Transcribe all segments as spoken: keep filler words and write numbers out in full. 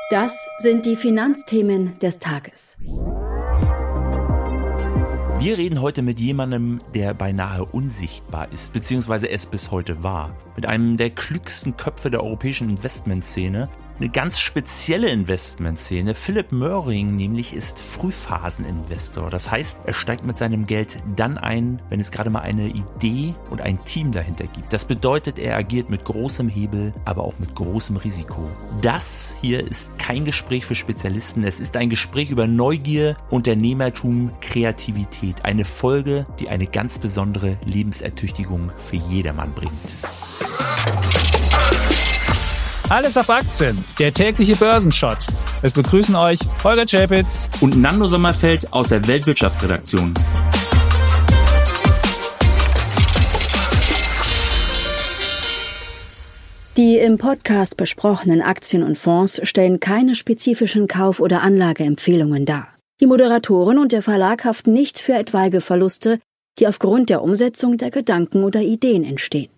Das sind die Finanzthemen des Tages. Wir reden heute mit jemandem, der beinahe unsichtbar ist, beziehungsweise es bis heute war. Mit einem der klügsten Köpfe der europäischen Investmentszene. Eine ganz spezielle Investmentszene. Philipp Möhring nämlich ist Frühphaseninvestor. Das heißt, er steigt mit seinem Geld dann ein, wenn es gerade mal eine Idee und ein Team dahinter gibt. Das bedeutet, er agiert mit großem Hebel, aber auch mit großem Risiko. Das hier ist kein Gespräch für Spezialisten. Es ist ein Gespräch über Neugier, Unternehmertum, Kreativität. Eine Folge, die eine ganz besondere Lebensertüchtigung für jedermann bringt. Alles auf Aktien, der tägliche Börsenshot. Es begrüßen euch Holger Czapitz und Nando Sommerfeld aus der Weltwirtschaftsredaktion. Die im Podcast besprochenen Aktien und Fonds stellen keine spezifischen Kauf- oder Anlageempfehlungen dar. Die Moderatoren und der Verlag haften nicht für etwaige Verluste, die aufgrund der Umsetzung der Gedanken oder Ideen entstehen.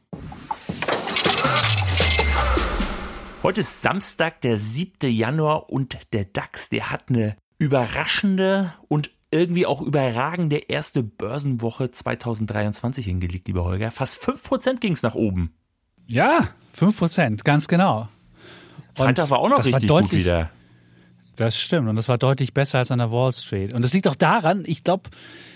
Heute ist Samstag, der siebten Januar und der DAX, der hat eine überraschende und irgendwie auch überragende erste Börsenwoche zweitausenddreiundzwanzig hingelegt, lieber Holger. Fast fünf Prozent ging es nach oben. Ja, fünf Prozent, ganz genau. Freitag und war auch noch richtig deutlich, gut wieder. Das stimmt und das war deutlich besser als an der Wall Street. Und das liegt auch daran, ich glaube,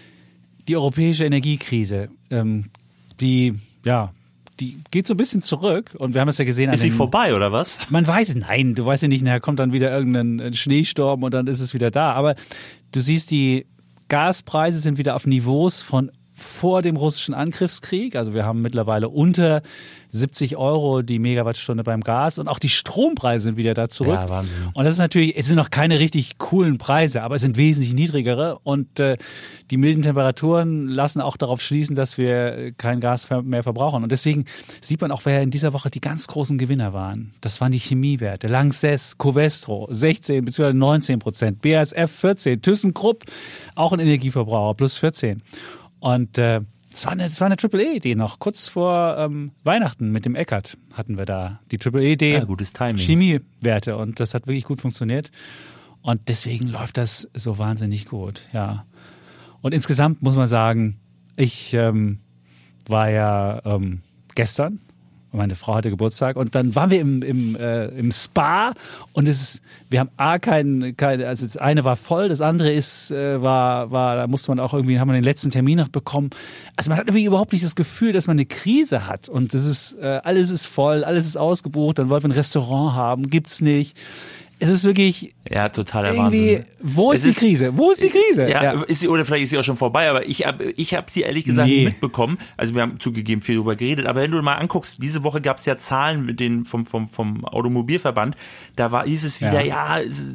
die europäische Energiekrise, ähm, die, ja... die geht so ein bisschen zurück und wir haben es ja gesehen. Ist sie vorbei oder was? Man weiß es, nein, du weißt ja nicht, nachher kommt dann wieder irgendein Schneesturm und dann ist es wieder da. Aber du siehst, die Gaspreise sind wieder auf Niveaus von vor dem russischen Angriffskrieg. Also wir haben mittlerweile unter siebzig Euro die Megawattstunde beim Gas und auch die Strompreise sind wieder da zurück. Ja, Wahnsinn. Und das ist natürlich, es sind noch keine richtig coolen Preise, aber es sind wesentlich niedrigere und äh, die milden Temperaturen lassen auch darauf schließen, dass wir kein Gas mehr verbrauchen. Und deswegen sieht man auch, wer in dieser Woche die ganz großen Gewinner waren. Das waren die Chemiewerte. Lanxess, Covestro sechzehn bzw. neunzehn Prozent, B A S F vierzehn, ThyssenKrupp auch ein Energieverbraucher plus vierzehn. Und äh, es war eine, es war eine Triple-E-Idee noch. Kurz vor ähm, Weihnachten mit dem Eckert hatten wir da die Triple-E-Idee. Ja, gutes Timing. Chemiewerte und das hat wirklich gut funktioniert. Und deswegen läuft das so wahnsinnig gut, ja. Und insgesamt muss man sagen, ich ähm, war ja ähm, gestern, meine Frau hatte Geburtstag und dann waren wir im, im, äh, im Spa und es ist, wir haben A, kein, kein, also das eine war voll, das andere ist, äh, war, war, da musste man auch irgendwie, haben wir den letzten Termin noch bekommen. Also man hat irgendwie überhaupt nicht das Gefühl, dass man eine Krise hat und das ist, äh, alles ist voll, alles ist ausgebucht, dann wollten wir ein Restaurant haben, gibt's nicht. Es ist wirklich ja, totaler irgendwie, Wahnsinn. Wo ist es die Krise? Wo ist die Krise? Ja, ja. Ist sie, oder vielleicht ist sie auch schon vorbei, aber ich habe ich hab sie ehrlich gesagt nee. nicht mitbekommen. Also wir haben zugegeben viel darüber geredet, aber wenn du mal anguckst, diese Woche gab es ja Zahlen mit den, vom, vom, vom Automobilverband, da war, hieß es wieder, ja, ja es,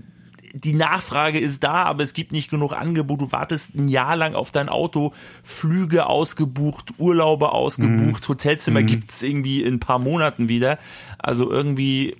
die Nachfrage ist da, aber es gibt nicht genug Angebot. Du wartest ein Jahr lang auf dein Auto, Flüge ausgebucht, Urlaube ausgebucht, mhm. Hotelzimmer mhm. gibt's irgendwie in ein paar Monaten wieder. Also irgendwie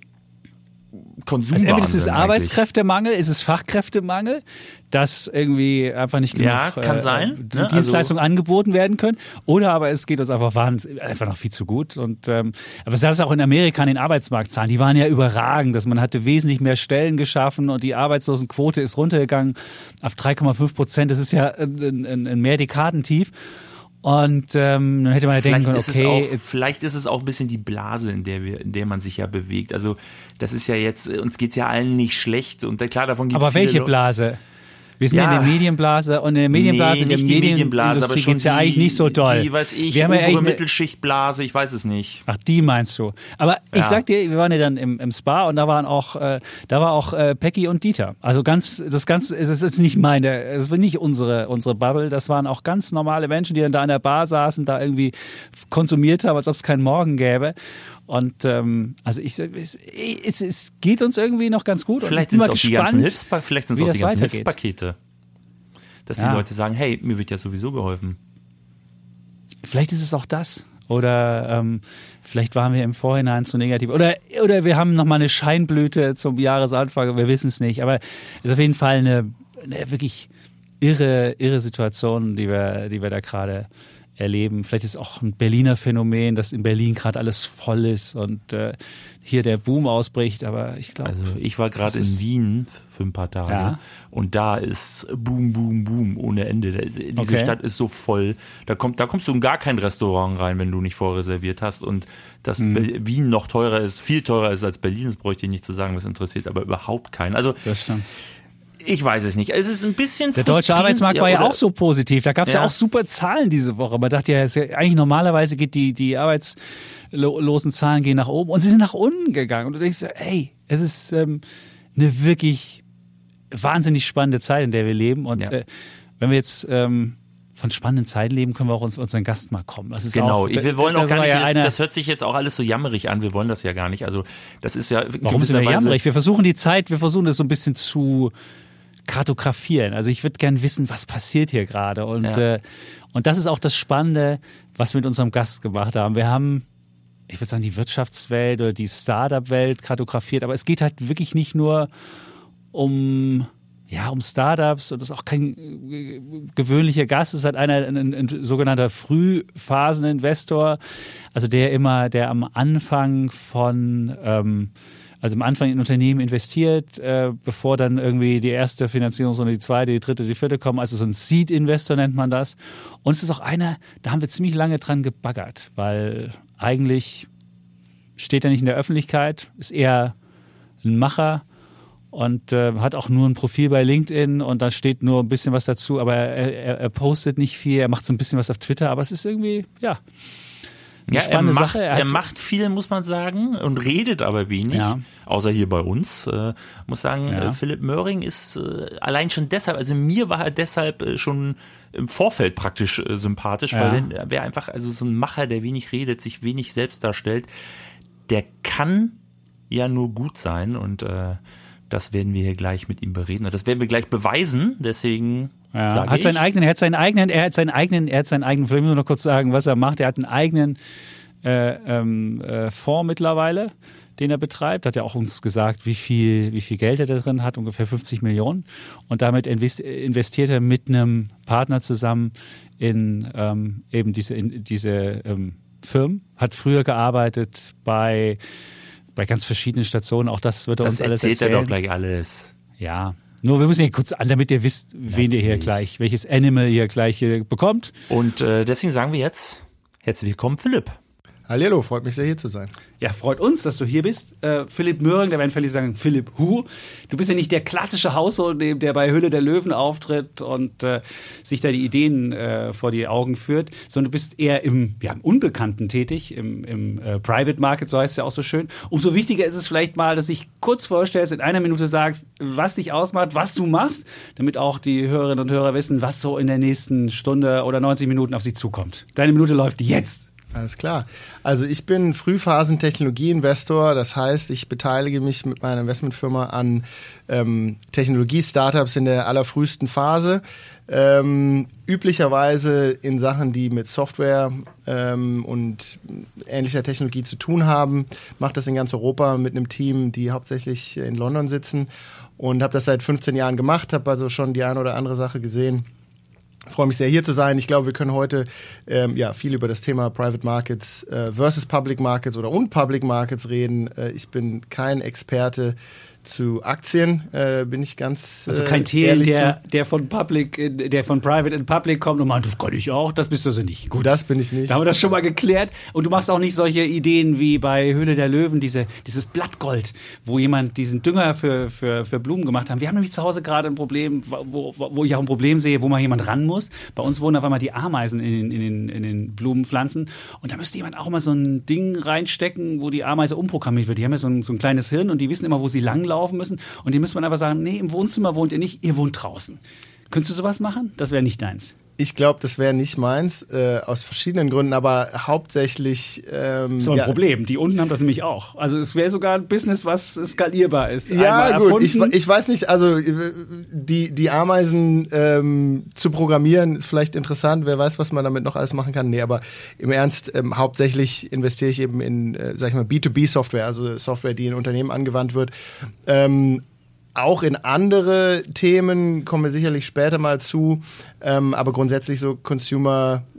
Konsum. Also entweder ist es Arbeitskräftemangel, ist es Fachkräftemangel, dass irgendwie einfach nicht genug ja, kann äh, sein, die ne? Dienstleistungen also, angeboten werden können. Oder aber es geht uns einfach wahnsinnig, einfach noch viel zu gut. Und ähm, aber es ist auch in Amerika an den Arbeitsmarktzahlen, die waren ja überragend, dass man hatte wesentlich mehr Stellen geschaffen und die Arbeitslosenquote ist runtergegangen auf drei Komma fünf Prozent. Das ist ja ein, ein, ein Mehrdekadentief. Und ähm, dann hätte man ja denken können, okay. Ist auch, vielleicht ist es auch ein bisschen die Blase, in der wir, in der man sich ja bewegt. Also das ist ja jetzt, uns geht's ja allen nicht schlecht und klar, davon gibt's aber welche viele Blase? Wir sind ja in der Medienblase und in der Medienblase, nee, in der nicht die Medienblase, aber schon geht's ja eigentlich nicht so doll. Die, weiß ich, wir haben obere ja Mittelschichtblase, ich weiß es nicht. Ach, die meinst du. Aber ich ja. sag dir, wir waren ja dann im, im Spa und da waren auch, äh, da war auch äh, Peggy und Dieter. Also ganz, das Ganze, es ist nicht meine, es war nicht unsere, unsere Bubble. Das waren auch ganz normale Menschen, die dann da in der Bar saßen, da irgendwie konsumiert haben, als ob es keinen Morgen gäbe. Und ähm, also ich, es, es, es geht uns irgendwie noch ganz gut. Vielleicht sind es auch die ganzen Hilfspa- vielleicht sind es auch die ganzen weitergeht. Hilfspakete. Dass ja. die Leute sagen, hey, mir wird ja sowieso geholfen. Vielleicht ist es auch das. Oder ähm, vielleicht waren wir im Vorhinein zu negativ. Oder, oder wir haben nochmal eine Scheinblüte zum Jahresanfang, wir wissen es nicht. Aber es ist auf jeden Fall eine, eine wirklich irre, irre Situation, die wir, die wir da gerade erleben. Vielleicht ist es auch ein Berliner Phänomen, dass in Berlin gerade alles voll ist und äh, hier der Boom ausbricht, aber ich glaube... Also ich war gerade in Wien für ein paar Tage ja. und da ist Boom, Boom, Boom ohne Ende. Diese okay. Stadt ist so voll, da, kommt, da kommst du in gar kein Restaurant rein, wenn du nicht vorreserviert hast und dass mhm. Wien noch teurer ist, viel teurer ist als Berlin, das bräuchte ich nicht zu sagen, das interessiert aber überhaupt keinen. Also das stimmt. Ich weiß es nicht. Es ist ein bisschen Der deutsche Arbeitsmarkt war ja auch so positiv. Da gab es ja. ja auch super Zahlen diese Woche. Man dachte ja, eigentlich normalerweise geht die, die arbeitslosen Zahlen gehen nach oben und sie sind nach unten gegangen. Und du denkst, ey, es ist ähm, eine wirklich wahnsinnig spannende Zeit, in der wir leben. Und ja. äh, wenn wir jetzt ähm, von spannenden Zeiten leben, können wir auch uns unseren Gast mal kommen. Das ist genau, auch, ich, wir wollen auch gar nicht, ja das, eine, das hört sich jetzt auch alles so jammerig an, wir wollen das ja gar nicht. Also das ist ja... Warum sind wir jammerig? Wir versuchen die Zeit, wir versuchen das so ein bisschen zu... kartografieren. Also ich würde gern wissen, was passiert hier gerade. Und, ja. äh, und das ist auch das Spannende, was wir mit unserem Gast gemacht haben. Wir haben, ich würde sagen, die Wirtschaftswelt oder die Startup-Welt kartografiert, aber es geht halt wirklich nicht nur um, ja, um Startups und das ist auch kein äh, gewöhnlicher Gast, es ist halt einer, ein, ein, ein sogenannter Frühphaseninvestor, also der immer, der am Anfang von ähm, Also am Anfang in Unternehmen investiert, äh, bevor dann irgendwie die erste Finanzierungsrunde, die zweite, die dritte, die vierte kommen. Also so ein Seed-Investor nennt man das. Und es ist auch einer, da haben wir ziemlich lange dran gebaggert, weil eigentlich steht er nicht in der Öffentlichkeit, ist eher ein Macher und äh, hat auch nur ein Profil bei LinkedIn und da steht nur ein bisschen was dazu, aber er, er, er postet nicht viel, er macht so ein bisschen was auf Twitter, aber es ist irgendwie, ja... Ja, er macht, er, er macht viel, muss man sagen, und redet aber wenig, ja. außer hier bei uns. Äh, muss sagen, ja. äh, Philipp Möhring ist äh, allein schon deshalb, also mir war er deshalb äh, schon im Vorfeld praktisch äh, sympathisch, ja. weil er wäre einfach also so ein Macher, der wenig redet, sich wenig selbst darstellt. Der kann ja nur gut sein und äh, das werden wir hier gleich mit ihm bereden. Und das werden wir gleich beweisen, deswegen... Ja, hat seinen eigenen, er hat seinen eigenen, er hat seinen eigenen, er hat seinen eigenen, vielleicht muss ich noch kurz sagen, was er macht. Er hat einen eigenen äh, ähm, äh, Fonds mittlerweile, den er betreibt. Hat ja auch uns gesagt, wie viel, wie viel Geld er da drin hat, ungefähr fünfzig Millionen. Und damit investiert er mit einem Partner zusammen in ähm, eben diese, in diese ähm, Firmen. Hat früher gearbeitet bei, bei ganz verschiedenen Stationen. Auch das wird er das uns alles erzählen. Das erzählt er doch gleich alles. Ja. Nur wir müssen hier kurz an, damit ihr wisst, wen Natürlich. ihr hier gleich, welches Animal ihr gleich hier bekommt. Und äh, deswegen sagen wir jetzt, herzlich willkommen, Philipp. Hallihallo, freut mich sehr, hier zu sein. Ja, freut uns, dass du hier bist. Äh, Philipp Möhring, da werden viele sagen, Philipp Hu. Du bist ja nicht der klassische Haushold, der bei Höhle der Löwen auftritt und äh, sich da die Ideen äh, vor die Augen führt, sondern du bist eher im, ja, im Unbekannten tätig, im, im äh, Private Market, so heißt es ja auch so schön. Umso wichtiger ist es vielleicht mal, dass du dich kurz vorstellst, in einer Minute sagst, was dich ausmacht, was du machst, damit auch die Hörerinnen und Hörer wissen, was so in der nächsten Stunde oder neunzig Minuten auf sie zukommt. Deine Minute läuft jetzt. Alles klar. Also ich bin Frühphasen-Technologie-Investor. Das heißt, ich beteilige mich mit meiner Investmentfirma an ähm, Technologie-Startups in der allerfrühesten Phase. Ähm, üblicherweise in Sachen, die mit Software ähm, und ähnlicher Technologie zu tun haben. Mache das in ganz Europa mit einem Team, die hauptsächlich in London sitzen. Und habe das seit fünfzehn Jahren gemacht, habe also schon die eine oder andere Sache gesehen. Ich freue mich sehr, hier zu sein. Ich glaube, wir können heute ähm, ja, viel über das Thema Private Markets äh, versus Public Markets oder und Public Markets reden. Äh, ich bin kein Experte zu Aktien, äh, bin ich ganz Also kein Teil, der, der von Public, der von Private in Public kommt und meint, das kann ich auch, das bist du also nicht. Gut. Das bin ich nicht. Da haben wir das schon mal geklärt. Und du machst auch nicht solche Ideen wie bei Höhle der Löwen, diese, dieses Blattgold, wo jemand diesen Dünger für, für, für Blumen gemacht hat. Wir haben nämlich zu Hause gerade ein Problem, wo, wo ich auch ein Problem sehe, wo mal jemand ran muss. Bei uns wohnen auf einmal die Ameisen in den, in den, in den Blumenpflanzen. Und da müsste jemand auch mal so ein Ding reinstecken, wo die Ameise umprogrammiert wird. Die haben ja so ein, so ein kleines Hirn und die wissen immer, wo sie langlaufen müssen und die müssen man einfach sagen, nee, im Wohnzimmer wohnt ihr nicht, ihr wohnt draußen. Könntest du sowas machen? Das wäre nicht deins. Ich glaube, das wäre nicht meins, äh, aus verschiedenen Gründen, aber hauptsächlich... Ähm, das ist aber ein ja. Problem, die unten haben das nämlich auch. Also es wäre sogar ein Business, was skalierbar ist. Ja gut, ich, ich weiß nicht, also die, die Ameisen ähm, zu programmieren ist vielleicht interessant, wer weiß, was man damit noch alles machen kann. Nee, aber im Ernst, ähm, hauptsächlich investiere ich eben in, äh, sag ich mal, B zwei B Software, also Software, die in Unternehmen angewandt wird. Ähm, Auch in andere Themen kommen wir sicherlich später mal zu, ähm, aber grundsätzlich so Consumer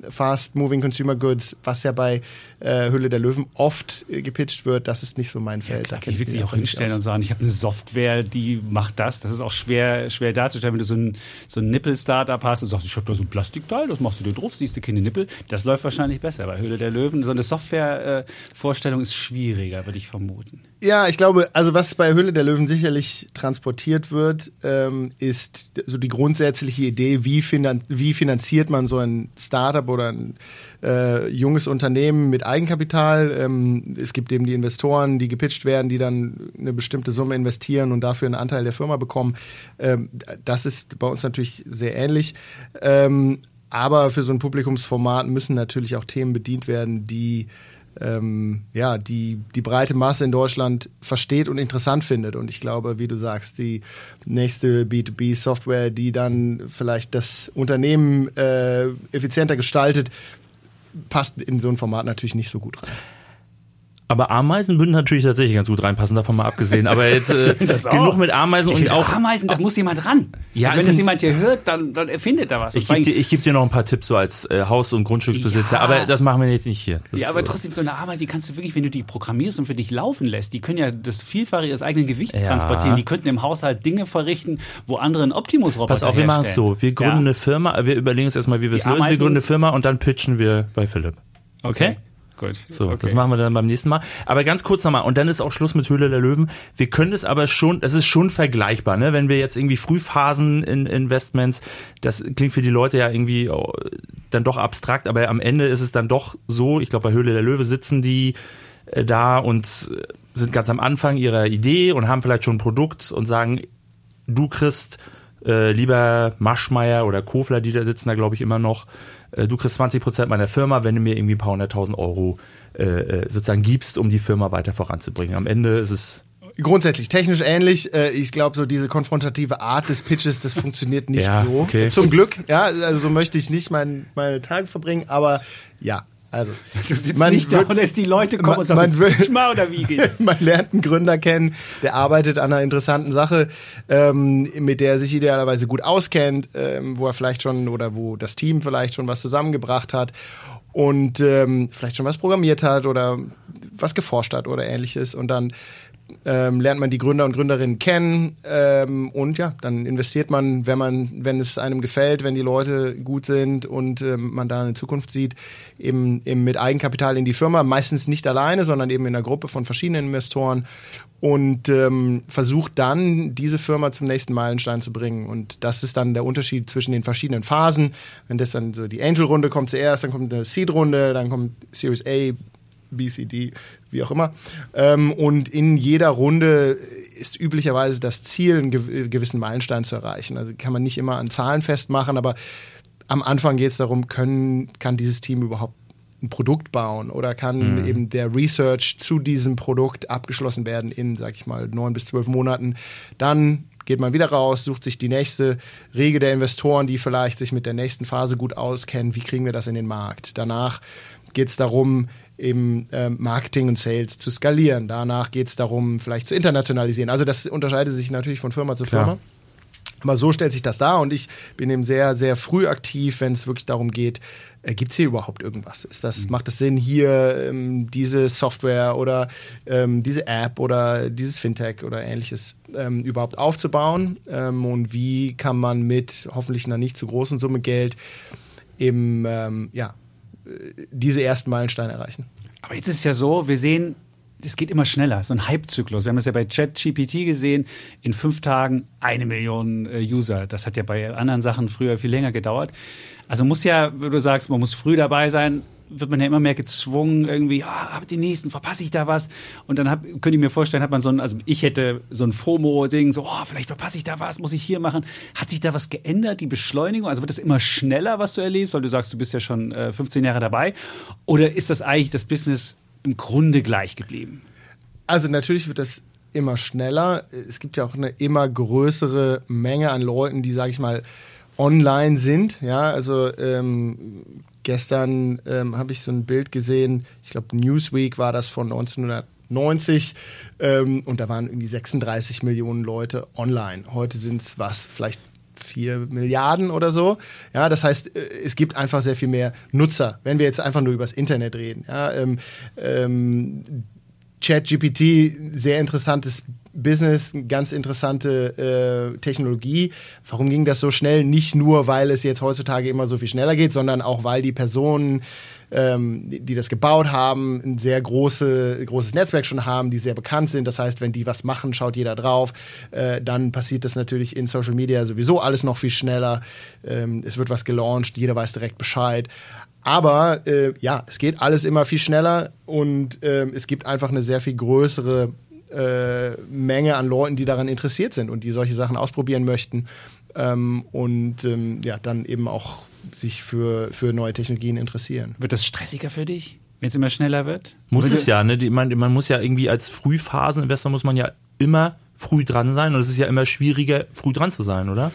Fast-Moving Consumer Goods, was ja bei äh, Höhle der Löwen oft äh, gepitcht wird, das ist nicht so mein Feld. Ja, da ich will sich auch hinstellen und sagen, ich habe eine Software, die macht das. Das ist auch schwer, schwer darzustellen, wenn du so ein, so ein Nippel-Startup hast und sagst, ich habe da so ein Plastikteil, das machst du dir drauf, siehst du keine Nippel. Das läuft wahrscheinlich besser. Bei Höhle der Löwen, so eine Software-Vorstellung ist schwieriger, würde ich vermuten. Ja, ich glaube, also was bei Höhle der Löwen sicherlich transportiert wird, ähm, ist so die grundsätzliche Idee, wie, finan- wie finanziert man so ein Startup oder ein äh, junges Unternehmen mit Eigenkapital. Ähm, es gibt eben die Investoren, die gepitcht werden, die dann eine bestimmte Summe investieren und dafür einen Anteil der Firma bekommen. Ähm, das ist bei uns natürlich sehr ähnlich. Ähm, aber für so ein Publikumsformat müssen natürlich auch Themen bedient werden, die Ähm, ja, die, die breite Masse in Deutschland versteht und interessant findet. Und ich glaube, wie du sagst, die nächste B zwei B-Software, die dann vielleicht das Unternehmen äh, effizienter gestaltet, passt in so ein Format natürlich nicht so gut rein. Aber Ameisen würden natürlich tatsächlich ganz gut reinpassen, davon mal abgesehen. Aber jetzt äh, genug mit Ameisen und auch Ameisen, da muss jemand ran. Ja, also wenn das jemand hier hört, dann, dann erfindet er was. Ich gebe dir, geb dir noch ein paar Tipps so als äh, Haus- und Grundstücksbesitzer, ja. Aber das machen wir jetzt nicht hier. Das ja, aber trotzdem, so eine Ameise, die kannst du wirklich, wenn du die programmierst und für dich laufen lässt, die können ja das Vielfache ihres eigenen Gewichts ja. transportieren. Die könnten im Haushalt Dinge verrichten, wo andere einen Optimus-Roboter herstellen. Pass auf, wir machen es so. Wir gründen ja. eine Firma, wir überlegen uns erstmal, wie wir es lösen. Wir gründen eine Firma und dann pitchen wir bei Philipp. Okay? okay. Gut. So, okay. Das machen wir dann beim nächsten Mal. Aber ganz kurz nochmal, und dann ist auch Schluss mit Höhle der Löwen. Wir können es aber schon, das ist schon vergleichbar, ne? Wenn wir jetzt irgendwie Frühphasen in Investments, das klingt für die Leute ja irgendwie oh, dann doch abstrakt, aber am Ende ist es dann doch so, ich glaube bei Höhle der Löwe sitzen die äh, da und sind ganz am Anfang ihrer Idee und haben vielleicht schon ein Produkt und sagen, du kriegst äh, lieber Maschmeyer oder Kofler, die da sitzen da glaube ich immer noch, du kriegst zwanzig Prozent meiner Firma, wenn du mir irgendwie ein paar hunderttausend Euro äh, sozusagen gibst, um die Firma weiter voranzubringen. Am Ende ist es grundsätzlich technisch ähnlich. Ich glaube, so diese konfrontative Art des Pitches, das funktioniert nicht ja, so. Okay. Zum Glück, ja, also so möchte ich nicht mein, meine Tage verbringen, aber ja. Also, du sitzt man nicht da und lässt die Leute kommen und sagst, pitch mal oder wie geht's? Man lernt einen Gründer kennen, der arbeitet an einer interessanten Sache, ähm, mit der er sich idealerweise gut auskennt, ähm, wo er vielleicht schon oder wo das Team vielleicht schon was zusammengebracht hat und ähm, vielleicht schon was programmiert hat oder was geforscht hat oder ähnliches und dann Ähm, lernt man die Gründer und Gründerinnen kennen ähm, und ja, dann investiert man, wenn man, wenn es einem gefällt, wenn die Leute gut sind und ähm, man da eine Zukunft sieht, eben, eben mit Eigenkapital in die Firma, meistens nicht alleine, sondern eben in einer Gruppe von verschiedenen Investoren und ähm, versucht dann, diese Firma zum nächsten Meilenstein zu bringen. Und das ist dann der Unterschied zwischen den verschiedenen Phasen. Wenn das dann so die Angel-Runde kommt zuerst, dann kommt eine Seed-Runde, dann kommt Series A, B, C, D, wie auch immer. Ähm, und in jeder Runde ist üblicherweise das Ziel, einen gew- gewissen Meilenstein zu erreichen. Also kann man nicht immer an Zahlen festmachen, aber am Anfang geht es darum, können, kann dieses Team überhaupt ein Produkt bauen oder kann mhm. eben der Research zu diesem Produkt abgeschlossen werden in, sag ich mal, neun bis zwölf Monaten. Dann geht man wieder raus, sucht sich die nächste Riege der Investoren, die vielleicht sich mit der nächsten Phase gut auskennen. Wie kriegen wir das in den Markt? Danach geht es darum, eben äh, Marketing und Sales zu skalieren. Danach geht es darum, vielleicht zu internationalisieren. Also das unterscheidet sich natürlich von Firma zu Firma. Klar. Aber so stellt sich das dar und ich bin eben sehr, sehr früh aktiv, wenn es wirklich darum geht, äh, gibt es hier überhaupt irgendwas? Ist das, mhm. Macht es Sinn, hier ähm, diese Software oder ähm, diese App oder dieses Fintech oder ähnliches ähm, überhaupt aufzubauen? Ähm, und wie kann man mit hoffentlich einer nicht zu großen Summe Geld eben, ähm, ja, diese ersten Meilensteine erreichen. Aber jetzt ist es ja so, wir sehen, es geht immer schneller, so ein Hype-Zyklus. Wir haben das ja bei ChatGPT gesehen, in fünf Tagen eine Million äh, User. Das hat ja bei anderen Sachen früher viel länger gedauert. Also muss ja, wenn du sagst, man muss früh dabei sein, wird man ja immer mehr gezwungen, irgendwie, ah, oh, die nächsten, verpasse ich da was? Und dann hab, könnte ich mir vorstellen, hat man so ein, also ich hätte so ein FOMO-Ding, so, oh, vielleicht verpasse ich da was, muss ich hier machen. Hat sich da was geändert, die Beschleunigung? Also wird das immer schneller, was du erlebst, weil du sagst, du bist ja schon äh, fünfzehn Jahre dabei? Oder ist das eigentlich das Business im Grunde gleich geblieben? Also natürlich wird das immer schneller. Es gibt ja auch eine immer größere Menge an Leuten, die, sage ich mal, online sind. Ja, also ähm, gestern ähm, habe ich so ein Bild gesehen, ich glaube Newsweek war das von neunzehnhundertneunzig ähm, und da waren irgendwie sechsunddreißig Millionen Leute online. Heute sind es was, vielleicht vier Milliarden oder so. Ja, das heißt, es gibt einfach sehr viel mehr Nutzer, wenn wir jetzt einfach nur über das Internet reden. Ja, ähm, ähm, ChatGPT, sehr interessantes Business, ganz interessante äh, Technologie. Warum ging das so schnell? Nicht nur, weil es jetzt heutzutage immer so viel schneller geht, sondern auch, weil die Personen, ähm, die, die das gebaut haben, ein sehr große, großes Netzwerk schon haben, die sehr bekannt sind. Das heißt, wenn die was machen, schaut jeder drauf. Äh, dann passiert das natürlich in Social Media sowieso alles noch viel schneller. Ähm, es wird was gelauncht, jeder weiß direkt Bescheid. Aber äh, ja, es geht alles immer viel schneller und äh, es gibt einfach eine sehr viel größere äh, Menge an Leuten, die daran interessiert sind und die solche Sachen ausprobieren möchten ähm, und ähm, ja, dann eben auch sich für, für neue Technologien interessieren. Wird das stressiger für dich, wenn es immer schneller wird? Muss Würde es ja, ne? Die, man, man muss ja irgendwie als Frühphaseninvestor muss man ja immer früh dran sein und es ist ja immer schwieriger, früh dran zu sein, oder?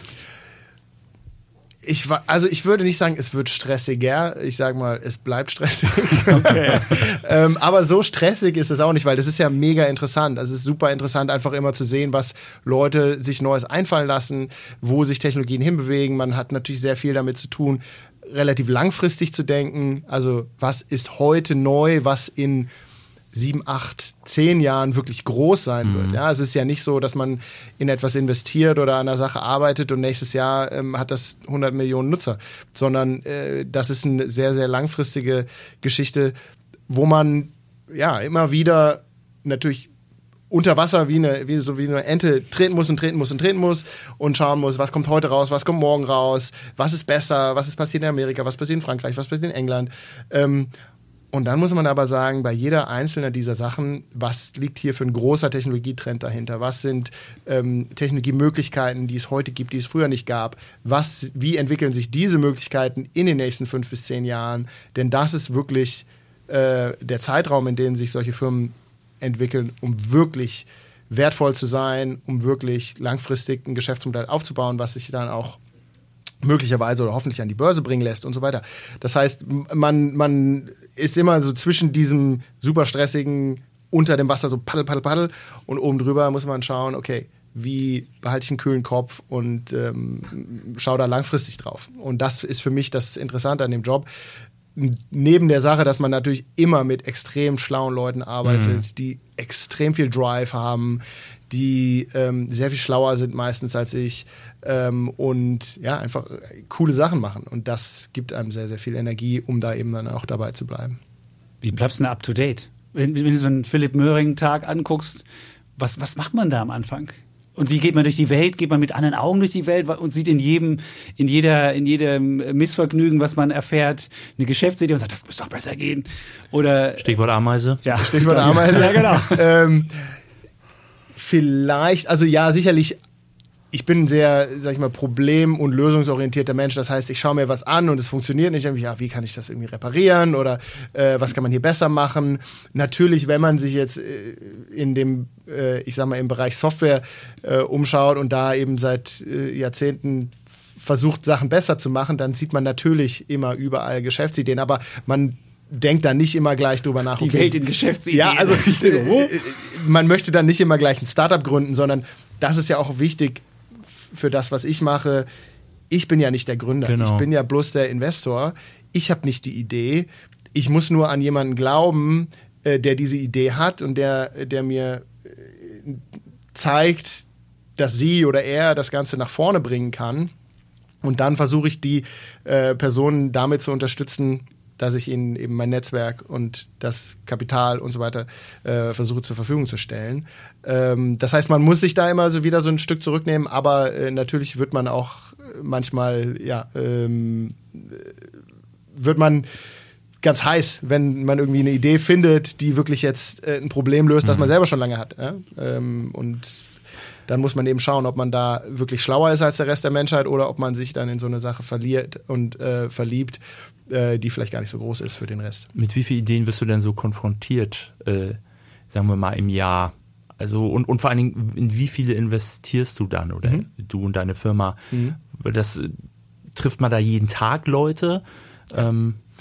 Ich war, also ich würde nicht sagen, es wird stressiger. Ich sage mal, es bleibt stressig. Okay. ähm, aber so stressig ist es auch nicht, weil das ist ja mega interessant. Also es ist super interessant, einfach immer zu sehen, was Leute sich Neues einfallen lassen, wo sich Technologien hinbewegen. Man hat natürlich sehr viel damit zu tun, relativ langfristig zu denken. Also was ist heute neu, was in sieben, acht, zehn Jahren wirklich groß sein wird. Ja, es ist ja nicht so, dass man in etwas investiert oder an einer Sache arbeitet und nächstes Jahr ähm, hat das hundert Millionen Nutzer, sondern äh, das ist eine sehr, sehr langfristige Geschichte, wo man ja immer wieder natürlich unter Wasser wie eine, wie so wie eine Ente treten muss und treten muss und treten muss und schauen muss, was kommt heute raus, was kommt morgen raus, was ist besser, was ist passiert in Amerika, was passiert in Frankreich, was passiert in England. Ähm, Und dann muss man aber sagen, bei jeder einzelnen dieser Sachen, was liegt hier für ein großer Technologietrend dahinter? Was sind ähm, Technologiemöglichkeiten, die es heute gibt, die es früher nicht gab? Was, wie entwickeln sich diese Möglichkeiten in den nächsten fünf bis zehn Jahren? Denn das ist wirklich äh, der Zeitraum, in dem sich solche Firmen entwickeln, um wirklich wertvoll zu sein, um wirklich langfristig ein Geschäftsmodell aufzubauen, was sich dann auch möglicherweise oder hoffentlich an die Börse bringen lässt und so weiter. Das heißt, man, man ist immer so zwischen diesem super stressigen, unter dem Wasser so paddel, paddel, paddel und oben drüber muss man schauen, okay, wie behalte ich einen kühlen Kopf und ähm, schaue da langfristig drauf. Und das ist für mich das Interessante an dem Job. Neben der Sache, dass man natürlich immer mit extrem schlauen Leuten arbeitet, mhm. die extrem viel Drive haben, die ähm, sehr viel schlauer sind meistens als ich ähm, und ja, einfach coole Sachen machen. Und das gibt einem sehr, sehr viel Energie, um da eben dann auch dabei zu bleiben. Wie bleibst du denn up to date? Wenn, wenn du so einen Philipp Möhring-Tag anguckst, was, was macht man da am Anfang? Und wie geht man durch die Welt? Geht man mit anderen Augen durch die Welt und sieht in jedem, in jeder, in jedem Missvergnügen, was man erfährt, eine Geschäftsidee und sagt, das muss doch besser gehen? Oder Stichwort Ameise. Ja, Stichwort Ameise. Ja, genau. ähm, Vielleicht, also ja, sicherlich, ich bin ein sehr, sag ich mal, problem- und lösungsorientierter Mensch. Das heißt, ich schaue mir was an und es funktioniert nicht. Ja, wie kann ich das irgendwie reparieren oder äh, was kann man hier besser machen? Natürlich, wenn man sich jetzt äh, in dem, äh, ich sag mal, im Bereich Software äh, umschaut und da eben seit äh, Jahrzehnten versucht, Sachen besser zu machen, dann sieht man natürlich immer überall Geschäftsideen. Aber man denkt dann nicht immer gleich drüber nach. Die okay, Welt in Geschäftsideen. Ja, also äh, man möchte dann nicht immer gleich ein Startup gründen, sondern das ist ja auch wichtig für das, was ich mache. Ich bin ja nicht der Gründer. Genau. Ich bin ja bloß der Investor. Ich habe nicht die Idee. Ich muss nur an jemanden glauben, äh, der diese Idee hat und der, der mir äh, zeigt, dass sie oder er das Ganze nach vorne bringen kann. Und dann versuche ich die äh, Personen damit zu unterstützen, dass ich ihnen eben mein Netzwerk und das Kapital und so weiter äh, versuche zur Verfügung zu stellen. Ähm, das heißt, man muss sich da immer so wieder so ein Stück zurücknehmen, aber äh, natürlich wird man auch manchmal, ja, ähm, wird man ganz heiß, wenn man irgendwie eine Idee findet, die wirklich jetzt äh, ein Problem löst, mhm. das man selber schon lange hat. Ja? Ähm, und dann muss man eben schauen, ob man da wirklich schlauer ist als der Rest der Menschheit oder ob man sich dann in so eine Sache verliert und äh, verliebt, äh, die vielleicht gar nicht so groß ist für den Rest. Mit wie vielen Ideen wirst du denn so konfrontiert, äh, sagen wir mal, im Jahr? Also und, und vor allen Dingen, in wie viele investierst du dann oder mhm. du und deine Firma? Mhm. Das trifft man da jeden Tag Leute? Ähm,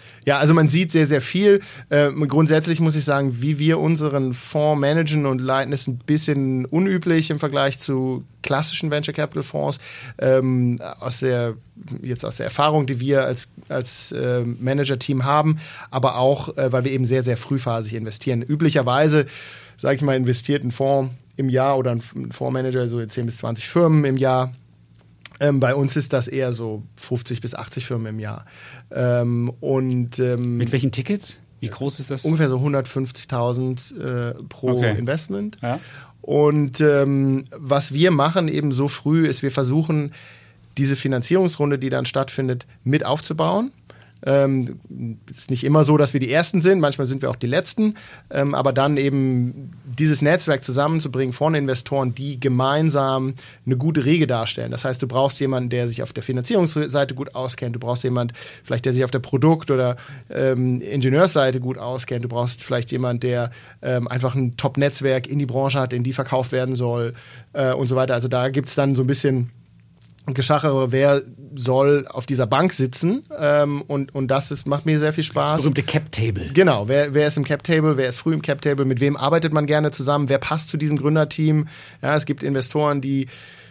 Ja, also man sieht sehr, sehr viel. Äh, grundsätzlich muss ich sagen, wie wir unseren Fonds managen und leiten, ist ein bisschen unüblich im Vergleich zu klassischen Venture Capital Fonds. Ähm, aus der, jetzt aus der Erfahrung, die wir als, als äh, Manager-Team haben, aber auch, äh, weil wir eben sehr, sehr frühphasig investieren. Üblicherweise, sage ich mal, investiert ein Fonds im Jahr oder ein Fondsmanager so zehn bis zwanzig Firmen im Jahr. Ähm, bei uns ist das eher so fünfzig bis achtzig Firmen im Jahr. Ähm, und, ähm, Mit welchen Tickets? Wie groß ist das? Ungefähr so hundertfünfzigtausend äh, pro Okay. Investment. Ja. Und ähm, was wir machen eben so früh, ist, wir versuchen, diese Finanzierungsrunde, die dann stattfindet, mit aufzubauen. Ähm, es ist nicht immer so, dass wir die Ersten sind, manchmal sind wir auch die Letzten, ähm, aber dann eben dieses Netzwerk zusammenzubringen von Investoren, die gemeinsam eine gute Riege darstellen. Das heißt, du brauchst jemanden, der sich auf der Finanzierungsseite gut auskennt, du brauchst jemanden, vielleicht der sich auf der Produkt- oder ähm, Ingenieursseite gut auskennt, du brauchst vielleicht jemanden, der ähm, einfach ein Top-Netzwerk in die Branche hat, in die verkauft werden soll äh, und so weiter. Also da gibt es dann so ein bisschen Geschachere, wer soll auf dieser Bank sitzen, ähm, und, und das ist, macht mir sehr viel Spaß. Das berühmte Cap-Table. Genau, wer, wer ist im Cap-Table, wer ist früh im Cap-Table, mit wem arbeitet man gerne zusammen, wer passt zu diesem Gründerteam. Ja, es gibt Investoren, die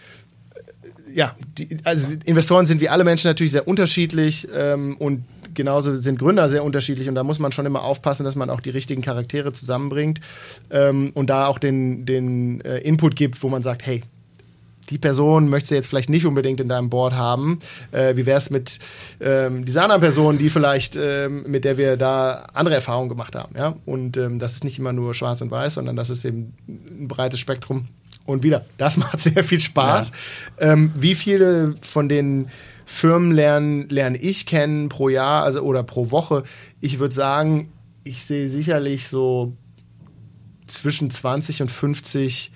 ja, die, also Investoren sind wie alle Menschen natürlich sehr unterschiedlich, ähm, und genauso sind Gründer sehr unterschiedlich und da muss man schon immer aufpassen, dass man auch die richtigen Charaktere zusammenbringt, ähm, und da auch den, den äh, Input gibt, wo man sagt, hey, die Person möchtest du jetzt vielleicht nicht unbedingt in deinem Board haben. Äh, wie wäre es mit ähm, dieser anderen Person, die vielleicht, ähm, mit der wir da andere Erfahrungen gemacht haben. Ja? Und ähm, das ist nicht immer nur schwarz und weiß, sondern das ist eben ein breites Spektrum. Und wieder, das macht sehr viel Spaß. Ja. Ähm, wie viele von den Firmen lernen, lerne ich kennen pro Jahr, also oder pro Woche? Ich würde sagen, ich sehe sicherlich so zwischen zwanzig und fünfzig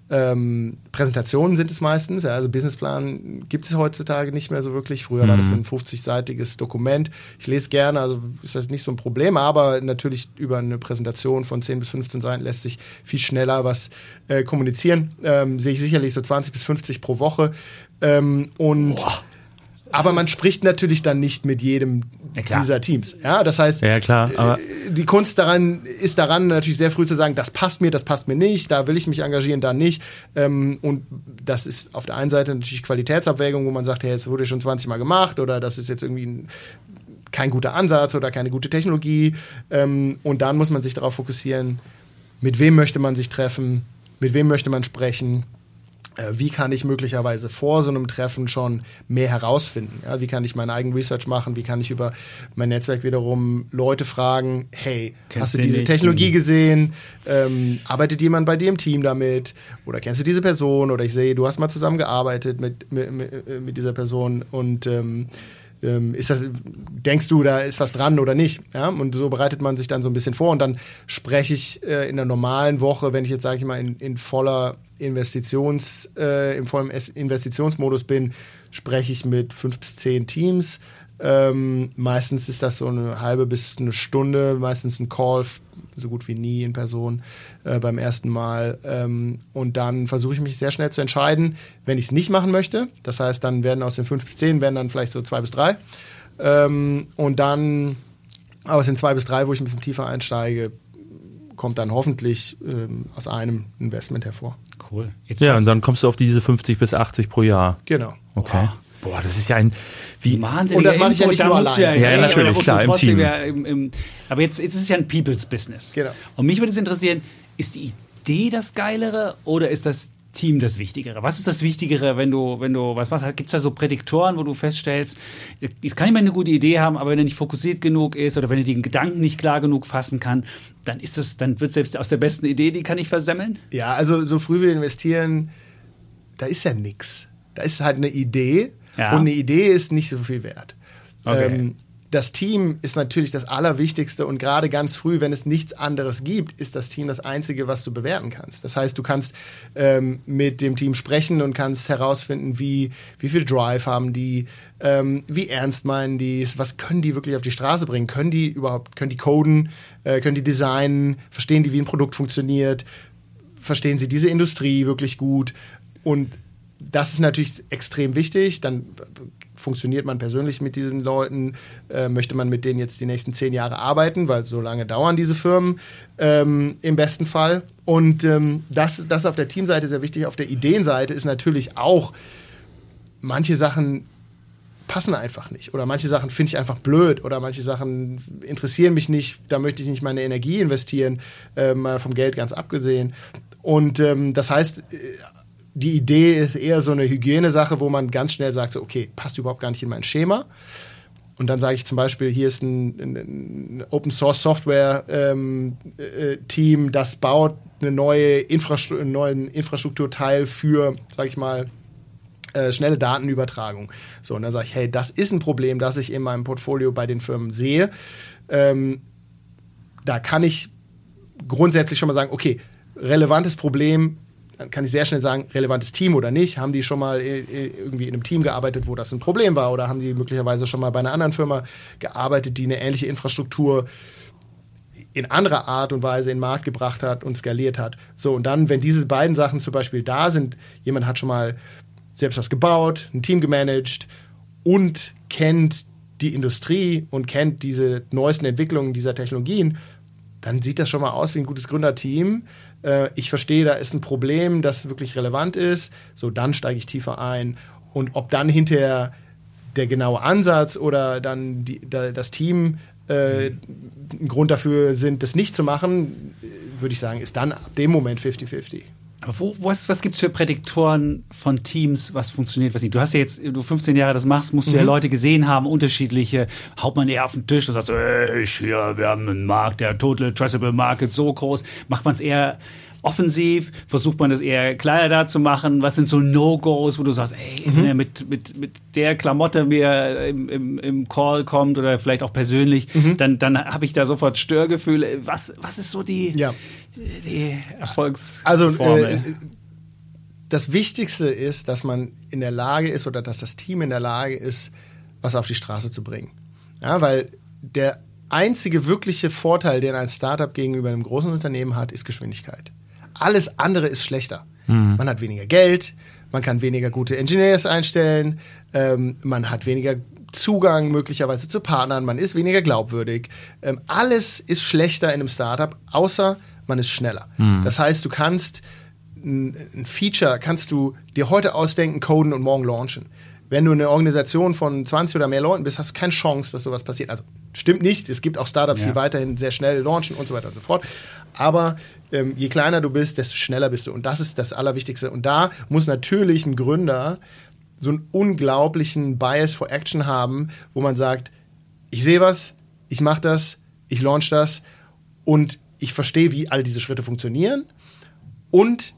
Ähm, Präsentationen sind es meistens, ja, also Businessplan gibt es heutzutage nicht mehr so wirklich. Früher mhm. war das so ein fünfzig-seitiges Dokument. Ich lese gerne, also ist das nicht so ein Problem, aber natürlich über eine Präsentation von zehn bis fünfzehn Seiten lässt sich viel schneller was äh, kommunizieren. Ähm, sehe ich sicherlich so zwanzig bis fünfzig pro Woche. Ähm, und Boah. Aber man spricht natürlich dann nicht mit jedem ja, dieser Teams. Ja, das heißt, ja, klar, aber die Kunst daran ist daran natürlich sehr früh zu sagen, das passt mir, das passt mir nicht, da will ich mich engagieren, da nicht. Ähm, und das ist auf der einen Seite natürlich Qualitätsabwägung, wo man sagt, hey, es wurde schon zwanzig Mal gemacht oder das ist jetzt irgendwie ein, kein guter Ansatz oder keine gute Technologie. Ähm, und dann muss man sich darauf fokussieren, mit wem möchte man sich treffen, mit wem möchte man sprechen. Wie kann ich möglicherweise vor so einem Treffen schon mehr herausfinden? Ja, wie kann ich mein eigenen Research machen? Wie kann ich über mein Netzwerk wiederum Leute fragen, hey, kennst hast du diese nicht? Technologie gesehen? Ähm, arbeitet jemand bei dir im Team damit? Oder kennst du diese Person? Oder ich sehe, du hast mal zusammengearbeitet mit, mit, mit dieser Person und ähm, ist das, denkst du, da ist was dran oder nicht? Ja? Und so bereitet man sich dann so ein bisschen vor und dann spreche ich äh, in der normalen Woche, wenn ich jetzt, sage ich mal, in, in voller Investitions, äh, im vollen Investitionsmodus bin, spreche ich mit fünf bis zehn Teams. Ähm, meistens ist das so eine halbe bis eine Stunde, meistens ein Call, so gut wie nie in Person äh, beim ersten Mal. Ähm, und dann versuche ich mich sehr schnell zu entscheiden, wenn ich es nicht machen möchte. Das heißt, dann werden aus den fünf bis zehn werden dann vielleicht so zwei bis drei. Ähm, und dann aus den zwei bis drei, wo ich ein bisschen tiefer einsteige, kommt dann hoffentlich ähm, aus einem Investment hervor. Cool. Jetzt ja, und dann kommst du auf diese fünfzig bis achtzig pro Jahr. Genau. Okay. Boah, Boah das ist ja ein wie Wahnsinniger Und das mache ich ja nicht nur allein. Ja, ja, ja, natürlich, klar, im Team. Ja, im, im, aber jetzt, jetzt ist es ja ein People's Business. Genau. Und mich würde es interessieren, ist die Idee das Geilere oder ist das Team das Wichtigere? Was ist das Wichtigere, wenn du, wenn du was machst? Gibt es da so Prädiktoren, wo du feststellst, jetzt kann ich mal eine gute Idee haben, aber wenn er nicht fokussiert genug ist oder wenn er den Gedanken nicht klar genug fassen kann, dann ist es, dann wird selbst aus der besten Idee, die kann ich versemmeln? Ja, also so früh wir investieren, da ist ja nichts. Da ist halt eine Idee ja. und eine Idee ist nicht so viel wert. Okay. Ähm, Das Team ist natürlich das Allerwichtigste und gerade ganz früh, wenn es nichts anderes gibt, ist das Team das Einzige, was du bewerten kannst. Das heißt, du kannst ähm, mit dem Team sprechen und kannst herausfinden, wie, wie viel Drive haben die, ähm, wie ernst meinen die es, was können die wirklich auf die Straße bringen, können die überhaupt, können die coden, äh, können die designen, verstehen die, wie ein Produkt funktioniert, verstehen sie diese Industrie wirklich gut und das ist natürlich extrem wichtig. Dann funktioniert man persönlich mit diesen Leuten, äh, möchte man mit denen jetzt die nächsten zehn Jahre arbeiten, weil so lange dauern diese Firmen ähm, im besten Fall. Und ähm, das, das ist auf der Teamseite sehr wichtig. Auf der Ideenseite ist natürlich auch, manche Sachen passen einfach nicht oder manche Sachen finde ich einfach blöd oder manche Sachen interessieren mich nicht, da möchte ich nicht meine Energie investieren, äh, mal vom Geld ganz abgesehen. Und ähm, das heißt, die Idee ist eher so eine Hygienesache, wo man ganz schnell sagt, so, okay, passt überhaupt gar nicht in mein Schema. Und dann sage ich zum Beispiel, hier ist ein, ein, ein Open-Source-Software-Team, ähm, äh, das baut eine neue Infrastru- einen neuen Infrastrukturteil für, sage ich mal, äh, schnelle Datenübertragung. So, und dann sage ich, hey, das ist ein Problem, das ich in meinem Portfolio bei den Firmen sehe. Ähm, da kann ich grundsätzlich schon mal sagen, okay, relevantes Problem, dann kann ich sehr schnell sagen, relevantes Team oder nicht. Haben die schon mal irgendwie in einem Team gearbeitet, wo das ein Problem war? Oder haben die möglicherweise schon mal bei einer anderen Firma gearbeitet, die eine ähnliche Infrastruktur in anderer Art und Weise in den Markt gebracht hat und skaliert hat? So, und dann, wenn diese beiden Sachen zum Beispiel da sind, jemand hat schon mal selbst was gebaut, ein Team gemanagt und kennt die Industrie und kennt diese neuesten Entwicklungen dieser Technologien, dann sieht das schon mal aus wie ein gutes Gründerteam. Äh, ich verstehe, da ist ein Problem, das wirklich relevant ist. So, dann steige ich tiefer ein. Und ob dann hinterher der genaue Ansatz oder dann die, da, das Team äh, ein Grund dafür sind, das nicht zu machen, würde ich sagen, ist dann ab dem Moment fifty fifty. Aber wo, was, was gibt es für Prädiktoren von Teams, was funktioniert, was nicht? Du hast ja jetzt, du fünfzehn Jahre das machst, musst du mhm. ja Leute gesehen haben, unterschiedliche. Haut man eher auf den Tisch und sagt, ey, hier, wir haben einen Markt, der Total Addressable Market so groß. Macht man es eher offensiv? Versucht man das eher kleiner da zu machen? Was sind so No-Gos, wo du sagst, ey, mhm. wenn er mit, mit, mit der Klamotte mir im, im, im Call kommt oder vielleicht auch persönlich, mhm. dann, dann habe ich da sofort Störgefühle. Was, was ist so die, ja. die Erfolgsformel? Also, äh, das Wichtigste ist, dass man in der Lage ist oder dass das Team in der Lage ist, was auf die Straße zu bringen. Ja, weil der einzige wirkliche Vorteil, den ein Startup gegenüber einem großen Unternehmen hat, ist Geschwindigkeit. Alles andere ist schlechter. Mhm. Man hat weniger Geld, man kann weniger gute Engineers einstellen, ähm, man hat weniger Zugang möglicherweise zu Partnern, man ist weniger glaubwürdig. Ähm, alles ist schlechter in einem Startup, außer man ist schneller. Mhm. Das heißt, du kannst ein, ein Feature, kannst du dir heute ausdenken, coden und morgen launchen. Wenn du eine Organisation von zwanzig oder mehr Leuten bist, hast du keine Chance, dass sowas passiert. Also stimmt nicht, es gibt auch Startups, ja. die weiterhin sehr schnell launchen und so weiter und so fort. Aber ähm, je kleiner du bist, desto schneller bist du. Und das ist das Allerwichtigste. Und da muss natürlich ein Gründer so einen unglaublichen Bias for Action haben, wo man sagt, ich sehe was, ich mache das, ich launch das und ich verstehe, wie all diese Schritte funktionieren und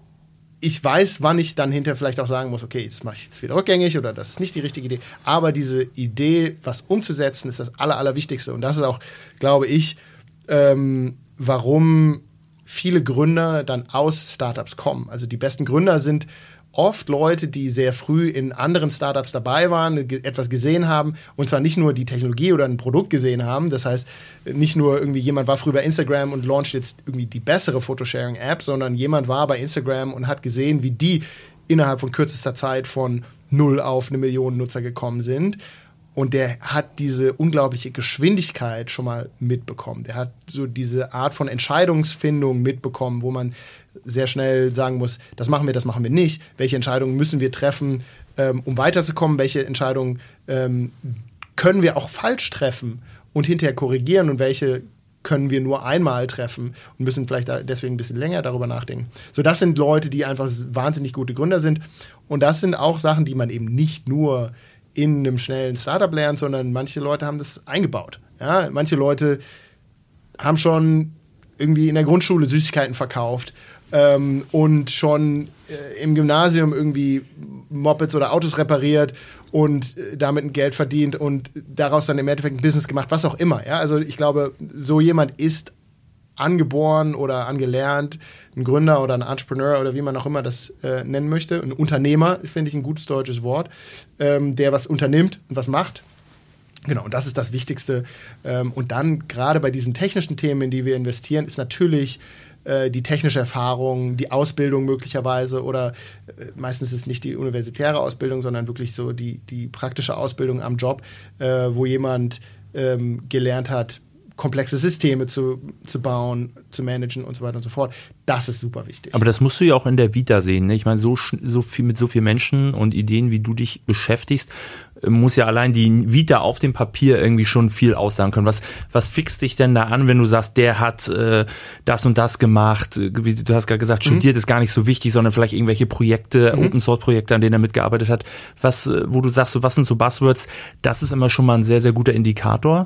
ich weiß, wann ich dann hinterher vielleicht auch sagen muss, okay, jetzt mache ich jetzt wieder rückgängig oder das ist nicht die richtige Idee. Aber diese Idee, was umzusetzen, ist das Aller, Allerwichtigste. Und das ist auch, glaube ich, ähm, warum viele Gründer dann aus Startups kommen. Also die besten Gründer sind oft Leute, die sehr früh in anderen Startups dabei waren, ge- etwas gesehen haben und zwar nicht nur die Technologie oder ein Produkt gesehen haben. Das heißt, nicht nur irgendwie jemand war früher bei Instagram und launcht jetzt irgendwie die bessere Photosharing-App, sondern jemand war bei Instagram und hat gesehen, wie die innerhalb von kürzester Zeit von null auf eine Million Nutzer gekommen sind. Und der hat diese unglaubliche Geschwindigkeit schon mal mitbekommen. Der hat so diese Art von Entscheidungsfindung mitbekommen, wo man sehr schnell sagen muss, das machen wir, das machen wir nicht. Welche Entscheidungen müssen wir treffen, ähm, um weiterzukommen? Welche Entscheidungen ähm, können wir auch falsch treffen und hinterher korrigieren? Und welche können wir nur einmal treffen und müssen vielleicht deswegen ein bisschen länger darüber nachdenken? So, das sind Leute, die einfach wahnsinnig gute Gründer sind. Und das sind auch Sachen, die man eben nicht nur in einem schnellen Startup lernt, sondern manche Leute haben das eingebaut. Ja, manche Leute haben schon irgendwie in der Grundschule Süßigkeiten verkauft ähm, und schon äh, im Gymnasium irgendwie Mopeds oder Autos repariert und äh, damit Geld verdient und daraus dann im Endeffekt ein Business gemacht, was auch immer. Ja? Also ich glaube, so jemand ist angeboren oder angelernt, ein Gründer oder ein Entrepreneur oder wie man auch immer das äh, nennen möchte. Ein Unternehmer ist, finde ich, ein gutes deutsches Wort, ähm, der was unternimmt und was macht. Genau, und das ist das Wichtigste. Ähm, und dann, gerade bei diesen technischen Themen, in die wir investieren, ist natürlich äh, die technische Erfahrung, die Ausbildung möglicherweise oder äh, meistens ist es nicht die universitäre Ausbildung, sondern wirklich so die, die praktische Ausbildung am Job, äh, wo jemand ähm, gelernt hat, komplexe Systeme zu, zu bauen, zu managen und so weiter und so fort. Das ist super wichtig. Aber das musst du ja auch in der Vita sehen. Ne? Ich meine, so, so viel mit so vielen Menschen und Ideen, wie du dich beschäftigst, muss ja allein die Vita auf dem Papier irgendwie schon viel aussagen können. Was, was fixt dich denn da an, wenn du sagst, der hat äh, das und das gemacht? Wie du hast gerade gesagt, Mhm. studiert ist gar nicht so wichtig, sondern vielleicht irgendwelche Projekte, Mhm. Open-Source-Projekte, an denen er mitgearbeitet hat. Was, wo du sagst, so, was sind so Buzzwords? Das ist immer schon mal ein sehr, sehr guter Indikator.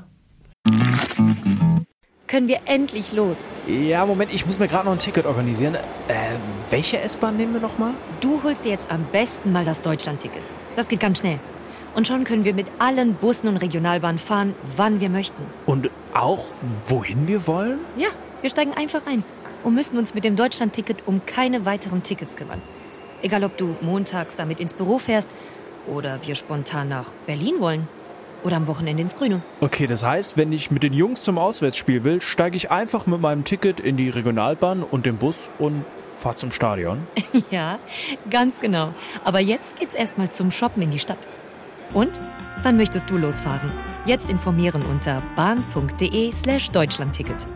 Können wir endlich los? Ja, Moment, ich muss mir gerade noch ein Ticket organisieren. Äh, welche S-Bahn nehmen wir nochmal? Du holst dir jetzt am besten mal das Deutschland-Ticket. Das geht ganz schnell. Und schon können wir mit allen Bussen und Regionalbahnen fahren, wann wir möchten. Und auch, wohin wir wollen? Ja, wir steigen einfach ein und müssen uns mit dem Deutschland-Ticket um keine weiteren Tickets kümmern. Egal, ob du montags damit ins Büro fährst oder wir spontan nach Berlin wollen. Oder am Wochenende ins Grüne. Okay, das heißt, wenn ich mit den Jungs zum Auswärtsspiel will, steige ich einfach mit meinem Ticket in die Regionalbahn und den Bus und fahre zum Stadion. Ja, ganz genau. Aber jetzt geht's erstmal zum Shoppen in die Stadt. Und? Wann möchtest du losfahren? Jetzt informieren unter bahn.de slash Deutschlandticket.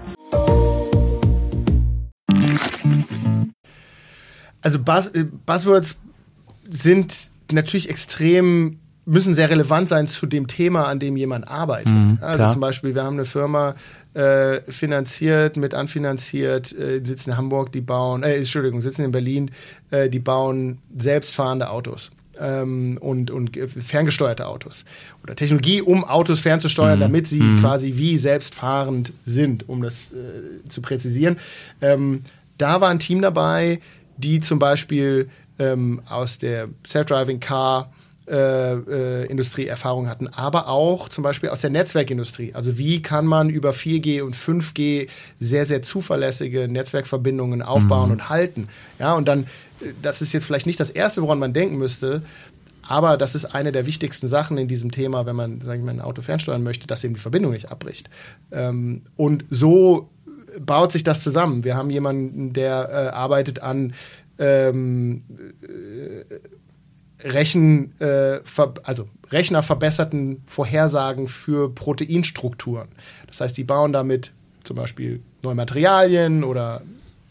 Also Buzz, äh, Buzzwords sind natürlich extrem, müssen sehr relevant sein zu dem Thema, an dem jemand arbeitet. Mhm, also klar. zum Beispiel, wir haben eine Firma äh, finanziert, mit anfinanziert, äh, sitzen in Hamburg, die bauen, äh, Entschuldigung, sitzen in Berlin, äh, die bauen selbstfahrende Autos. Ähm, und, und ferngesteuerte Autos oder Technologie, um Autos fernzusteuern, Mhm. damit sie Mhm. quasi wie selbstfahrend sind, um das äh, zu präzisieren. Ähm, da war ein Team dabei, die zum Beispiel ähm, aus der Self-Driving Car äh, äh, Industrie Erfahrung hatten, aber auch zum Beispiel aus der Netzwerkindustrie. Also wie kann man über vier G und fünf G sehr, sehr zuverlässige Netzwerkverbindungen aufbauen Mhm. und halten. Ja, und dann, äh, das ist jetzt vielleicht nicht das Erste, woran man denken müsste, aber das ist eine der wichtigsten Sachen in diesem Thema, wenn man, sagen wir mal, ein Auto fernsteuern möchte, dass eben die Verbindung nicht abbricht. Ähm, und so baut sich das zusammen. Wir haben jemanden, der äh, arbeitet an ähm, äh, Rechen, äh, ver, also rechnerverbesserten Vorhersagen für Proteinstrukturen. Das heißt, die bauen damit zum Beispiel neue Materialien oder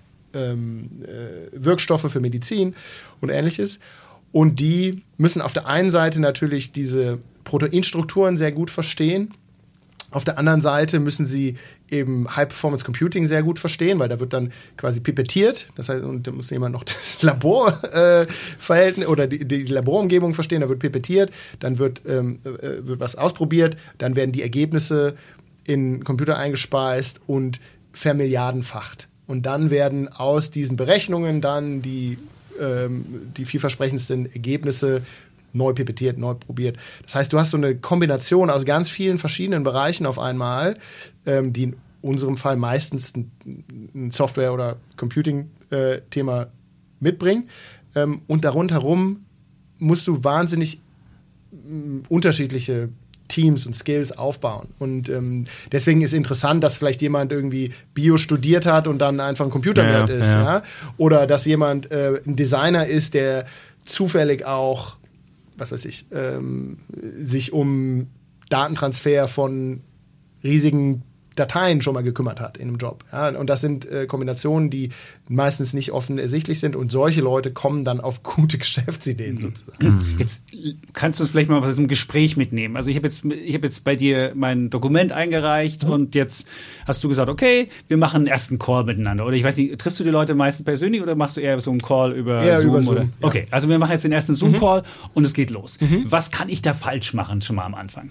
ähm, äh, Wirkstoffe für Medizin und Ähnliches. Und die müssen auf der einen Seite natürlich diese Proteinstrukturen sehr gut verstehen. Auf der anderen Seite müssen sie eben High-Performance Computing sehr gut verstehen, weil da wird dann quasi pipettiert. Das heißt, und da muss jemand noch das Laborverhältnis äh, oder die, die Laborumgebung verstehen. Da wird pipettiert, dann wird, ähm, äh, wird was ausprobiert, dann werden die Ergebnisse in den Computer eingespeist und vermilliardenfacht. Und dann werden aus diesen Berechnungen dann die, ähm, die vielversprechendsten Ergebnisse neu pipettiert, neu probiert. Das heißt, du hast so eine Kombination aus ganz vielen verschiedenen Bereichen auf einmal, ähm, die in unserem Fall meistens ein, ein Software- oder Computing-Thema äh, mitbringen. Ähm, und darunterherum musst du wahnsinnig mh, unterschiedliche Teams und Skills aufbauen. Und ähm, deswegen ist interessant, dass vielleicht jemand irgendwie Bio studiert hat und dann einfach ein Computer-Nerd Ja, ist. ja. Ja? Oder dass jemand äh, ein Designer ist, der zufällig auch was weiß ich, ähm, sich um Datentransfer von riesigen Dateien schon mal gekümmert hat in einem Job. Ja? Und das sind äh, Kombinationen, die meistens nicht offen ersichtlich sind und solche Leute kommen dann auf gute Geschäftsideen mhm. sozusagen. Jetzt kannst du uns vielleicht mal aus dem Gespräch mitnehmen. Also ich habe jetzt, ich habe jetzt bei dir mein Dokument eingereicht mhm. und jetzt hast du gesagt, okay, wir machen einen ersten Call miteinander. Oder ich weiß nicht, triffst du die Leute meistens persönlich oder machst du eher so einen Call über eher Zoom? Über Zoom oder? ja. Okay, also wir machen jetzt den ersten Zoom-Call mhm. und es geht los. Mhm. Was kann ich da falsch machen schon mal am Anfang?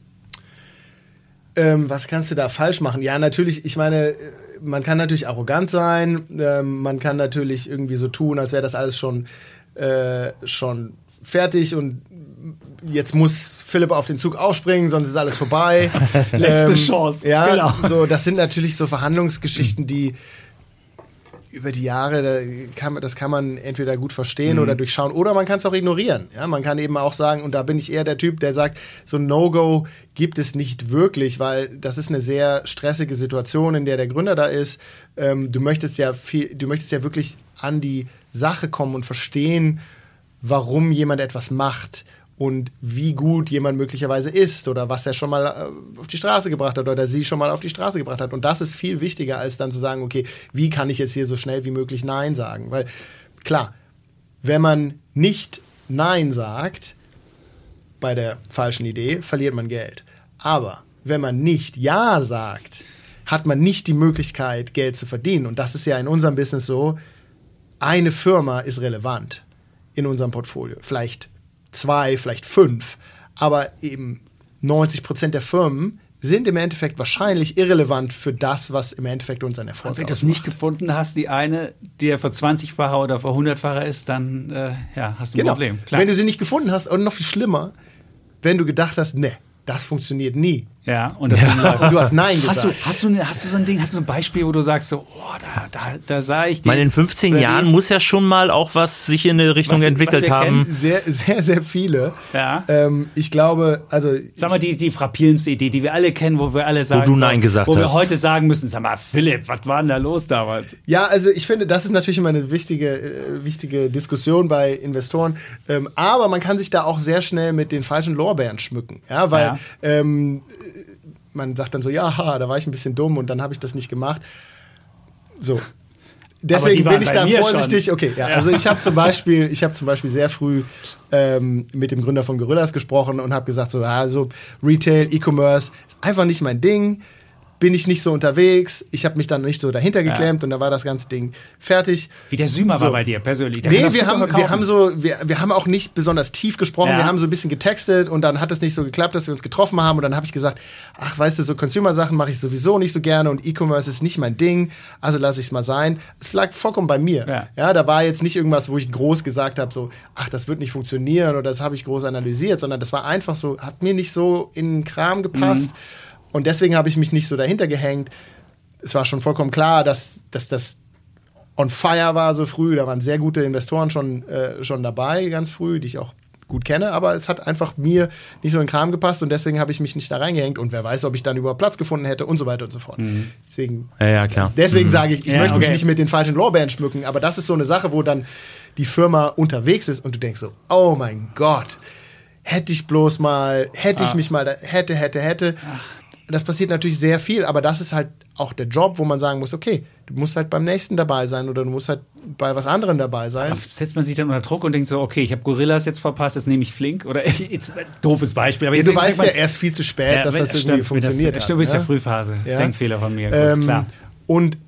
Ähm, was kannst du da falsch machen? Ja, natürlich, ich meine, man kann natürlich arrogant sein, ähm, man kann natürlich irgendwie so tun, als wäre das alles schon, äh, schon fertig und jetzt muss Philipp auf den Zug aufspringen, sonst ist alles vorbei. Letzte ähm, Chance. Ja, genau. so, das sind natürlich so Verhandlungsgeschichten, die über die Jahre, da kann man, das kann man entweder gut verstehen Mhm. oder durchschauen oder man kann es auch ignorieren. Ja, man kann eben auch sagen, und da bin ich eher der Typ, der sagt, so ein No-Go gibt es nicht wirklich, weil das ist eine sehr stressige Situation, in der der Gründer da ist. Ähm, du möchtest ja viel, du möchtest ja wirklich an die Sache kommen und verstehen, warum jemand etwas macht und wie gut jemand möglicherweise ist oder was er schon mal äh, auf die Straße gebracht hat oder sie schon mal auf die Straße gebracht hat. Und das ist viel wichtiger, als dann zu sagen, okay, wie kann ich jetzt hier so schnell wie möglich Nein sagen? Weil klar, wenn man nicht Nein sagt bei der falschen Idee, verliert man Geld. Aber wenn man nicht Ja sagt, hat man nicht die Möglichkeit, Geld zu verdienen. Und das ist ja in unserem Business so, eine Firma ist relevant in unserem Portfolio. Vielleicht zwei, vielleicht fünf. Aber eben neunzig Prozent der Firmen sind im Endeffekt wahrscheinlich irrelevant für das, was im Endeffekt unseren Erfolg Und wenn du es ausmacht. nicht gefunden hast, die eine, die ja vor zwanzigfacher oder vor hundertfacher ist, dann äh, ja, hast du ein Genau. Problem. Klar. Wenn du sie nicht gefunden hast, und noch viel schlimmer, wenn du gedacht hast, ne, das funktioniert nie. ja, und das Ding läuft. Und du hast Nein Hast gesagt. du, hast, du ne, hast du so ein Ding, hast du so ein Beispiel, wo du sagst, so, oh, da, da, da sah ich Ich die. meine, in fünfzehn oder Jahren die- muss ja schon mal auch was sich in eine Richtung Was- was entwickelt wir haben. kennen. Sehr, sehr, sehr viele. Ja. Ähm, ich glaube, also Sag mal, die, die frappierendste Idee, die wir alle kennen, wo wir alle sagen, du so, Nein gesagt wo wir hast. heute sagen müssen, sag mal, Philipp, was war denn da los damals? ja, also ich finde, das ist natürlich immer eine wichtige, äh, wichtige Diskussion bei Investoren. Ähm, aber man kann sich da auch sehr schnell mit den falschen Lorbeeren schmücken. Ja, weil Ja. Ähm, man sagt dann so, ja, ha, da war ich ein bisschen dumm und dann habe ich das nicht gemacht. So. Deswegen die waren bin ich bei da mir vorsichtig. schon. Okay, ja, also ich habe zum Beispiel, ich habe zum Beispiel sehr früh ähm, mit dem Gründer von Gorillas gesprochen und habe gesagt so, also Retail, E-Commerce, ist einfach nicht mein Ding. Bin ich nicht so unterwegs. Ich habe mich dann nicht so dahinter geklemmt und dann war das ganze Ding fertig. Wie der Sümer So. war bei dir persönlich. Der kann Nee, das wir super haben, wir verkaufen. haben so, wir, wir haben auch nicht besonders tief gesprochen. Ja. Wir haben so ein bisschen getextet und dann hat es nicht so geklappt, dass wir uns getroffen haben. Und dann habe ich gesagt, ach, weißt du, so Consumer-Sachen mache ich sowieso nicht so gerne und E-Commerce ist nicht mein Ding. Also lasse ich es mal sein. Es lag vollkommen bei mir. Ja. Ja, da war jetzt nicht irgendwas, wo ich groß gesagt habe, so, ach, das wird nicht funktionieren oder das habe ich groß analysiert, sondern das war einfach so, hat mir nicht so in den Kram gepasst. Mhm. Und deswegen habe ich mich nicht so dahinter gehängt. Es war schon vollkommen klar, dass, dass das on fire war so früh. Da waren sehr gute Investoren schon, äh, schon dabei, ganz früh, die ich auch gut kenne. Aber es hat einfach mir nicht so in den Kram gepasst und deswegen habe ich mich nicht da reingehängt. Und wer weiß, ob ich dann überhaupt Platz gefunden hätte und so weiter und so fort. Deswegen, Ja, ja, klar. deswegen sage ich, ich Ja, möchte mich okay. nicht mit den falschen Lorbeeren schmücken. Aber das ist so eine Sache, wo dann die Firma unterwegs ist und du denkst so, oh mein Gott, hätte ich bloß mal, hätte ich Ah. mich mal, da, hätte, hätte, hätte. Das passiert natürlich sehr viel, aber das ist halt auch der Job, wo man sagen muss, okay, du musst halt beim nächsten dabei sein oder du musst halt bei was anderem dabei sein. Da setzt man sich dann unter Druck und denkt so, okay, ich habe Gorillas jetzt verpasst, jetzt nehme ich Flink. Oder jetzt, doofes Beispiel. Aber Ja, jetzt du weißt denkt ja erst viel zu spät, dass wenn- das irgendwie stimmt, funktioniert Das, hat. stimmt, ist ja ne? Frühphase. Das ist Ja. Denkfehler von mir. Gut, Ähm, klar. Und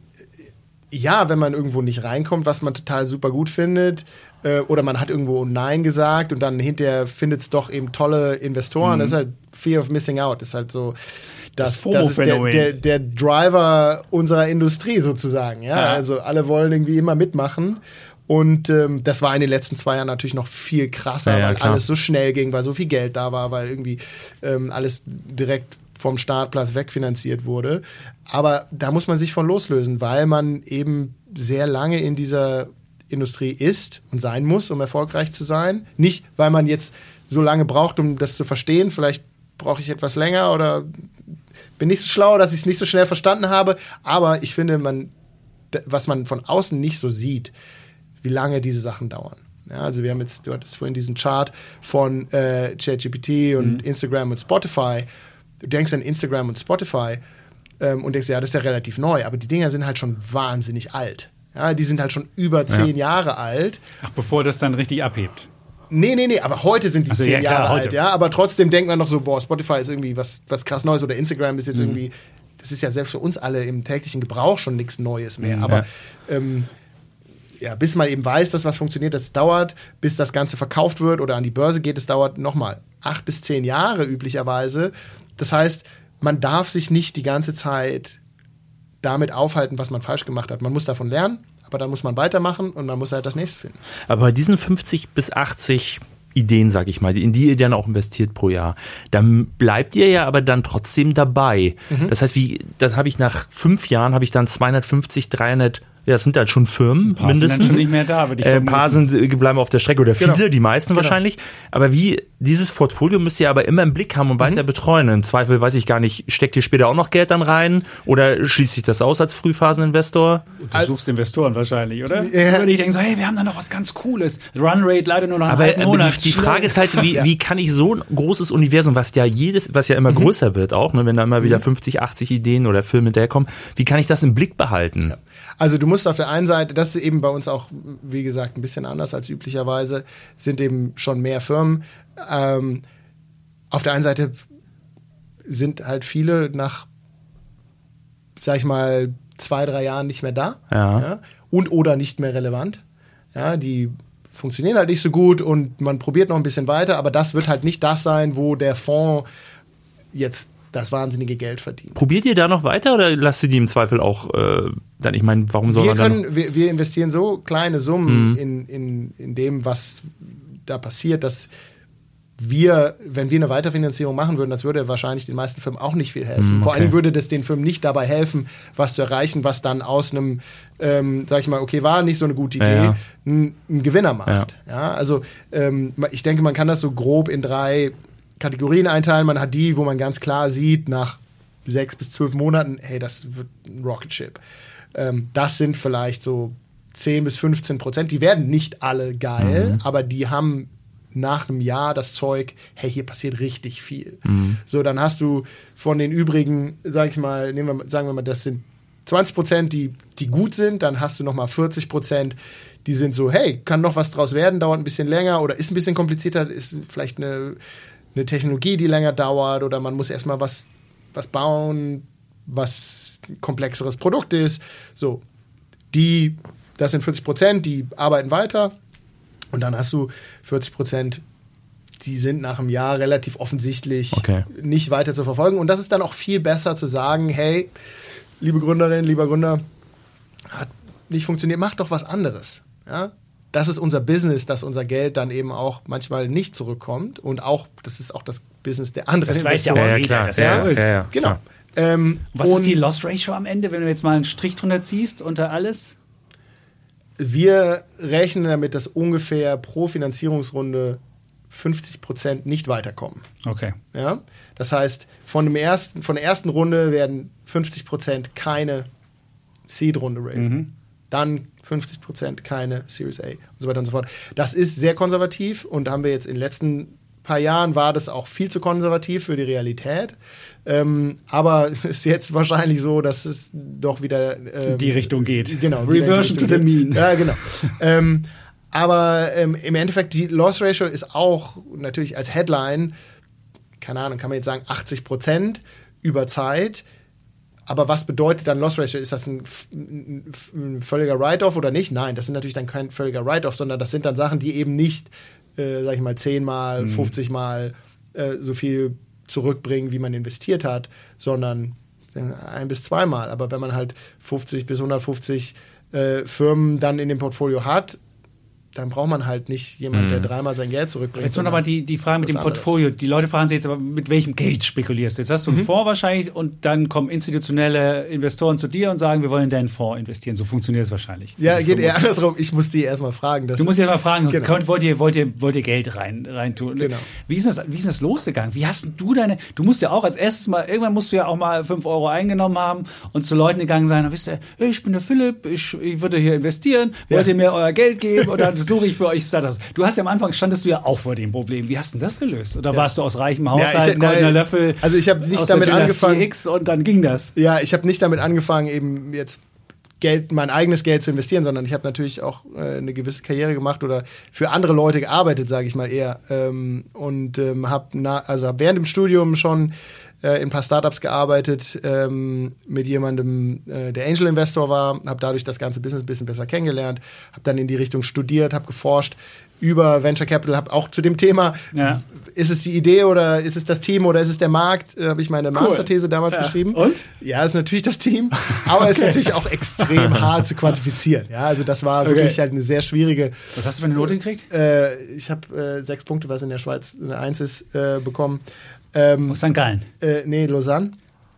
ja, wenn man irgendwo nicht reinkommt, was man total super gut findet, äh, oder man hat irgendwo Nein gesagt und dann hinterher findet es doch eben tolle Investoren, Mhm. das ist halt Fear of Missing Out. Das ist halt so, Das das, das ist der, FOMO-Phänomen. der, der Driver unserer Industrie sozusagen. Ja? Ja. Also alle wollen irgendwie immer mitmachen. Und ähm, das war in den letzten zwei Jahren natürlich noch viel krasser, Ja, ja, weil klar. alles so schnell ging, weil so viel Geld da war, weil irgendwie ähm, alles direkt vom Startplatz wegfinanziert wurde. Aber da muss man sich von loslösen, weil man eben sehr lange in dieser Industrie ist und sein muss, um erfolgreich zu sein. Nicht, weil man jetzt so lange braucht, um das zu verstehen. Vielleicht brauche ich etwas länger oder bin nicht so schlau, dass ich es nicht so schnell verstanden habe. Aber ich finde, man, d- was man von außen nicht so sieht, wie lange diese Sachen dauern. Ja, also wir haben jetzt, du hattest vorhin diesen Chart von äh, ChatGPT und Mhm. Instagram und Spotify. Du denkst an Instagram und Spotify ähm, und denkst, ja, das ist ja relativ neu, aber die Dinger sind halt schon wahnsinnig alt. Ja, die sind halt schon über zehn Jahre alt. Ach, bevor das dann richtig abhebt. Nee, nee, nee, aber heute sind die Ach so, zehn ja, klar, Jahre heute. alt, ja. Aber trotzdem denkt man noch so, boah, Spotify ist irgendwie was, was krass Neues oder Instagram ist jetzt Mhm. irgendwie, das ist ja selbst für uns alle im täglichen Gebrauch schon nichts Neues mehr. Mhm, aber ja. ähm, ja, bis man eben weiß, dass was funktioniert, das dauert, bis das Ganze verkauft wird oder an die Börse geht, das dauert nochmal acht bis zehn Jahre üblicherweise. Das heißt, man darf sich nicht die ganze Zeit damit aufhalten, was man falsch gemacht hat. Man muss davon lernen, aber dann muss man weitermachen und man muss halt das nächste finden. Aber bei diesen fünfzig bis achtzig Ideen, sag ich mal, in die ihr dann auch investiert pro Jahr, dann bleibt ihr ja aber dann trotzdem dabei. Das heißt, wie, das habe ich nach fünf Jahren, habe ich dann zweihundertfünfzig, dreihundert Ja, das sind halt schon Firmen, Ein paar mindestens. sind dann schon nicht mehr da, würde ich äh, vermuten. Ein paar sind, äh, bleiben auf der Strecke oder viele, Genau. die meisten Genau. wahrscheinlich. Aber wie, dieses Portfolio müsst ihr aber immer im Blick haben und weiter betreuen. Im Zweifel weiß ich gar nicht, steckt ihr später auch noch Geld dann rein oder schließt sich das aus als Frühphaseninvestor? Du suchst Investoren wahrscheinlich, oder? Ja. Würde ich denken so, hey, wir haben da noch was ganz Cooles. Runrate leider nur noch einen Aber, halben aber Monat. die, die Frage ist halt, wie, Ja. wie kann ich so ein großes Universum, was ja jedes, was ja immer größer wird auch, ne, wenn da immer wieder fünfzig, achtzig Ideen oder Filme hinterherkommen, wie kann ich das im Blick behalten? Also du musst auf der einen Seite, das ist eben bei uns auch, wie gesagt, ein bisschen anders als üblicherweise, sind eben schon mehr Firmen. Ähm, auf der einen Seite sind halt viele nach, sag ich mal, zwei, drei Jahren nicht mehr da. Ja. Ja, und oder nicht mehr relevant. Ja, die funktionieren halt nicht so gut und man probiert noch ein bisschen weiter, aber das wird halt nicht das sein, wo der Fonds jetzt das wahnsinnige Geld verdient. Probiert ihr da noch weiter oder lasst ihr die im Zweifel auch äh, dann, ich meine, warum soll Wir, man dann noch- können, wir, wir investieren so kleine Summen in, in, in dem, was da passiert, dass wir, wenn wir eine Weiterfinanzierung machen würden, das würde wahrscheinlich den meisten Firmen auch nicht viel helfen. Mm, Vor okay. allen Dingen würde das den Firmen nicht dabei helfen, was zu erreichen, was dann aus einem, ähm, sag ich mal, okay, war nicht so eine gute Idee, Ja, ja. einen einen Gewinner macht. Ja. Also ähm, ich denke, man kann das so grob in drei Kategorien einteilen. Man hat die, wo man ganz klar sieht, nach sechs bis zwölf Monaten, hey, das wird ein Rocket Ship. Ähm, das sind vielleicht so zehn bis fünfzehn Prozent. Die werden nicht alle geil, Mhm. aber die haben nach einem Jahr das Zeug, hey, hier passiert richtig viel. Mhm. So, dann hast du von den übrigen, sag ich mal, nehmen wir, mal- sagen wir mal, das sind zwanzig Prozent, die, die gut sind, dann hast du nochmal vierzig Prozent, die sind so, hey, kann noch was draus werden, dauert ein bisschen länger oder ist ein bisschen komplizierter, ist vielleicht eine, eine Technologie, die länger dauert oder man muss erstmal was, was bauen, was ein komplexeres Produkt ist. So, die, das sind vierzig Prozent, die arbeiten weiter. Und dann hast du vierzig Prozent, die sind nach einem Jahr relativ offensichtlich Okay. nicht weiter zu verfolgen. Und das ist dann auch viel besser zu sagen, hey, liebe Gründerin, lieber Gründer, hat nicht funktioniert, mach doch was anderes. Ja? Das ist unser Business, dass unser Geld dann eben auch manchmal nicht zurückkommt. Und auch, das ist auch das Business der anderen Das weiß ja Investoren. auch Ja, ja, jeder, klar. dass Ja, das so ist. ja, ja, Genau. klar. Ähm, Was und ist die Loss Ratio am Ende, wenn du jetzt mal einen Strich drunter ziehst unter alles? wir rechnen damit, dass ungefähr pro Finanzierungsrunde fünfzig Prozent nicht weiterkommen. Okay. Ja? Das heißt, von, dem ersten, von der ersten Runde werden fünfzig Prozent keine Seed-Runde raisen. Mhm. Dann fünfzig Prozent keine Series A und so weiter und so fort. Das ist sehr konservativ und haben wir jetzt in den letzten paar Jahren war das auch viel zu konservativ für die Realität. Ähm, aber ist jetzt wahrscheinlich so, dass es doch wieder ähm, In die Richtung geht. Genau. wieder in die Reversion to Richtung the geht. mean. Ja, genau. ähm, aber ähm, im Endeffekt, die Loss Ratio ist auch natürlich als Headline, keine Ahnung, kann man jetzt sagen, achtzig Prozent über Zeit. Aber was bedeutet dann Loss Ratio? Ist das ein, ein, ein völliger Write-off oder nicht? Nein, das sind natürlich dann kein völliger Write-off, sondern das sind dann Sachen, die eben nicht, äh, sag ich mal, zehnmal, fünfzig Mal äh, so viel zurückbringen, wie man investiert hat, sondern äh, ein- bis zweimal. Aber wenn man halt fünfzig bis hundertfünfzig äh, Firmen dann in dem Portfolio hat, dann braucht man halt nicht jemanden, der dreimal sein Geld zurückbringt. Jetzt noch sondern mal die, die Frage mit was dem anderes. Portfolio. Die Leute fragen sich jetzt aber, mit welchem Geld spekulierst du? Jetzt hast du einen Fonds wahrscheinlich und dann kommen institutionelle Investoren zu dir und sagen, wir wollen in deinen Fonds investieren. So funktioniert es wahrscheinlich. Ja, geht eher andersrum. Ich muss die erstmal fragen. Das Du musst ja mal fragen, Genau. könnt, wollt, ihr, wollt, ihr, wollt ihr Geld rein, rein tun? Genau. Wie ist, das, wie ist das losgegangen? Wie hast denn du deine, du musst ja auch als erstes mal, irgendwann musst du ja auch mal fünf Euro eingenommen haben und zu Leuten gegangen sein, und wisst ihr, hey, ich bin der Philipp, ich, ich würde hier investieren, wollt Ja. ihr mir euer Geld geben und dann suche ich für euch Startups. Du hast ja am Anfang, standest du ja auch vor dem Problem. Wie hast du denn das gelöst? Oder warst du aus reichem Haushalt, Ja, ich- goldener nein, Löffel? also ich habe nicht aus der damit Dynastie angefangen- X und dann ging das. Ja, ich habe nicht damit angefangen, eben jetzt Geld, mein eigenes Geld zu investieren, sondern ich habe natürlich auch äh, eine gewisse Karriere gemacht oder für andere Leute gearbeitet, sage ich mal eher. Ähm, und ähm, habe also hab während dem Studium schon äh, in ein paar Startups gearbeitet ähm, mit jemandem, äh, der Angel Investor war, habe dadurch das ganze Business ein bisschen besser kennengelernt, habe dann in die Richtung studiert, habe geforscht über Venture Capital, habe auch zu dem Thema, Ja. ist es die Idee oder ist es das Team oder ist es der Markt, äh, habe ich meine Masterthese damals Ja. geschrieben. Und? Ja, ist natürlich das Team, aber es ist natürlich auch extrem hart zu quantifizieren. Ja, also das war wirklich halt eine sehr schwierige. Was hast du für eine Note gekriegt? Äh, ich habe äh, sechs Punkte, was in der Schweiz eine Eins ist, äh, bekommen. Ähm, Aus Sankt Gallen. äh, nee, Lausanne.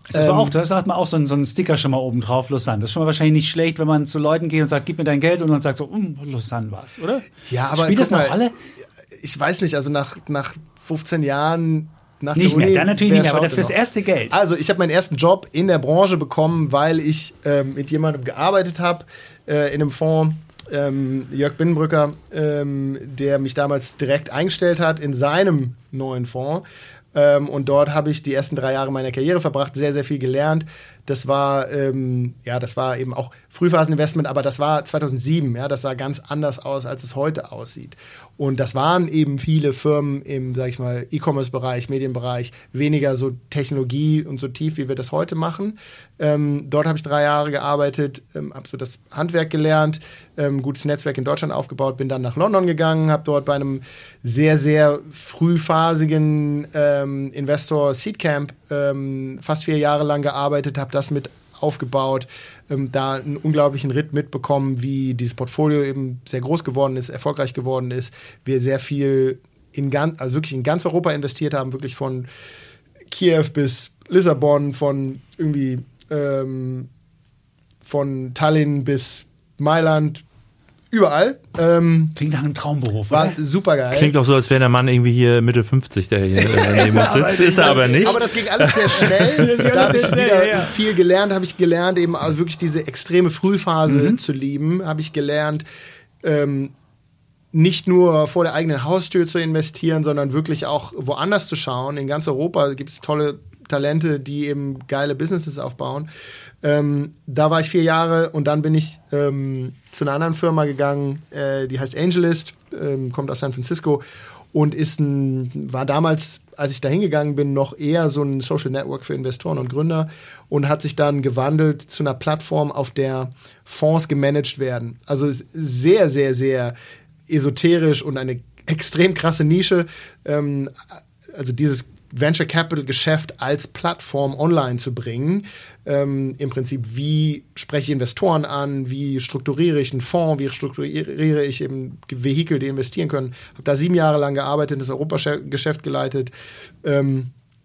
Das war auch, da hat man auch so einen, so einen Sticker schon mal oben drauf, Lausanne. Das ist schon mal wahrscheinlich nicht schlecht, wenn man zu Leuten geht und sagt, gib mir dein Geld und dann sagt so, um, Lausanne war's, oder? Ja, aber spielt das eine Rolle? Ich weiß nicht, also nach, nach fünfzehn Jahren nach nicht der Uni, mehr, dann natürlich nicht mehr, aber fürs noch? erste Geld. Also ich habe meinen ersten Job in der Branche bekommen, weil ich ähm, mit jemandem gearbeitet habe äh, in einem Fonds, ähm, Jörg Binnenbrücker, ähm, der mich damals direkt eingestellt hat in seinem neuen Fonds. Ähm, und dort habe ich die ersten drei Jahre meiner Karriere verbracht, sehr, sehr viel gelernt. Das war, ähm, ja, das war eben auch Frühphaseninvestment, aber das war zweitausendsieben, ja, das sah ganz anders aus, als es heute aussieht. Und das waren eben viele Firmen im, sag ich mal, E-Commerce-Bereich, Medienbereich, weniger so Technologie und so tief, wie wir das heute machen. Ähm, dort habe ich drei Jahre gearbeitet, ähm, habe so das Handwerk gelernt, ähm, gutes Netzwerk in Deutschland aufgebaut, bin dann nach London gegangen, habe dort bei einem sehr, sehr frühphasigen ähm, Investor Seedcamp ähm, fast vier Jahre lang gearbeitet, habe das mit aufgebaut, ähm, da einen unglaublichen Ritt mitbekommen, wie dieses Portfolio eben sehr groß geworden ist, erfolgreich geworden ist. Wir sehr viel in ganz, also wirklich in ganz Europa investiert haben, wirklich von Kiew bis Lissabon, von irgendwie ähm, von Tallinn bis Mailand, überall. Ähm, Klingt nach einem Traumberuf, war oder? super geil. Klingt auch so, als wäre der Mann irgendwie hier Mitte fünfzig, der hier neben uns sitzt. Ist er aber nicht. Aber das ging alles sehr schnell. ging Da habe alles ich sehr schnell, wieder ja, ja. viel gelernt, habe ich gelernt, eben also wirklich diese extreme Frühphase Mhm. zu lieben, habe ich gelernt, ähm, nicht nur vor der eigenen Haustür zu investieren, sondern wirklich auch woanders zu schauen. In ganz Europa gibt es tolle Talente, die eben geile Businesses aufbauen. Ähm, da war ich vier Jahre und dann bin ich ähm, zu einer anderen Firma gegangen, äh, die heißt AngelList, ähm, kommt aus San Francisco und ist ein, war damals, als ich da hingegangen bin, noch eher so ein Social Network für Investoren und Gründer und hat sich dann gewandelt zu einer Plattform, auf der Fonds gemanagt werden. Also ist sehr, sehr, sehr esoterisch und eine extrem krasse Nische. Ähm, also dieses Venture Capital Geschäft als Plattform online zu bringen. Ähm, Im Prinzip, wie spreche ich Investoren an, wie strukturiere ich einen Fonds, wie strukturiere ich eben Vehikel, die investieren können. Habe da sieben Jahre lang gearbeitet, das Europageschäft geleitet ähm,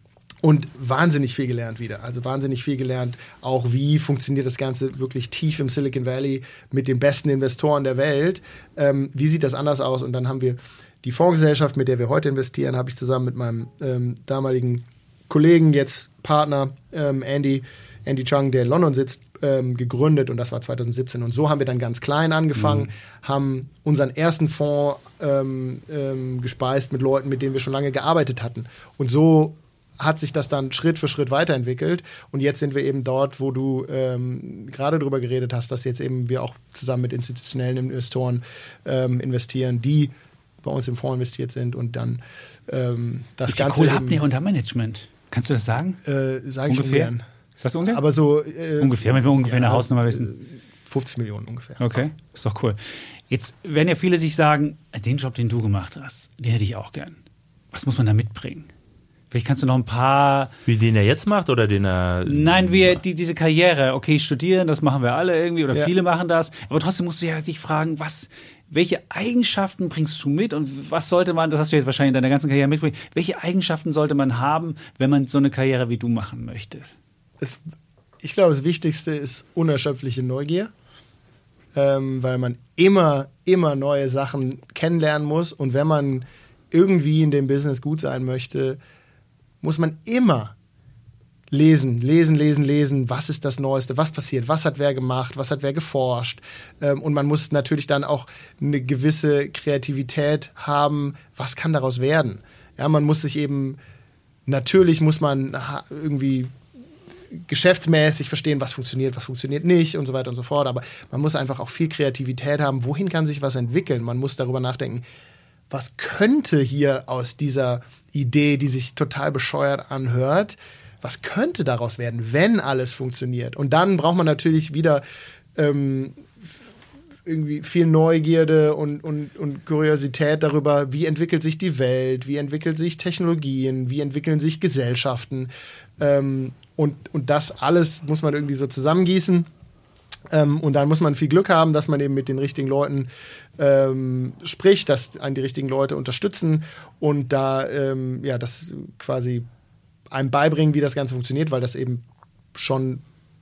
und wahnsinnig viel gelernt wieder. Also wahnsinnig viel gelernt, auch wie funktioniert das Ganze wirklich tief im Silicon Valley mit den besten Investoren der Welt. Ähm, wie sieht das anders aus? Und dann haben wir die Fondsgesellschaft, mit der wir heute investieren, habe ich zusammen mit meinem ähm, damaligen Kollegen, jetzt Partner, ähm, Andy, Andy Chung, der in London sitzt, ähm, gegründet und das war zweitausendsiebzehn. Und so haben wir dann ganz klein angefangen, mhm. haben unseren ersten Fonds ähm, ähm, gespeist mit Leuten, mit denen wir schon lange gearbeitet hatten. Und so hat sich das dann Schritt für Schritt weiterentwickelt. Und jetzt sind wir eben dort, wo du ähm, gerade drüber geredet hast, dass jetzt eben wir auch zusammen mit institutionellen Investoren ähm, investieren, die bei uns im Fonds investiert sind und dann ähm, das Wie viel Ganze Kohle eben, habt ihr unter Management? Kannst du das sagen? äh, sage ich Ungefähr? ungern. Ist das ungefähr? Aber so äh, ungefähr, wenn wir ungefähr ja, eine Hausnummer wissen. fünfzig Millionen ungefähr. Okay, ist doch cool. Jetzt werden ja viele sich sagen, den Job, den du gemacht hast, den hätte ich auch gern. Was muss man da mitbringen? Vielleicht kannst du noch ein paar... Wie den er jetzt macht oder den er... Nein, wir, die, diese Karriere, okay, studieren, das machen wir alle irgendwie oder Ja. viele machen das, aber trotzdem musst du ja dich fragen, was, welche Eigenschaften bringst du mit und was sollte man, das hast du jetzt wahrscheinlich in deiner ganzen Karriere mitbringen, welche Eigenschaften sollte man haben, wenn man so eine Karriere wie du machen möchte? Es, ich glaube, das Wichtigste ist unerschöpfliche Neugier, ähm, weil man immer, immer neue Sachen kennenlernen muss und wenn man irgendwie in dem Business gut sein möchte, muss man immer lesen, lesen, lesen, lesen, was ist das Neueste, was passiert, was hat wer gemacht, was hat wer geforscht. Ähm, und man muss natürlich dann auch eine gewisse Kreativität haben, was kann daraus werden. Ja, man muss sich eben, natürlich muss man irgendwie geschäftsmäßig verstehen, was funktioniert, was funktioniert nicht und so weiter und so fort. Aber man muss einfach auch viel Kreativität haben, wohin kann sich was entwickeln. Man muss darüber nachdenken, was könnte hier aus dieser Idee, die sich total bescheuert anhört, was könnte daraus werden, wenn alles funktioniert? Und dann braucht man natürlich wieder ähm, irgendwie viel Neugierde und, und, und Kuriosität darüber, wie entwickelt sich die Welt, wie entwickeln sich Technologien, wie entwickeln sich Gesellschaften. Ähm, und, und das alles muss man irgendwie so zusammengießen. Ähm, und dann muss man viel Glück haben, dass man eben mit den richtigen Leuten ähm, spricht, dass einen die richtigen Leute unterstützen und da ähm, ja, das quasi einem beibringen, wie das Ganze funktioniert, weil das eben schon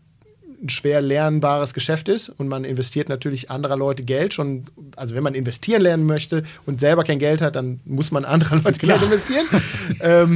ein schwer lernbares Geschäft ist und man investiert natürlich anderer Leute Geld schon, also wenn man investieren lernen möchte und selber kein Geld hat, dann muss man anderer Leute Geld investieren. ähm,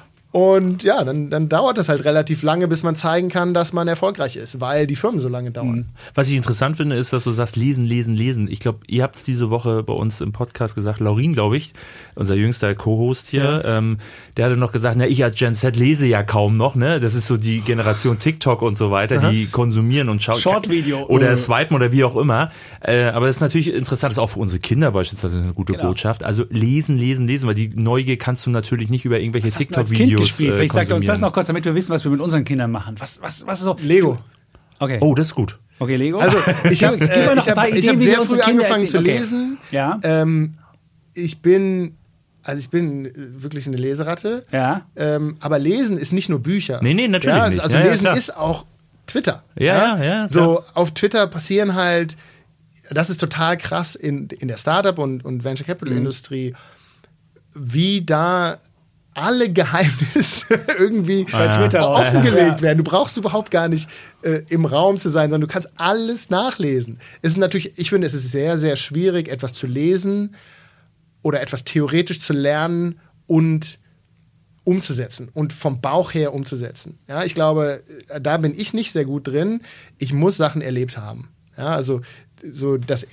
Und ja, dann, dann dauert es halt relativ lange, bis man zeigen kann, dass man erfolgreich ist, weil die Firmen so lange dauern. Was ich interessant finde, ist, dass du sagst, lesen, lesen, lesen. Ich glaube, ihr habt es diese Woche bei uns im Podcast gesagt, Laurin, glaube ich, unser jüngster Co-Host hier, ja. ähm, der hatte noch gesagt, na, ich als Gen Z lese ja kaum noch, ne? Das ist so die Generation TikTok und so weiter, Aha. die konsumieren und schauen. Short-Video. Oder äh. swipen oder wie auch immer. Äh, aber das ist natürlich interessant, das ist auch für unsere Kinder beispielsweise eine gute genau. Botschaft. Also lesen, lesen, lesen, weil die Neugier kannst du natürlich nicht über irgendwelche TikTok-Videos gespielt. Vielleicht sagt er uns das noch kurz, damit wir wissen, was wir mit unseren Kindern machen. Was, was, was ist so? Lego. Okay. Oh, das ist gut. Okay, Lego. Also ich habe äh, ich hab, ich hab sehr früh angefangen zu okay. lesen. Ja. Ähm, ich bin, also ich bin wirklich eine Leseratte. Ja. Ähm, aber Lesen ist nicht nur Bücher. Nee, nee, natürlich ja, nicht. Also ja, Lesen ja, ist auch Twitter. Ja, ja, ja. So klar. Auf Twitter passieren halt, das ist total krass in, in der Startup- und, und Venture Capital-Industrie, mhm. wie da alle Geheimnisse irgendwie bei Twitter offengelegt ja. werden. Du brauchst überhaupt gar nicht äh, im Raum zu sein, sondern du kannst alles nachlesen. Es ist natürlich, ich finde, es ist sehr, sehr schwierig, etwas zu lesen oder etwas theoretisch zu lernen und umzusetzen und vom Bauch her umzusetzen. Ja, ich glaube, da bin ich nicht sehr gut drin. Ich muss Sachen erlebt haben. Ja, also so das,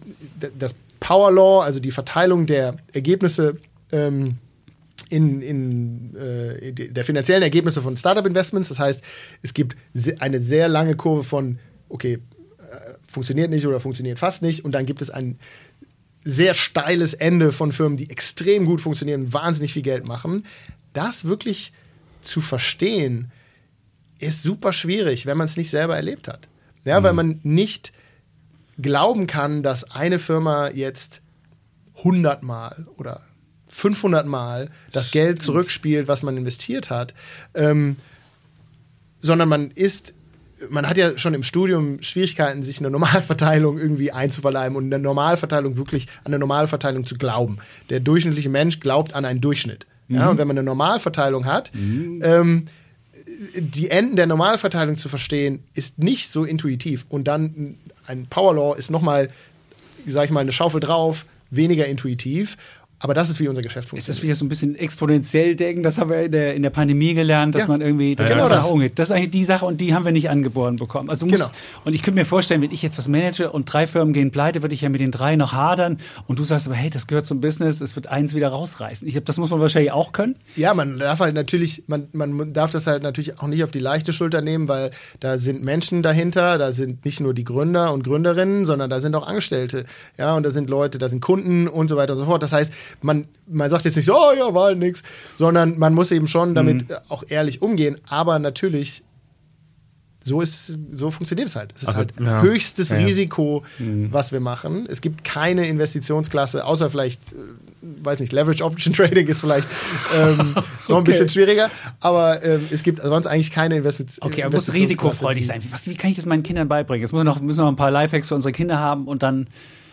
das Power Law, also die Verteilung der Ergebnisse ähm, in, in äh, der finanziellen Ergebnisse von Startup-Investments. Das heißt, es gibt eine sehr lange Kurve von, okay, äh, funktioniert nicht oder funktioniert fast nicht. Und dann gibt es ein sehr steiles Ende von Firmen, die extrem gut funktionieren und wahnsinnig viel Geld machen. Das wirklich zu verstehen, ist super schwierig, wenn man es nicht selber erlebt hat. Ja, mhm. weil man nicht glauben kann, dass eine Firma jetzt hundert Mal oder fünfhundert Mal das Geld zurückspielt, was man investiert hat, ähm, sondern man ist, man hat ja schon im Studium Schwierigkeiten, sich eine Normalverteilung irgendwie einzuverleiben und eine Normalverteilung wirklich an eine Normalverteilung zu glauben. Der durchschnittliche Mensch glaubt an einen Durchschnitt. Mhm. Ja, und wenn man eine Normalverteilung hat, mhm. ähm, die Enden der Normalverteilung zu verstehen, ist nicht so intuitiv. Und dann ein Power Law ist nochmal, sag ich mal, eine Schaufel drauf, weniger intuitiv. Aber das ist, wie unser Geschäft funktioniert. Ist das wieder so ein bisschen exponentiell denken? Das haben wir in der, in der Pandemie gelernt, dass ja. man irgendwie das ja, genau einfach umgeht. Das ist eigentlich die Sache und die haben wir nicht angeboren bekommen. Also muss, genau. Und ich könnte mir vorstellen, wenn ich jetzt was manage und drei Firmen gehen pleite, würde ich ja mit den drei noch hadern und du sagst aber, hey, das gehört zum Business, es wird eins wieder rausreißen. Ich glaube, das muss man wahrscheinlich auch können. Ja, man darf halt natürlich, man, man darf das halt natürlich auch nicht auf die leichte Schulter nehmen, weil da sind Menschen dahinter, da sind nicht nur die Gründer und Gründerinnen, sondern da sind auch Angestellte. Ja, und da sind Leute, da sind Kunden und so weiter und so fort. Das heißt, man, man sagt jetzt nicht so, oh ja, war halt nix, sondern man muss eben schon damit mhm. auch ehrlich umgehen. Aber natürlich, so ist so funktioniert es halt. Es ist also, halt ja. höchstes ja. Risiko, mhm. was wir machen. Es gibt keine Investitionsklasse, außer vielleicht, äh, weiß nicht, Leverage Option Trading ist vielleicht ähm, okay. noch ein bisschen schwieriger, aber ähm, es gibt sonst eigentlich keine Investments Okay, aber muss risikofreudig sein. Was, wie kann ich das meinen Kindern beibringen? Jetzt müssen wir noch, müssen wir noch ein paar Lifehacks für unsere Kinder haben und dann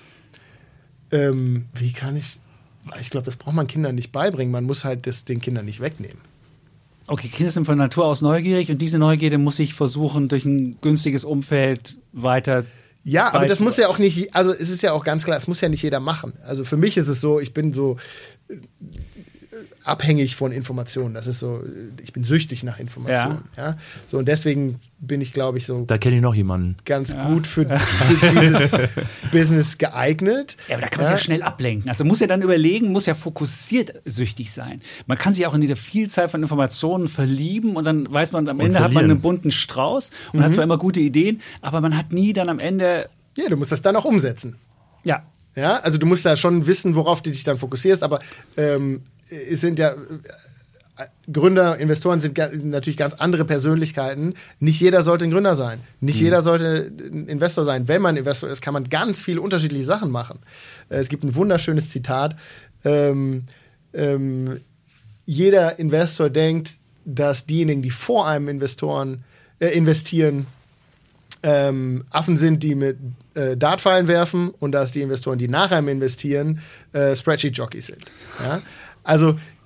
ähm, wie kann ich Ich glaube, das braucht man Kindern nicht beibringen. Man muss halt das den Kindern nicht wegnehmen. Okay, Kinder sind von Natur aus neugierig und diese Neugierde muss ich versuchen, durch ein günstiges Umfeld weiter. Ja, aber das muss ja auch nicht, also es ist ja auch ganz klar, es muss ja nicht jeder machen. Also für mich ist es so, ich bin so abhängig von Informationen. Das ist so, ich bin süchtig nach Informationen. Ja. Ja? So, und deswegen bin ich, glaube ich, so. Da kenne ich noch jemanden. Ganz ja. gut für, für dieses Business geeignet. Ja, aber da kann man ja. sich ja schnell ablenken. Also muss ja dann überlegen, muss ja fokussiert süchtig sein. Man kann sich auch in dieser Vielzahl von Informationen verlieben und dann weiß man, am und Ende verlieren. Hat man einen bunten Strauß und mhm. hat zwar immer gute Ideen, aber man hat nie dann am Ende. Ja, du musst das dann auch umsetzen. Ja. Ja, also du musst ja schon wissen, worauf du dich dann fokussierst, aber ähm, es sind ja äh, Gründer, Investoren sind ga- natürlich ganz andere Persönlichkeiten. Nicht jeder sollte ein Gründer sein. Nicht mhm. jeder sollte ein Investor sein. Wenn man Investor ist, kann man ganz viele unterschiedliche Sachen machen. Äh, es gibt ein wunderschönes Zitat. Ähm, ähm, jeder Investor denkt, dass diejenigen, die vor einem Investoren äh, investieren, Ähm, Affen sind, die mit äh, Dartpfeilen werfen und dass die Investoren, die nach einem investieren, äh, Spreadsheet-Jockeys sind. Ja? Also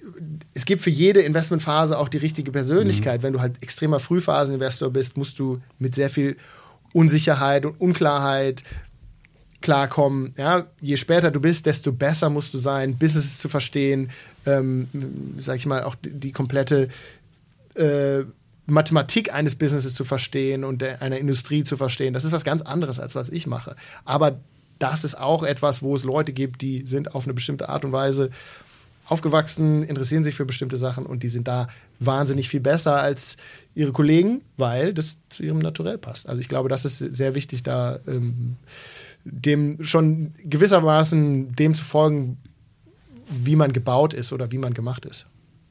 es gibt für jede Investmentphase auch die richtige Persönlichkeit. Mhm. Wenn du halt extremer Frühphaseninvestor bist, musst du mit sehr viel Unsicherheit und Unklarheit klarkommen. Ja? Je später du bist, desto besser musst du sein, Businesses zu verstehen, ähm, sag ich mal, auch die, die komplette äh, Mathematik eines Businesses zu verstehen und der, einer Industrie zu verstehen. Das ist was ganz anderes, als was ich mache. Aber das ist auch etwas, wo es Leute gibt, die sind auf eine bestimmte Art und Weise aufgewachsen, interessieren sich für bestimmte Sachen und die sind da wahnsinnig viel besser als ihre Kollegen, weil das zu ihrem Naturell passt. Also ich glaube, das ist sehr wichtig, da ähm, dem schon gewissermaßen dem zu folgen, wie man gebaut ist oder wie man gemacht ist.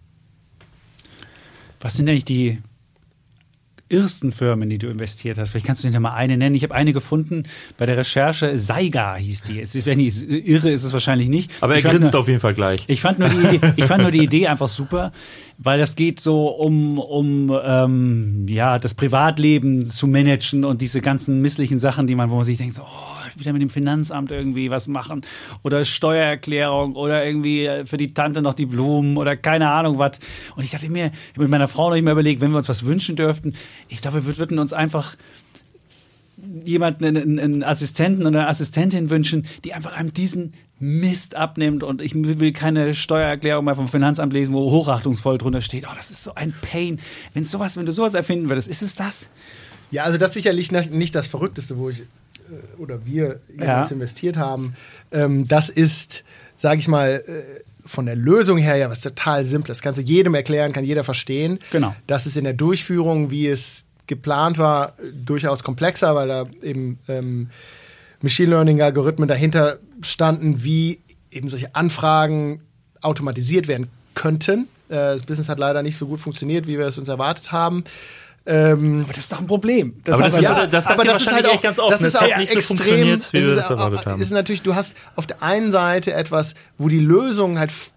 Was sind eigentlich die ersten Firmen, in die du investiert hast? Vielleicht kannst du dir mal eine nennen. Ich habe eine gefunden bei der Recherche. Saiga hieß die. Es ist, wenn ich irre, ist es wahrscheinlich nicht. Aber er ich grinst nur, auf jeden Fall gleich. Ich fand nur die Idee, ich fand nur die Idee einfach super, weil das geht so um, um ähm, ja, das Privatleben zu managen und diese ganzen misslichen Sachen, die man, wo man sich denkt, so, oh, wieder mit dem Finanzamt irgendwie was machen oder Steuererklärung oder irgendwie für die Tante noch die Blumen oder keine Ahnung was. Und ich dachte mir, ich habe mit meiner Frau noch immer überlegt, wenn wir uns was wünschen dürften, ich glaube, wir würden uns einfach jemanden, einen, einen Assistenten oder eine Assistentin wünschen, die einfach einem diesen Mist abnimmt und ich will keine Steuererklärung mehr vom Finanzamt lesen, wo hochachtungsvoll drunter steht. Oh, das ist so ein Pain. Wenn sowas, wenn du sowas erfinden würdest, ist es das? Ja, also das ist sicherlich nicht das Verrückteste, wo ich oder wir jemals ja. investiert haben. Ähm, das ist, sage ich mal, äh, von der Lösung her ja was total Simples. Kannst du jedem erklären, kann jeder verstehen. Genau. Das ist in der Durchführung, wie es geplant war, durchaus komplexer, weil da eben ähm, Machine Learning-Algorithmen dahinter standen, wie eben solche Anfragen automatisiert werden könnten. Äh, das Business hat leider nicht so gut funktioniert, wie wir es uns erwartet haben. Ähm, aber das ist doch ein Problem. Das aber das, ja, das, das aber das ist halt auch, ganz offen. Das ist das auch nicht extrem, so funktioniert, wie wir ist, das erwartet haben. Ist natürlich, du hast auf der einen Seite etwas, wo die Lösung halt f-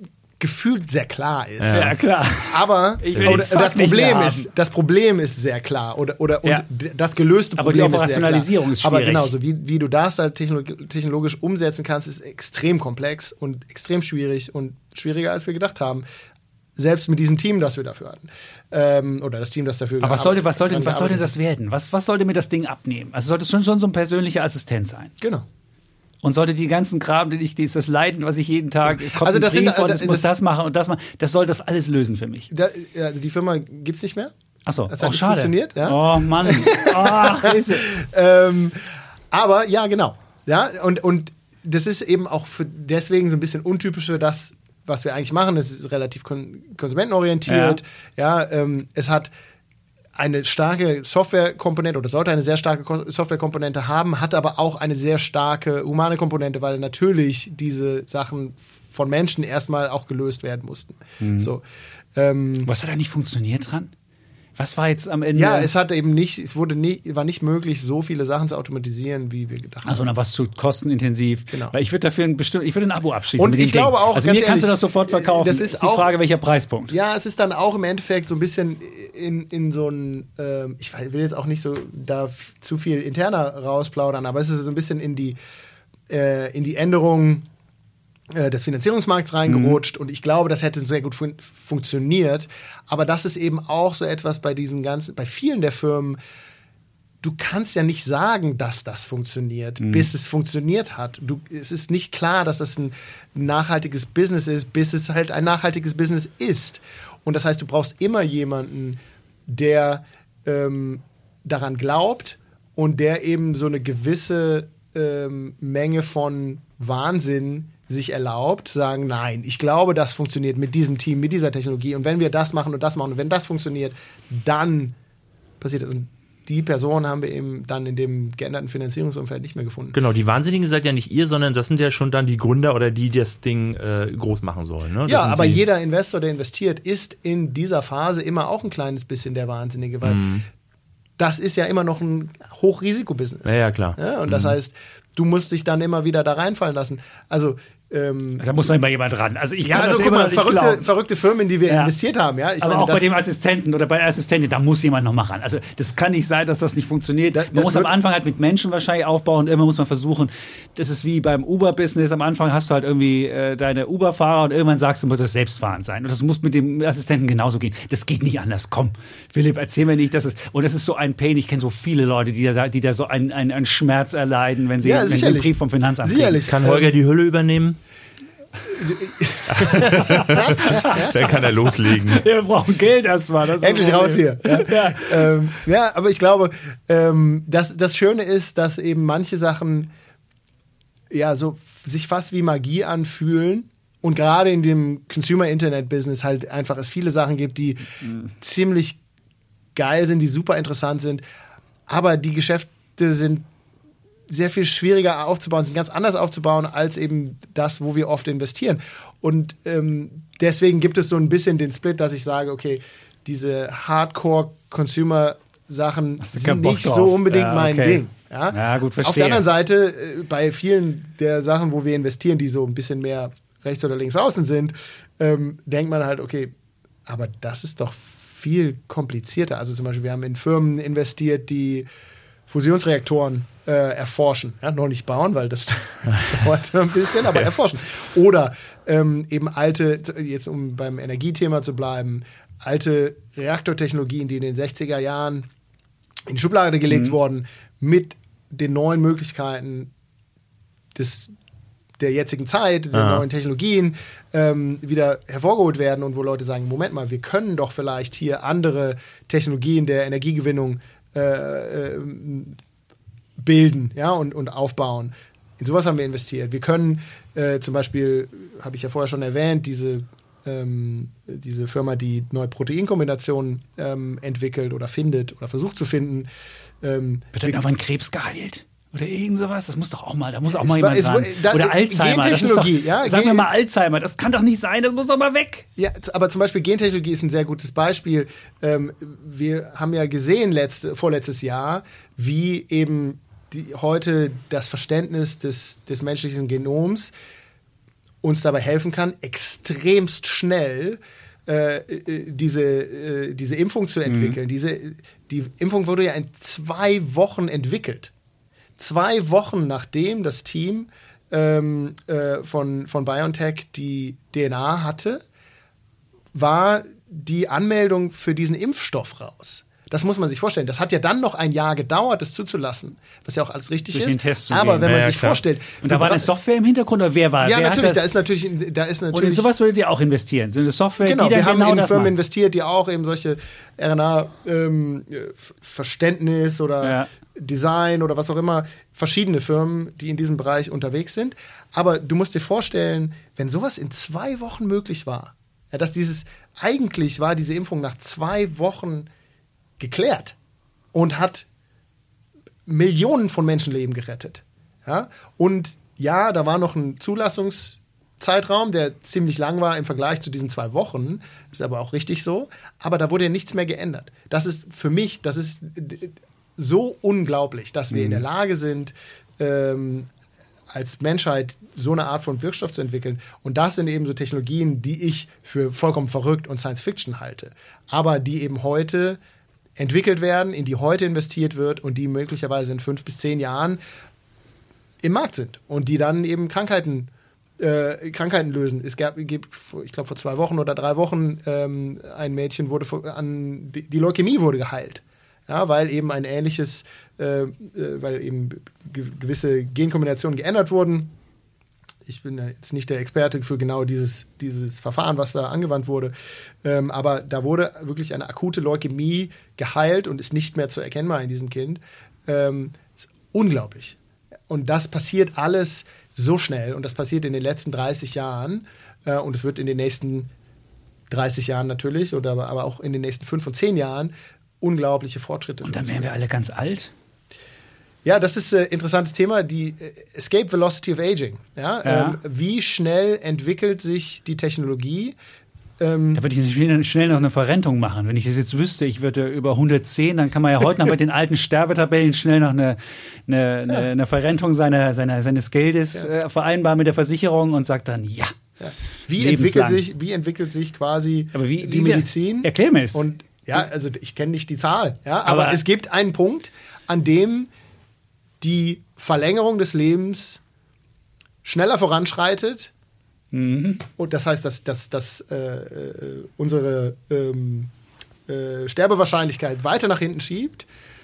gefühlt sehr klar ist. Ja, klar. Aber oder, das Problem ist, das Problem ist sehr klar oder oder und ja. das gelöste Problem aber die Operationalisierung ist sehr klar. ist schwierig. Aber genauso wie wie du das halt technologisch umsetzen kannst, ist extrem komplex und extrem schwierig und schwieriger als wir gedacht haben. Selbst mit diesem Team, das wir dafür hatten. Ähm, oder das Team, das dafür Aber was sollte, was sollte, was sollte das werden? Was, was sollte mir das Ding abnehmen? Also sollte es schon, schon so ein persönlicher Assistent sein. Genau. Und sollte die ganzen Kram, die ich, dieses Leiden, was ich jeden Tag also das sind, und das, ich muss das machen und das machen, das soll das alles lösen für mich. Da, also die Firma gibt es nicht mehr. Achso, das auch hat schade. Funktioniert, ja. Oh Mann. Ach, ist ähm, aber ja, genau. Ja, und, und das ist eben auch für deswegen so ein bisschen untypisch für das, was wir eigentlich machen. Es ist relativ kon- konsumentenorientiert. Ja, ja ähm, es hat eine starke Softwarekomponente oder sollte eine sehr starke Ko- Softwarekomponente haben, hat aber auch eine sehr starke humane Komponente, weil natürlich diese Sachen von Menschen erstmal auch gelöst werden mussten. Mhm. So, ähm, was hat da nicht funktioniert dran? Was war jetzt am Ende? Ja, es hat eben nicht, es wurde nie, war nicht möglich, so viele Sachen zu automatisieren, wie wir gedacht haben. Also, dann was zu kostenintensiv. Genau. Weil ich würde dafür ein bestimmt, ich würde ein Abo abschließen. Und mit ich dem glaube Ding. auch, also ganz mir kannst ehrlich, du das sofort verkaufen. Das ist, ist die auch, Frage, welcher Preispunkt. Ja, es ist dann auch im Endeffekt so ein bisschen in, in so ein, ähm, ich will jetzt auch nicht so da zu viel interner rausplaudern, aber es ist so ein bisschen in die, äh, in die Änderung des Finanzierungsmarkts reingerutscht mhm. und ich glaube, das hätte sehr gut fun- funktioniert. Aber das ist eben auch so etwas bei diesen ganzen, bei vielen der Firmen, du kannst ja nicht sagen, dass das funktioniert, mhm. bis es funktioniert hat. Du, es ist nicht klar, dass das ein nachhaltiges Business ist, bis es halt ein nachhaltiges Business ist. Und das heißt, du brauchst immer jemanden, der ähm, daran glaubt und der eben so eine gewisse ähm, Menge von Wahnsinn sich erlaubt, zu sagen, nein, ich glaube, das funktioniert mit diesem Team, mit dieser Technologie und wenn wir das machen und das machen und wenn das funktioniert, dann passiert das. Und die Person haben wir eben dann in dem geänderten Finanzierungsumfeld nicht mehr gefunden. Genau, die Wahnsinnigen seid ja nicht ihr, sondern das sind ja schon dann die Gründer oder die, die das Ding äh, groß machen sollen. Ne? Ja, aber jeder Investor, der investiert, ist in dieser Phase immer auch ein kleines bisschen der Wahnsinnige, weil mhm. das ist ja immer noch ein Hochrisikobusiness. Ja, ja, klar. Ja, und das mhm. heißt, du musst dich dann immer wieder da reinfallen lassen. Also Ähm, da muss noch immer jemand ran. Also ich ja, kann also das guck immer mal, nicht verrückte, glauben. verrückte Firmen, in die wir Ja. investiert haben. Ja? Ich Aber meine, auch das, bei dem Assistenten oder bei der Assistentin, da muss jemand noch mal ran. Also das kann nicht sein, dass das nicht funktioniert. Das- man das muss am wird- Anfang halt mit Menschen wahrscheinlich aufbauen und immer muss man versuchen, das ist wie beim Uber-Business, am Anfang hast du halt irgendwie äh, deine Uber-Fahrer und irgendwann sagst du, muss das selbstfahrend sein. Und das muss mit dem Assistenten genauso gehen. Das geht nicht anders. Komm, Philipp, erzähl mir nicht, dass es, und das ist so ein Pain. Ich kenne so viele Leute, die da, die da so einen, einen, einen Schmerz erleiden, wenn sie, Ja, wenn sie einen sicherlich. Brief vom Finanzamt Sicherlich. kriegen. Kann Holger die Hülle übernehmen? Dann kann er loslegen. Wir brauchen Geld erstmal. Das ist Endlich das raus Problem. hier. Ja, Ja. ähm, ja aber ich glaube, ähm, das, das Schöne ist, dass eben manche Sachen ja so sich fast wie Magie anfühlen. Und gerade in dem Consumer-Internet-Business halt einfach es viele Sachen gibt, die mhm. ziemlich geil sind, die super interessant sind. Aber die Geschäfte sind sehr viel schwieriger aufzubauen, sind ganz anders aufzubauen als eben das, wo wir oft investieren. Und ähm, deswegen gibt es so ein bisschen den Split, dass ich sage, okay, diese Hardcore-Consumer-Sachen sind Bock nicht drauf. so unbedingt Ja, mein okay. Ding. Ja? Ja, gut, verstehe. Auf der anderen Seite, äh, bei vielen der Sachen, wo wir investieren, die so ein bisschen mehr rechts oder links außen sind, ähm, denkt man halt, okay, aber das ist doch viel komplizierter. Also zum Beispiel, wir haben in Firmen investiert, die Fusionsreaktoren äh, erforschen. Ja, noch nicht bauen, weil das, das dauert ein bisschen, aber erforschen. Oder ähm, eben alte, jetzt um beim Energiethema zu bleiben, alte Reaktortechnologien, die in den sechziger Jahren in die Schublade gelegt Mhm. wurden, mit den neuen Möglichkeiten des, der jetzigen Zeit, der Ja. neuen Technologien ähm, wieder hervorgeholt werden und wo Leute sagen, Moment mal, wir können doch vielleicht hier andere Technologien der Energiegewinnung äh, äh, bilden, ja, und, und aufbauen. In sowas haben wir investiert. Wir können äh, zum Beispiel, habe ich ja vorher schon erwähnt, diese, ähm, diese Firma, die neue Proteinkombinationen ähm, entwickelt oder findet oder versucht zu finden. Ähm, Wird dann irgendwann Krebs geheilt? Oder irgend sowas? Das muss doch auch mal, da muss auch Es mal war- jemand es war- ran. da- Oder Alzheimer. Das ist doch, Gentechnologie, ja, sagen wir Gen- mal Alzheimer. Das kann doch nicht sein, das muss doch mal weg. Ja, z- aber zum Beispiel Gentechnologie ist ein sehr gutes Beispiel. Ähm, wir haben ja gesehen letzte, vorletztes Jahr, wie eben die, heute das Verständnis des, des menschlichen Genoms uns dabei helfen kann, extremst schnell äh, äh, diese, äh, diese Impfung zu entwickeln. Mhm. Diese, die Impfung wurde ja in zwei Wochen entwickelt. Zwei Wochen nachdem das Team ähm, äh, von, von BioNTech die D N A hatte, war die Anmeldung für diesen Impfstoff raus. Das muss man sich vorstellen. Das hat ja dann noch ein Jahr gedauert, das zuzulassen, was ja auch alles richtig Durch ist. den Test zu Aber gehen. wenn man Ja, ja, sich klar. vorstellt, Und da du war bra- eine Software im Hintergrund, oder wer war? ja, wer hat natürlich, das? da ist natürlich, da ist Und in natürlich sowas würdet ihr auch investieren. So eine Software, Genau, die dann wir haben genau in das Firmen macht. investiert, die auch eben solche R N A-Verständnis oder Ja. Design oder was auch immer, verschiedene Firmen, die in diesem Bereich unterwegs sind. Aber du musst dir vorstellen, wenn sowas in zwei Wochen möglich war, ja, dass dieses, eigentlich war diese Impfung nach zwei Wochen geklärt und hat Millionen von Menschenleben gerettet. Ja? Und ja, da war noch ein Zulassungszeitraum, der ziemlich lang war im Vergleich zu diesen zwei Wochen. Ist aber auch richtig so. Aber da wurde ja nichts mehr geändert. Das ist für mich, das ist so unglaublich, dass wir in der Lage sind, ähm, als Menschheit so eine Art von Wirkstoff zu entwickeln. Und das sind eben so Technologien, die ich für vollkommen verrückt und Science Fiction halte. Aber die eben heute entwickelt werden, in die heute investiert wird und die möglicherweise in fünf bis zehn Jahren im Markt sind und die dann eben Krankheiten, äh, Krankheiten lösen. Es gab, gibt, ich glaube, vor zwei Wochen oder drei Wochen ähm, ein Mädchen wurde vor- an die, die Leukämie wurde geheilt. Ja, weil eben ein ähnliches, äh, äh, weil eben ge- gewisse Genkombinationen geändert wurden. Ich bin ja jetzt nicht der Experte für genau dieses, dieses Verfahren, was da angewandt wurde. Ähm, aber da wurde wirklich eine akute Leukämie geheilt und ist nicht mehr zu erkennbar in diesem Kind. Ähm, ist unglaublich. Und das passiert alles so schnell. Und das passiert in den letzten dreißig Jahren. Äh, und es wird in den nächsten dreißig Jahren natürlich, oder aber, aber auch in den nächsten fünf und zehn Jahren unglaubliche Fortschritte. Und dann für uns wären wir alle ganz alt. Ja, das ist ein äh, interessantes Thema, die äh, Escape Velocity of Aging. Ja? Ja. Ähm, wie schnell entwickelt sich die Technologie Ähm, da würde ich schnell, schnell noch eine Verrentung machen. Wenn ich das jetzt wüsste, ich würde über hundertzehn, dann kann man ja heute noch mit den alten Sterbetabellen schnell noch eine, eine, ja. eine, eine Verrentung seiner, seiner, seines Geldes ja. äh, vereinbaren mit der Versicherung und sagt dann, ja. ja. Wie, entwickelt sich, wie entwickelt sich quasi aber wie, die wie Medizin? Erklär mir es. Und ja, also ich kenne nicht die Zahl, ja, aber, aber es gibt einen Punkt, an dem die Verlängerung des Lebens schneller voranschreitet. Mhm. Und das heißt, dass, dass, dass äh, unsere ähm, äh, Sterbewahrscheinlichkeit weiter nach hinten schiebt,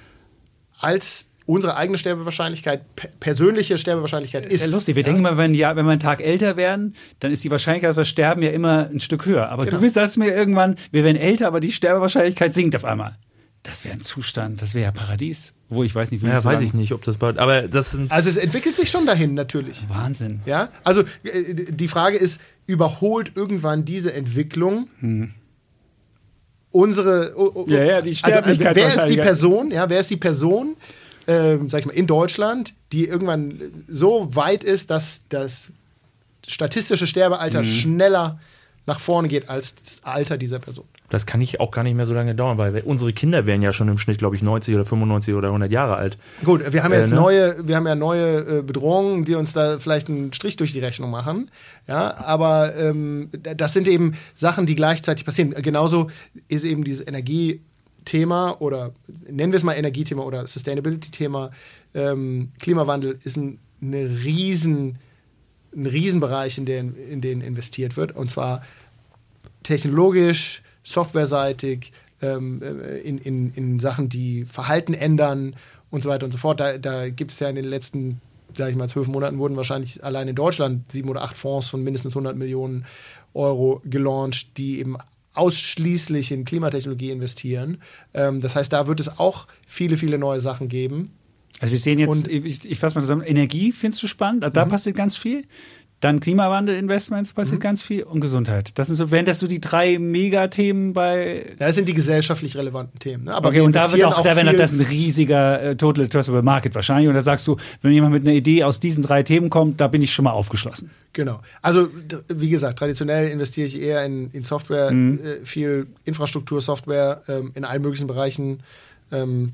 als unsere eigene Sterbewahrscheinlichkeit, pe- persönliche Sterbewahrscheinlichkeit ist. Ist ja lustig. Wir ja? denken immer, wenn, ja, wenn wir einen Tag älter werden, dann ist die Wahrscheinlichkeit, dass wir sterben, ja immer ein Stück höher. Aber genau. du willst das mir irgendwann, wir werden älter, aber die Sterbewahrscheinlichkeit sinkt auf einmal. Das wäre ein Zustand, das wäre ja Paradies. Wo ich weiß nicht, wie Ja, so weiß lang- ich nicht, ob das bald. Aber das sind. Also es entwickelt sich schon dahin, natürlich. Wahnsinn. Ja, also äh, die Frage ist, überholt irgendwann diese Entwicklung Hm. unsere oh, oh, Ja, ja, die also, also, wer ist die Sterblichkeitswahrscheinlichkeit. Person, ja, wer ist die Person, ähm, sag ich mal, in Deutschland, die irgendwann so weit ist, dass das statistische Sterbealter Mhm. schneller nach vorne geht als das Alter dieser Person? Das kann ich auch gar nicht mehr so lange dauern, weil unsere Kinder werden ja schon im Schnitt, glaube ich, neunzig oder fünfundneunzig oder hundert Jahre alt. Gut, wir haben Äh, jetzt ne? neue, wir haben ja neue äh, Bedrohungen, die uns da vielleicht einen Strich durch die Rechnung machen. Ja, aber ähm, das sind eben Sachen, die gleichzeitig passieren. Genauso ist eben dieses Energiethema oder nennen wir es mal Energiethema oder Sustainability-Thema. Ähm, Klimawandel ist ein, eine riesen, ein Riesenbereich, in den, in den investiert wird. Und zwar technologisch, softwareseitig, ähm, in, in, in Sachen, die Verhalten ändern und so weiter und so fort. Da, da gibt es ja in den letzten, sag ich mal, zwölf Monaten wurden wahrscheinlich allein in Deutschland sieben oder acht Fonds von mindestens hundert Millionen Euro gelauncht, die eben ausschließlich in Klimatechnologie investieren. Ähm, das heißt, da wird es auch viele, viele neue Sachen geben. Also wir sehen jetzt, Und- ich, ich fasse mal zusammen, Energie findest du spannend, da Mhm. passiert ganz viel. Dann Klimawandel-Investments passiert Mhm. ganz viel und Gesundheit. Das sind so, wären das so die drei Megathemen bei. Ja, das sind die gesellschaftlich relevanten Themen. Ne? Aber Okay, wir und da wird investieren auch, da wäre viel- das ein riesiger äh, Total Addressable Market wahrscheinlich. Und da sagst du, wenn jemand mit einer Idee aus diesen drei Themen kommt, da bin ich schon mal aufgeschlossen. Genau. Also, d- wie gesagt, traditionell investiere ich eher in, in Software, Mhm. äh, viel Infrastruktur, Software ähm, in allen möglichen Bereichen, ähm,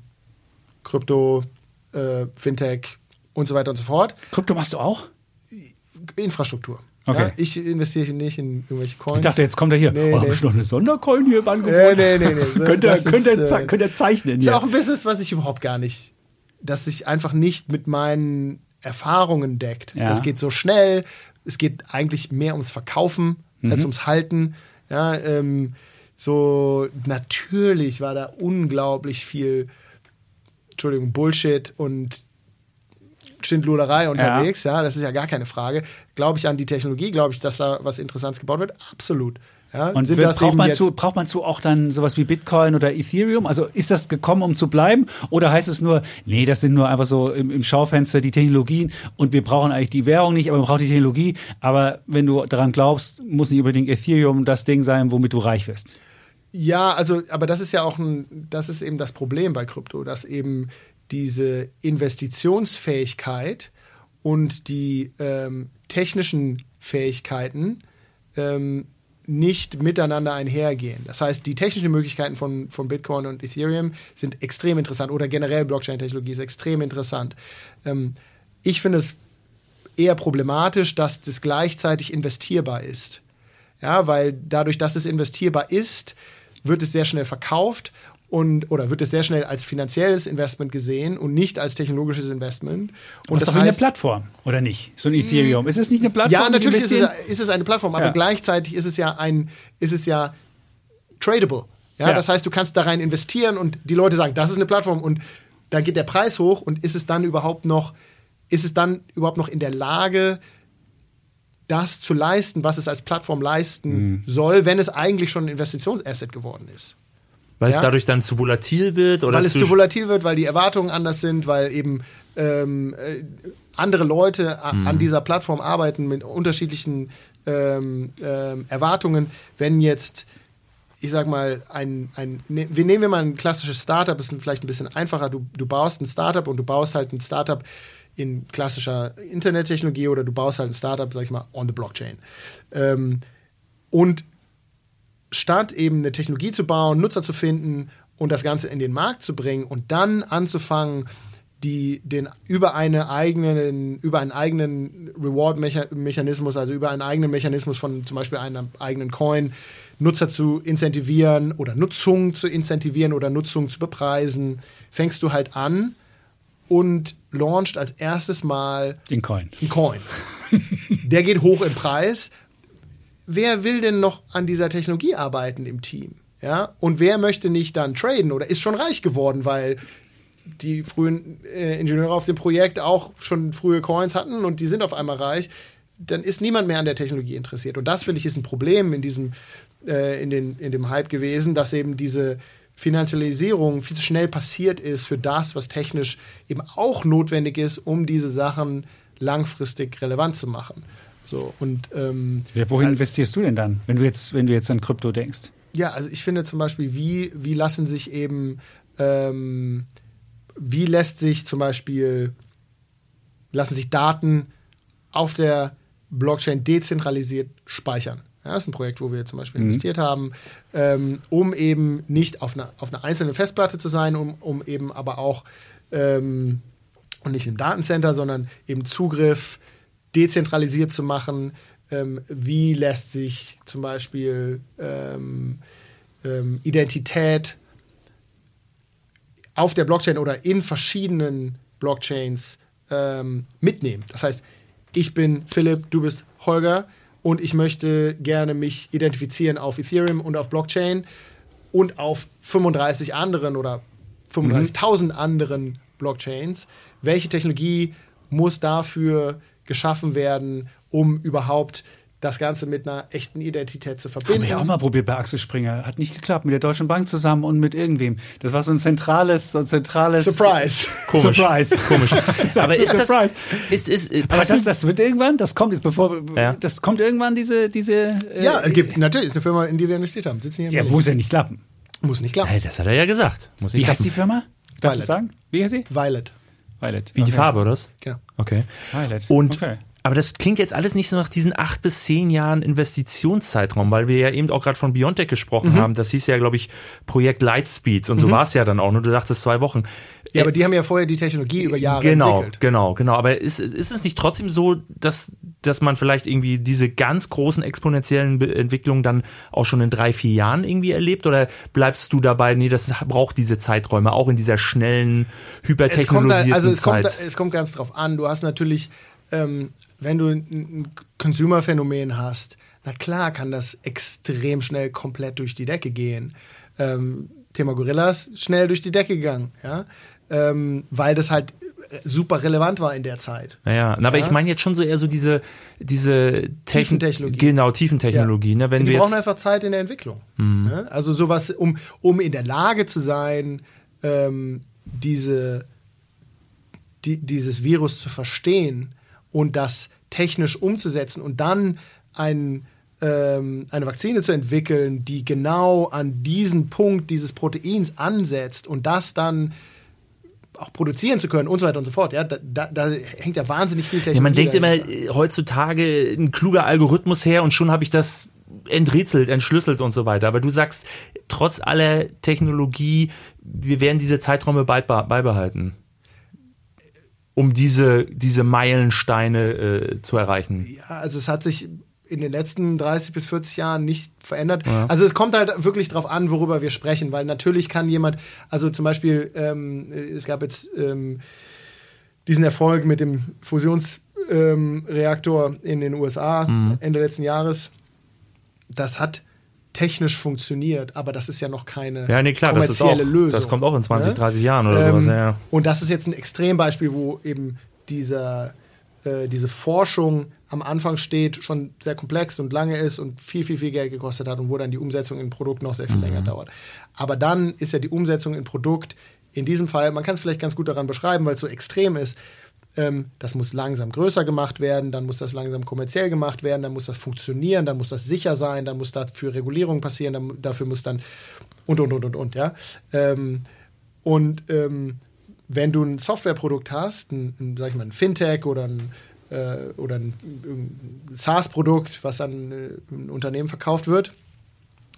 Krypto, äh, Fintech und so weiter und so fort. Krypto machst du auch? Infrastruktur. Okay. Ja? Ich investiere nicht in irgendwelche Coins. Ich dachte, jetzt kommt er hier. Nee, oh, nee. Hab ich noch eine Sondercoin hier im Angebot? Nee, nee, nee, nee. So, könnt, ihr, das könnt, ist, ihr, ze- äh, könnt ihr zeichnen ist hier. auch ein Business, was ich überhaupt gar nicht, das sich einfach nicht mit meinen Erfahrungen deckt. Ja. Das geht so schnell. Es geht eigentlich mehr ums Verkaufen als Mhm. ums Halten. Ja, ähm, so natürlich war da unglaublich viel, Entschuldigung, Bullshit und Schindluderei unterwegs. Ja. das ist ja gar keine Frage. Glaube ich an die Technologie? Glaube ich, dass da was Interessantes gebaut wird? Absolut. Ja, Und sind wird- das braucht, eben man jetzt- zu, braucht man zu auch dann sowas wie Bitcoin oder Ethereum? Also ist das gekommen, um zu bleiben? Oder heißt es nur, nee, das sind nur einfach so im, im Schaufenster die Technologien und wir brauchen eigentlich die Währung nicht, aber wir brauchen die Technologie. Aber wenn du daran glaubst, muss nicht unbedingt Ethereum das Ding sein, womit du reich wirst. Ja, also, aber das ist ja auch ein, das ist eben das Problem bei Krypto, dass eben diese Investitionsfähigkeit und die ähm, technischen Fähigkeiten ähm, nicht miteinander einhergehen. Das heißt, die technischen Möglichkeiten von, von Bitcoin und Ethereum sind extrem interessant oder generell Blockchain-Technologie ist extrem interessant. Ähm, ich finde es eher problematisch, dass das gleichzeitig investierbar ist. Ja, weil dadurch, dass es investierbar ist, wird es sehr schnell verkauft und oder wird es sehr schnell als finanzielles Investment gesehen und nicht als technologisches Investment. Und das ist doch wie eine Plattform, oder nicht? So ein Ethereum. Ist es nicht eine Plattform? Ja, die natürlich ist es, investieren? ist es eine Plattform, aber Ja. gleichzeitig ist es ja ein, ist es ja tradable. Ja, Ja. das heißt, du kannst da rein investieren und die Leute sagen, das ist eine Plattform und dann geht der Preis hoch und ist es dann überhaupt noch, ist es dann überhaupt noch in der Lage, das zu leisten, was es als Plattform leisten Mhm. soll, wenn es eigentlich schon ein Investitionsasset geworden ist. Weil Ja. es dadurch dann zu volatil wird? Oder Weil es zu volatil wird, weil die Erwartungen anders sind, weil eben ähm, äh, andere Leute a- an dieser Plattform arbeiten mit unterschiedlichen ähm, ähm, Erwartungen. Wenn jetzt, ich sag mal, ein, ein ne, wir nehmen wir mal ein klassisches Startup, ist vielleicht ein bisschen einfacher. Du, du baust ein Startup und du baust halt ein Startup in klassischer Internettechnologie oder du baust halt ein Startup, sag ich mal, on the Blockchain. Ähm, und statt eben eine Technologie zu bauen, Nutzer zu finden und das Ganze in den Markt zu bringen und dann anzufangen, die den über eine eigenen, über einen eigenen Reward-Mechanismus, also über einen eigenen Mechanismus von zum Beispiel einem eigenen Coin, Nutzer zu incentivieren oder Nutzung zu incentivieren oder Nutzung zu bepreisen, fängst du halt an und launcht als erstes Mal den Coin. Einen Coin. Der geht hoch im Preis. Wer will denn noch an dieser Technologie arbeiten im Team? Ja? Und wer möchte nicht dann traden oder ist schon reich geworden, weil die frühen äh, Ingenieure auf dem Projekt auch schon frühe Coins hatten und die sind auf einmal reich, dann ist niemand mehr an der Technologie interessiert. Und das, finde ich, ist ein Problem in diesem, äh, in, den, in dem Hype gewesen, dass eben diese Finanzialisierung viel zu schnell passiert ist für das, was technisch eben auch notwendig ist, um diese Sachen langfristig relevant zu machen. So, und, ähm, ja, wohin also, investierst du denn dann, wenn du jetzt, wenn du jetzt an Krypto denkst? Ja, also ich finde zum Beispiel, wie, wie lassen sich eben ähm, Wie lässt sich zum Beispiel, lassen sich Daten auf der Blockchain dezentralisiert speichern? Ja, das ist ein Projekt, wo wir zum Beispiel mhm. investiert haben, ähm, um eben nicht auf einer auf einer einzelnen Festplatte zu sein, um, um eben aber auch, ähm, und nicht im Datencenter, sondern eben Zugriff dezentralisiert zu machen. Ähm, wie lässt sich zum Beispiel ähm, ähm, Identität auf der Blockchain oder in verschiedenen Blockchains ähm, mitnehmen. Das heißt, ich bin Philipp, du bist Holger und ich möchte gerne mich identifizieren auf Ethereum und auf Blockchain und auf fünfunddreißig anderen oder fünfunddreißigtausend mhm. anderen Blockchains. Welche Technologie muss dafür geschaffen werden, um überhaupt das Ganze mit einer echten Identität zu verbinden? Haben wir ja auch mal probiert bei Axel Springer. Hat nicht geklappt, mit der Deutschen Bank zusammen und mit irgendwem. Das war so ein zentrales, so ein zentrales... Surprise. Komisch. Surprise. Komisch. Aber ist das... Surprise. Ist, ist, äh, Aber das, das wird irgendwann, das kommt jetzt bevor... Ja. Das kommt irgendwann, diese... diese äh, ja, es gibt natürlich, ist eine Firma, in die wir investiert haben. Sitzen hier in ja, Berlin. muss ja nicht klappen. Muss nicht klappen. Hey, das hat er ja gesagt. Muss nicht Wie heißt klappen. die Firma? Darfst Violet. du sagen? Wie heißt sie? Violet. Violet. Wie die Okay. Farbe, oder was? Genau. Okay. Violet. Und okay. Aber das klingt jetzt alles nicht so nach diesen acht bis zehn Jahren Investitionszeitraum, weil wir ja eben auch gerade von BioNTech gesprochen mhm. haben. Das hieß ja, glaube ich, Projekt Lightspeed und so mhm. war es ja dann auch. Nur du sagtest zwei Wochen. Ja, aber die haben ja vorher die Technologie über Jahre genau, entwickelt. Genau, genau. Aber ist, ist es nicht trotzdem so, dass, dass man vielleicht irgendwie diese ganz großen exponentiellen Be- Entwicklungen dann auch schon in drei, vier Jahren irgendwie erlebt? Oder bleibst du dabei, nee, das braucht diese Zeiträume, auch in dieser schnellen, hypertechnologisierten es kommt, also es Zeit? Kommt, es kommt ganz drauf an. Du hast natürlich... Ähm, wenn du ein Consumer-Phänomen hast, na klar kann das extrem schnell komplett durch die Decke gehen. Ähm, Thema Gorillas, schnell durch die Decke gegangen, ja, ähm, weil das halt super relevant war in der Zeit. Naja, aber ja? ich meine jetzt schon so eher so diese, diese Tiefentechnologie. Genau, Tiefentechnologie. Ja. Ne? Wenn die wir brauchen jetzt einfach Zeit in der Entwicklung. Mhm. Ne? Also sowas, um, um in der Lage zu sein, ähm, diese, die, dieses Virus zu verstehen und das technisch umzusetzen und dann ein, ähm, eine Vakzine zu entwickeln, die genau an diesen Punkt dieses Proteins ansetzt und das dann auch produzieren zu können und so weiter und so fort. Ja, da, da, da hängt ja wahnsinnig viel Technologie. Ja, man denkt dahinter. immer, heutzutage ein kluger Algorithmus her und schon habe ich das enträtselt, entschlüsselt und so weiter. Aber du sagst, trotz aller Technologie, wir werden diese Zeiträume beibehalten, um diese, diese Meilensteine äh, zu erreichen. Ja, also es hat sich in den letzten dreißig bis vierzig Jahren nicht verändert. Ja. Also es kommt halt wirklich drauf an, worüber wir sprechen, weil natürlich kann jemand, also zum Beispiel, ähm, es gab jetzt ähm, diesen Erfolg mit dem Fusionsreaktor ähm, in den U S A mhm. Ende letzten Jahres. Das hat technisch funktioniert, aber das ist ja noch keine ja, nee, klar, kommerzielle das ist auch, Lösung. Das kommt auch in zwanzig, ne? dreißig Jahren oder ähm, sowas. Ja, ja. Und das ist jetzt ein Extrembeispiel, wo eben dieser, äh, diese Forschung am Anfang steht, schon sehr komplex und lange ist und viel, viel, viel Geld gekostet hat und wo dann die Umsetzung in Produkt noch sehr viel mhm. länger dauert. Aber dann ist ja die Umsetzung in Produkt in diesem Fall, man kann es vielleicht ganz gut daran beschreiben, weil es so extrem ist, ähm, das muss langsam größer gemacht werden, dann muss das langsam kommerziell gemacht werden, dann muss das funktionieren, dann muss das sicher sein, dann muss dafür Regulierung passieren, dann, dafür muss dann und, und, und, und, und, ja. Ähm, und ähm, wenn du ein Softwareprodukt hast, ein, ein, sag ich mal, ein Fintech oder ein, äh, oder ein, ein SaaS-Produkt, was an äh, ein Unternehmen verkauft wird,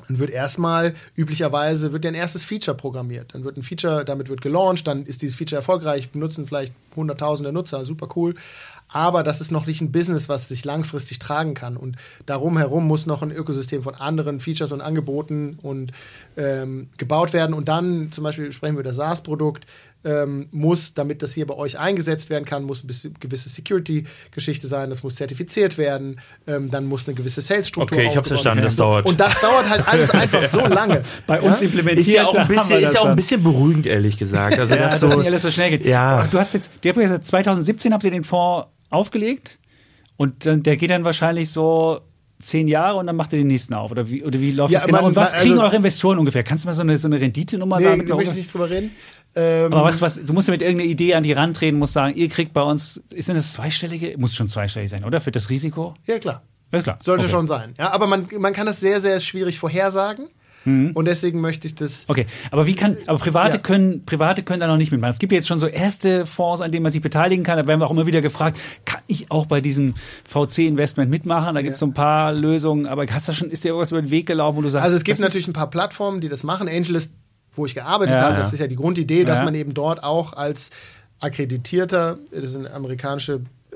Dann wird erstmal, üblicherweise, wird ja ein erstes Feature programmiert. Dann wird ein Feature, damit wird gelauncht, dann ist dieses Feature erfolgreich, benutzen vielleicht hunderttausende Nutzer, super cool. Aber das ist noch nicht ein Business, was sich langfristig tragen kann. Und darum herum muss noch ein Ökosystem von anderen Features und Angeboten und ähm, gebaut werden. Und dann, zum Beispiel sprechen wir über das SaaS-Produkt, ähm, muss, damit das hier bei euch eingesetzt werden kann, muss eine gewisse Security-Geschichte sein, das muss zertifiziert werden, ähm, dann muss eine gewisse Sales-Struktur Okay, ich hab's verstanden, das dauert. Und das dauert halt alles einfach so lange. Bei uns ja? implementiert Ist ja auch ein haben wir bisschen, das ist ja auch ein dann. bisschen beruhigend, ehrlich gesagt. Also Ja, das dass so, nicht alles so schnell geht. Ja. Du hast jetzt, du habt ja gesagt, zwanzig siebzehn habt ihr den Fonds aufgelegt und dann, der geht dann wahrscheinlich so zehn Jahre und dann macht ihr den nächsten auf. Oder wie, oder wie läuft Ja, das genau? man- Und was also- kriegen eure Investoren ungefähr? Kannst du mal so eine, so eine Renditenummer Nee, sagen? da möchte ich nicht drüber reden. Ähm, Aber was, was, du musst ja mit irgendeiner Idee an die rantreten, musst sagen, ihr kriegt bei uns, ist denn das zweistellige? Muss schon zweistellig sein, oder? Für das Risiko? ja, klar. Ja, klar. Sollte Okay. schon sein. Ja, aber man, man kann das sehr, sehr schwierig vorhersagen. Und deswegen möchte ich das. Okay, aber wie kann, aber Private Ja. können, Private können da noch nicht mitmachen. Es gibt ja jetzt schon so erste Fonds, an denen man sich beteiligen kann. Da werden wir auch immer wieder gefragt, kann ich auch bei diesem V C-Investment mitmachen? Da gibt es so ein paar Lösungen, aber hast du schon, ist dir irgendwas über den Weg gelaufen, wo du sagst, Also es gibt das natürlich ein paar Plattformen, die das machen. Angelist, wo ich gearbeitet Ja, habe, ja. das ist ja die Grundidee, dass Ja. man eben dort auch als akkreditierter, das ist eine amerikanische, äh,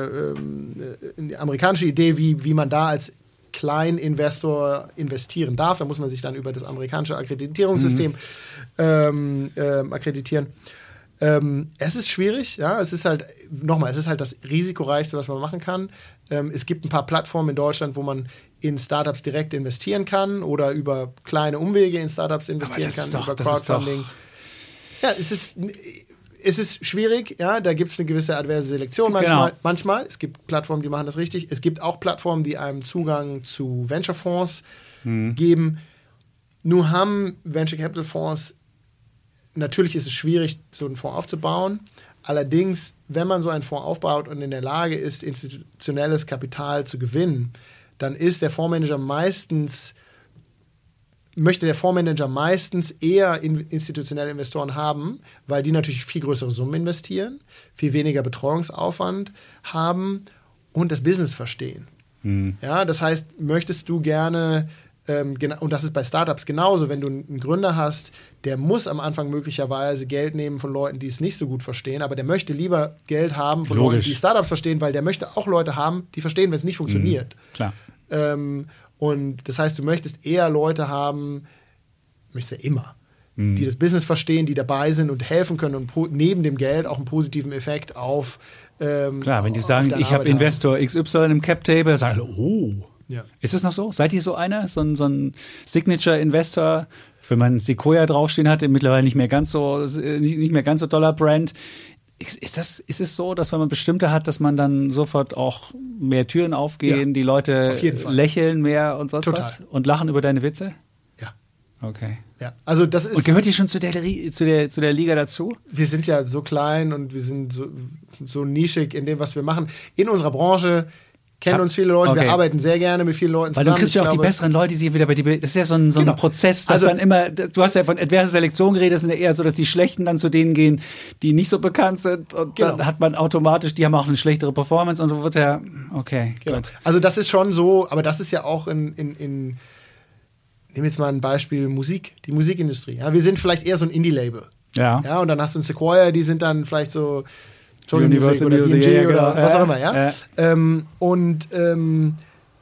ähm, eine amerikanische Idee, wie, wie man da als Kleininvestor investieren darf. Da muss man sich dann über das amerikanische Akkreditierungssystem Mhm. ähm, ähm, akkreditieren. Ähm, es ist schwierig, ja, es ist halt, nochmal, es ist halt das risikoreichste, was man machen kann. Ähm, es gibt ein paar Plattformen in Deutschland, wo man in Startups direkt investieren kann oder über kleine Umwege in Startups investieren das ist kann, doch- über das ist doch- Crowdfunding. Ja, es ist, es ist schwierig, ja, da gibt es eine gewisse adverse Selektion manchmal, Genau. manchmal. Es gibt Plattformen, die machen das richtig. Es gibt auch Plattformen, die einem Zugang zu Venture-Fonds geben. Nun haben Venture Capital Fonds, natürlich ist es schwierig, so einen Fonds aufzubauen. Allerdings, wenn man so einen Fonds aufbaut und in der Lage ist, institutionelles Kapital zu gewinnen, dann ist der Fondsmanager meistens, möchte der Fondsmanager meistens eher in, institutionelle Investoren haben, weil die natürlich viel größere Summen investieren, viel weniger Betreuungsaufwand haben und das Business verstehen. Ja, das heißt, möchtest du gerne, ähm, genau, und das ist bei Startups genauso, wenn du einen Gründer hast, der muss am Anfang möglicherweise Geld nehmen von Leuten, die es nicht so gut verstehen, aber der möchte lieber Geld haben von Logisch. Leuten, die Startups verstehen, weil der möchte auch Leute haben, die verstehen, wenn es nicht funktioniert. Klar. Ähm, und das heißt, du möchtest eher Leute haben, möchtest ja immer, die das Business verstehen, die dabei sind und helfen können und po- neben dem Geld auch einen positiven Effekt auf ähm, Klar, wenn die auf sagen, deine ich habe Arbeit haben. Investor X Y im Cap-Table, sagen alle, oh. Ja. Ist das noch so? Seid ihr so einer? So ein, so ein Signature-Investor, wenn man Sequoia draufstehen hatte, mittlerweile nicht mehr ganz so, nicht nicht mehr ganz so toller Brand. Ist, ist, das, ist es so, dass wenn man bestimmte hat, dass man dann sofort auch mehr Türen aufgehen, Ja, die Leute auf jeden Fall. lächeln mehr und sonst Total. was? Und lachen über deine Witze? Ja. Okay. Ja. Also das ist. Und gehört ihr schon zu der, Ri- zu der, zu der Liga dazu? Wir sind ja so klein und wir sind so, so nischig in dem, was wir machen. In unserer Branche kennen Ja. uns viele Leute, Okay. wir arbeiten sehr gerne mit vielen Leuten Weil zusammen. dann kriegst du Ich auch die glaube- besseren Leute, die sich wieder bei dir. be- Das ist ja so ein, so ein Genau. Prozess, dass Also- dann immer. Du hast ja von adverse Selektion geredet, das sind ja eher so, dass die Schlechten dann zu denen gehen, die nicht so bekannt sind. Und Genau. dann hat man automatisch, die haben auch eine schlechtere Performance und so wird ja. Okay, Genau. gut. Also das ist schon so, aber das ist ja auch in, in, in nehmen wir jetzt mal ein Beispiel Musik, die Musikindustrie. Ja, wir sind vielleicht eher so ein Indie-Label. Ja. Ja, und dann hast du einen Sequoia, die sind dann vielleicht so Sony Universal Music oder Music, B M G ja, oder genau. was Ja, auch immer, ja. ja. Ähm, und ähm,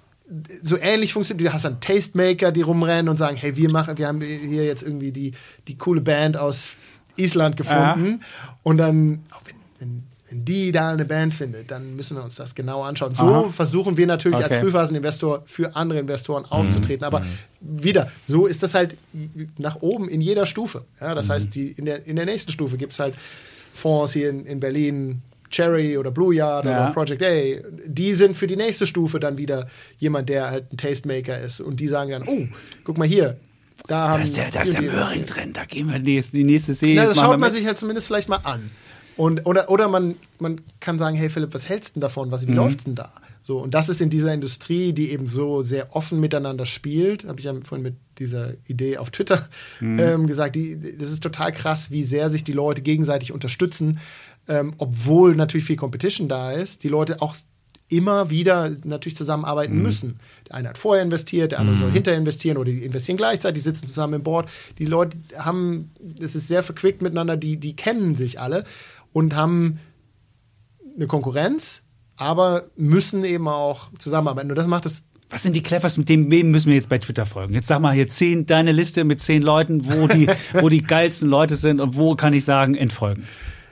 so ähnlich funktioniert, du hast dann Tastemaker, die rumrennen und sagen, hey, wir machen, wir haben hier jetzt irgendwie die, die coole Band aus Island gefunden. Und dann, auch wenn, wenn, wenn die da eine Band findet, dann müssen wir uns das genau anschauen. So Aha. versuchen wir natürlich Okay. als Frühphaseninvestor für andere Investoren aufzutreten. Aber wieder, so ist das halt nach oben in jeder Stufe. Ja, das heißt, die, in, der, in der nächsten Stufe gibt es halt Fonds hier in, in Berlin, Cherry oder Blue Yard Ja. oder Project A, die sind für die nächste Stufe dann wieder jemand, der halt ein Tastemaker ist. Und die sagen dann, oh, guck mal hier, da haben Da ist der, da ist die der und die Möhring drin, da gehen wir die, die nächste Serie. Na, jetzt das machen wir schaut man mit. sich halt zumindest vielleicht mal an. Und, oder oder man, man kann sagen, hey Philipp, was hältst du denn davon? Was, wie Mhm. läuft's denn da? So, und das ist in dieser Industrie, die eben so sehr offen miteinander spielt, habe ich ja vorhin mit dieser Idee auf Twitter Mhm. ähm, gesagt, die, das ist total krass, wie sehr sich die Leute gegenseitig unterstützen, ähm, obwohl natürlich viel Competition da ist. Die Leute auch immer wieder natürlich zusammenarbeiten mhm. müssen. Der eine hat vorher investiert, der andere mhm. soll hinterher investieren oder die investieren gleichzeitig, die sitzen zusammen im Board. Die Leute haben, es ist sehr verquickt miteinander, die, die kennen sich alle und haben eine Konkurrenz, aber müssen eben auch zusammenarbeiten. Und das macht es. Was sind die cleversten, mit dem wem müssen wir jetzt bei Twitter folgen? Jetzt sag mal hier zehn, deine Liste mit zehn Leuten, wo die, wo die geilsten Leute sind und wo kann ich sagen, entfolgen?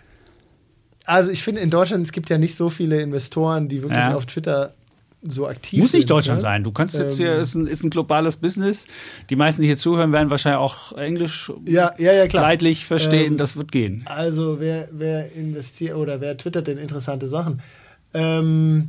Also ich finde in Deutschland, es gibt ja nicht so viele Investoren, die wirklich ja. auf Twitter so aktiv Muss sind. nicht Deutschland ne? sein. Du kannst jetzt ähm, hier, ist ein, ist ein globales Business. Die meisten, die hier zuhören, werden wahrscheinlich auch Englisch ja, ja, ja, klar. leidlich verstehen. Ähm, das wird gehen. Also wer, wer investiert oder wer twittert denn interessante Sachen? Ähm,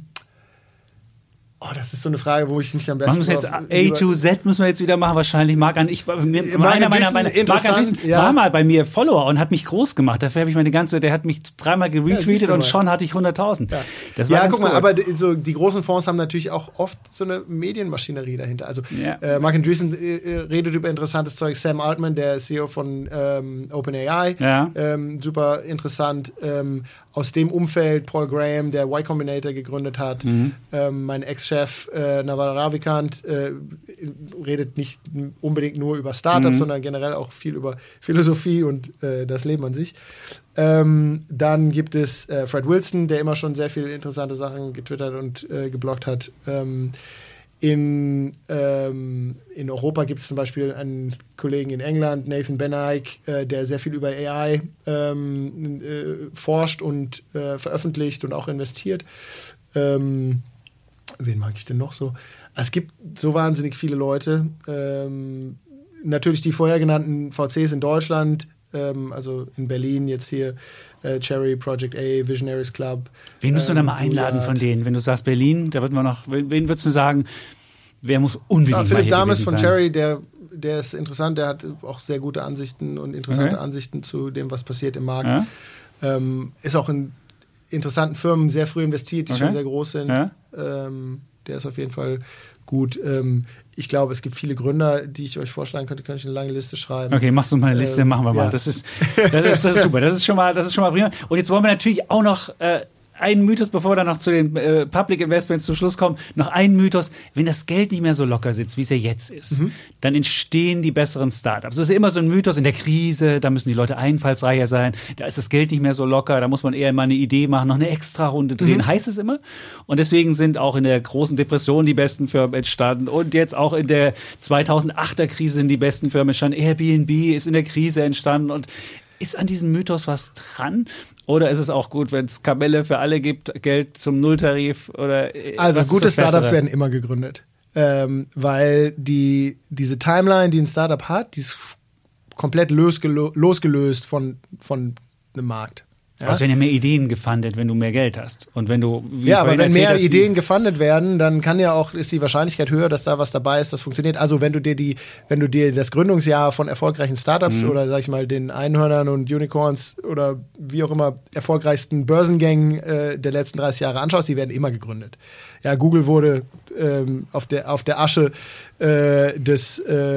oh, das ist so eine Frage, wo ich mich am besten. Machen wir jetzt A to Z müssen wir jetzt wieder machen wahrscheinlich. Marc an ich mir, meiner meiner meiner Marc Andreessen ja. war mal bei mir Follower und hat mich groß gemacht. Dafür habe ich meine ganze, der hat mich dreimal geretweetet ja, und schon hatte ich hunderttausend. Ja, das war ja ganz guck mal, cool. aber so die großen Fonds haben natürlich auch oft so eine Medienmaschinerie dahinter. Also ja. äh, Marc Andreessen äh, redet über interessantes Zeug. Sam Altman, der C E O von ähm, OpenAI, ja. ähm, super interessant. Ähm, aus dem Umfeld Paul Graham, der Y Combinator gegründet hat, mhm. ähm, mein Ex-Chef äh, Naval Ravikant äh, redet nicht unbedingt nur über Startups, mhm. sondern generell auch viel über Philosophie und äh, das Leben an sich. Ähm, dann gibt es äh, Fred Wilson, der immer schon sehr viele interessante Sachen getwittert und äh, gebloggt hat. Ähm, In, ähm, in Europa gibt es zum Beispiel einen Kollegen in England, Nathan Benaik, äh, der sehr viel über A I ähm, äh, forscht und äh, veröffentlicht und auch investiert. Ähm, wen mag ich denn noch so? Es gibt so wahnsinnig viele Leute. Ähm, natürlich die vorher genannten V Cs in Deutschland, ähm, also in Berlin jetzt hier äh, Cherry, Project A, Visionaries Club. Wen müssen wir ähm, da mal einladen Bullard. von denen? Wenn du sagst Berlin, da wird man noch, wen, wen würdest du sagen, wer muss unbedingt ja, mal Philipp hier Dames gewesen von sein? Cherry, der, der ist interessant, der hat auch sehr gute Ansichten und interessante Okay. Ansichten zu dem, was passiert im Markt. Ja? Ähm, ist auch in interessanten Firmen sehr früh investiert, die Okay. schon sehr groß sind. Ja? Ähm, der ist auf jeden Fall gut. Ähm, ich glaube, es gibt viele Gründer, die ich euch vorschlagen könnte, könnte ich eine lange Liste schreiben. Okay, machst du mal eine Liste, Ähm, machen wir mal. ja. Das ist, das ist, das ist super. Das ist schon mal, das ist schon mal prima. Und jetzt wollen wir natürlich auch noch äh, einen Mythos, bevor wir dann noch zu den äh, Public Investments zum Schluss kommen, noch einen Mythos. Wenn das Geld nicht mehr so locker sitzt, wie es ja jetzt ist, mhm. dann entstehen die besseren Startups. Das ist ja immer so ein Mythos in der Krise, da müssen die Leute einfallsreicher sein, da ist das Geld nicht mehr so locker, da muss man eher mal eine Idee machen, noch eine Extra-Runde drehen, mhm. heißt es immer. Und deswegen sind auch in der großen Depression die besten Firmen entstanden und jetzt auch in der zweitausendachter Krise sind die besten Firmen entstanden. Airbnb ist in der Krise entstanden und ist an diesem Mythos was dran? Oder ist es auch gut, wenn es Kamelle für alle gibt, Geld zum Nulltarif? Oder also gute Startups werden immer gegründet. Ähm, weil die, diese Timeline, die ein Startup hat, die ist komplett losgelo- losgelöst von, von einem Markt. Ja? Aber es werden ja mehr Ideen gefundet, wenn du mehr Geld hast. Und wenn du, wie ja, aber wenn mehr hast, Ideen gefundet werden, dann kann ja auch, ist die Wahrscheinlichkeit höher, dass da was dabei ist, das funktioniert. Also wenn du dir die, wenn du dir das Gründungsjahr von erfolgreichen Startups mhm. oder sag ich mal den Einhörnern und Unicorns oder wie auch immer erfolgreichsten Börsengängen äh, der letzten dreißig Jahre anschaust, die werden immer gegründet. Ja, Google wurde ähm, auf der auf der Asche äh, des